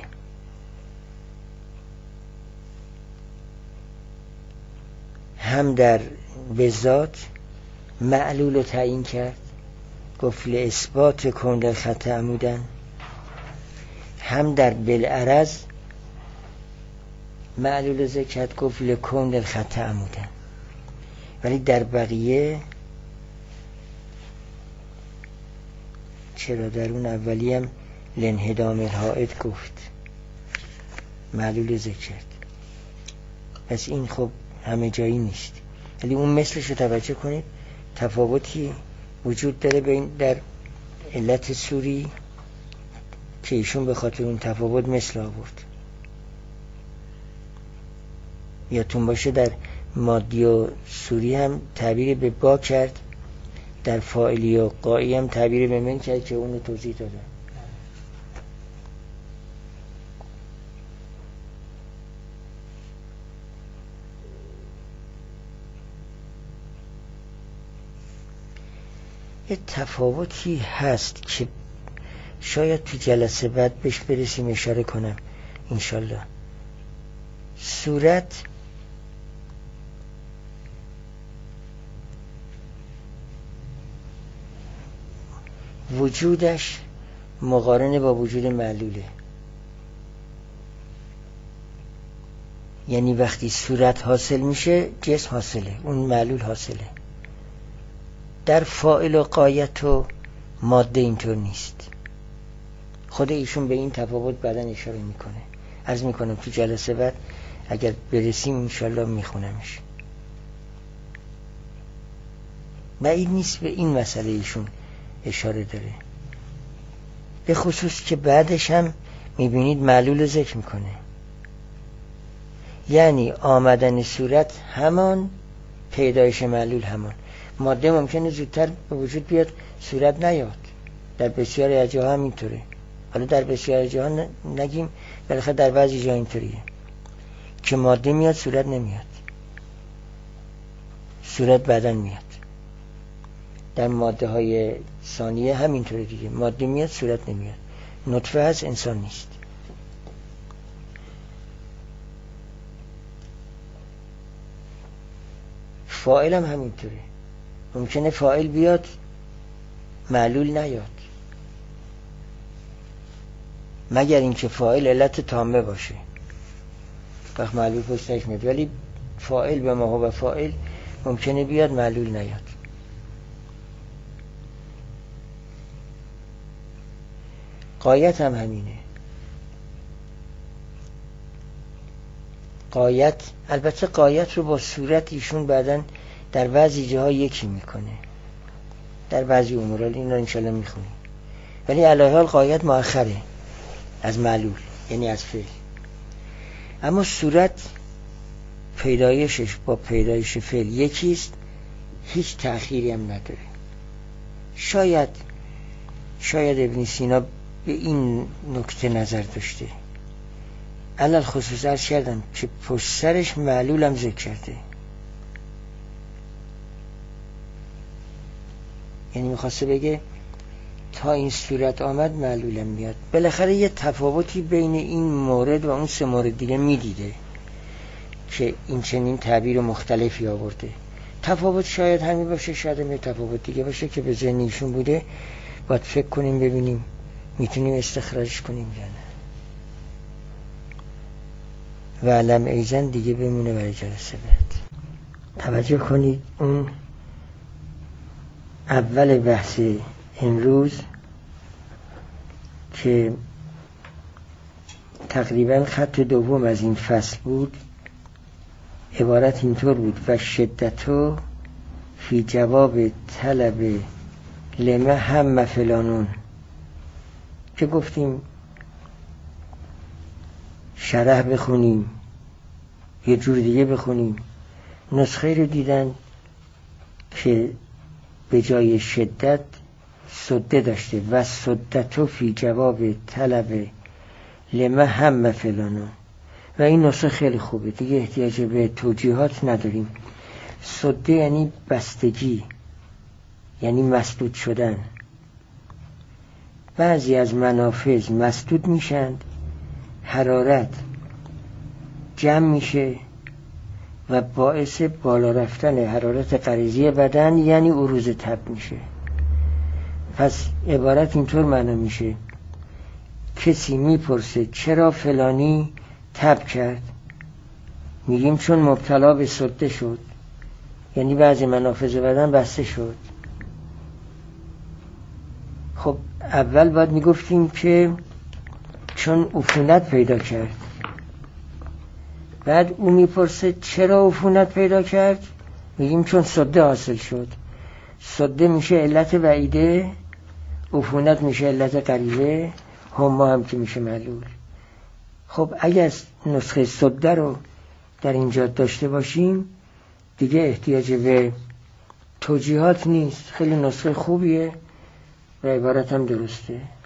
هم در بالذات معلول رو تعیین کرد، گفت اثبات کون خط عمودن. هم در بالعرض معلول ذکر کرد، گفت لکون خط عمودن. ولی در بقیه چرا در اون اولی هم لانهدام الحائط گفت، معلول ذکر کرد. پس این خب همه جایی نیست. ولی اون مثلش رو توجه کنید، تفاوتی وجود داره بین در علت سوری که ایشون به خاطر اون تفاوت مثل آورد. یادتون باشه در مادی و سوری هم تعبیر به با کرد، در فاعلی و قایی هم تعبیر به من کرد که اون رو توضیح داده. یه تفاوتی هست که شاید تو جلسه بعد بهش برسیم اشاره کنم انشالله. صورت وجودش مقارنه با وجود معلوله. یعنی وقتی صورت حاصل میشه جسم حاصله، اون معلول حاصله. در فاعل و غایت و ماده اینطور نیست. خود ایشون به این تفاوت بعداً اشاره میکنه. عرض میکنم تو جلسه بعد اگر برسیم انشالله میخونمش. بعید نیست به این مسئله ایشون اشاره داره، به خصوص که بعدش هم میبینید معلول ذکر میکنه. یعنی آمدن صورت همان، پیدایش معلول همان. ماده ممکنه زودتر به وجود بیاد صورت نیاد، در بسیاری از جاها هم اینطوره. حالا در بسیاری از جاها نگیم، بالاخره در بعضی جا اینطوریه که ماده میاد صورت نمیاد، صورت بعداً میاد. در ماده های ثانیه همینطوره دیگه، ماده میاد صورت نمیاد. نطفه هست، انسان نیست. فاعل هم همینطوره، ممکنه فاعل بیاد معلول نیاد، مگر اینکه فاعل علت تامه باشه، وقت معلول پشتش میاد. ولی فاعل به ما هو فاعل ممکنه بیاد معلول نیاد. غایت هم همینه. غایت، البته غایت رو با صورت ایشون بعدن در بعضی جاها یکی میکنه، در بعضی امور این رو انشالله میخونیم. ولی علی حال غایت مؤخره از معلول، یعنی از فعل. اما صورت پیدایشش با پیدایش فعل یکیست، هیچ تأخیری هم نداره. شاید ابن سینا به این نکته نظر داشته. علل خصوص عرض کردم که پشت سرش معلول هم ذکر کرده. یعنی میخواسته بگه تا این صورت آمد معلولم میاد. بالاخره یه تفاوتی بین این مورد و اون سه مورد دیگه میدیده که این چنین تعبیر مختلفی آورده. تفاوت شاید همین باشه، شاید هم یه تفاوت دیگه باشه که به ذهن ایشون بوده. باید فکر کنیم ببینیم میتونیم استخراج کنیم یا نه. و علم ایزن دیگه بمونه برای جلسه بعد. توجه کنید، اون اول بحث امروز که تقریبا خط دوم از این فصل بود، عبارت اینطور بود: و شدتو فی جواب طلب لمه هم فلانون، که گفتیم شرح بخونیم یه جور دیگه بخونیم. نسخه رو دیدن که به جای شدت سده داشته، و سدتو فی جواب طلب لمه هم فلانون، و این نسخه خیلی خوبه دیگه، احتیاج به توجیهات نداریم. سده یعنی بستگی، یعنی مسدود شدن. بعضی از منافذ مسدود میشن، حرارت جمع میشه و باعث بالا رفتن حرارت غریزی بدن، یعنی عروض تب میشه. پس عبارت اینطور معنا میشه: کسی میپرسه چرا فلانی تب کرد، میگیم چون مبتلا به سده شد، یعنی بعضی منافذ بدن بسته شد. خب اول باید میگفتیم که چون عفونت پیدا کرد. بعد او میپرسه چرا عفونت پیدا کرد، میگیم چون سده حاصل شد. سده میشه علت بعیده، عفونت میشه علت قریبه، هما هم که میشه معلول. خب اگر نسخه سده رو در اینجا داشته باشیم دیگه احتیاج به توجیهات نیست، خیلی نسخه خوبیه و عبارت هم درسته.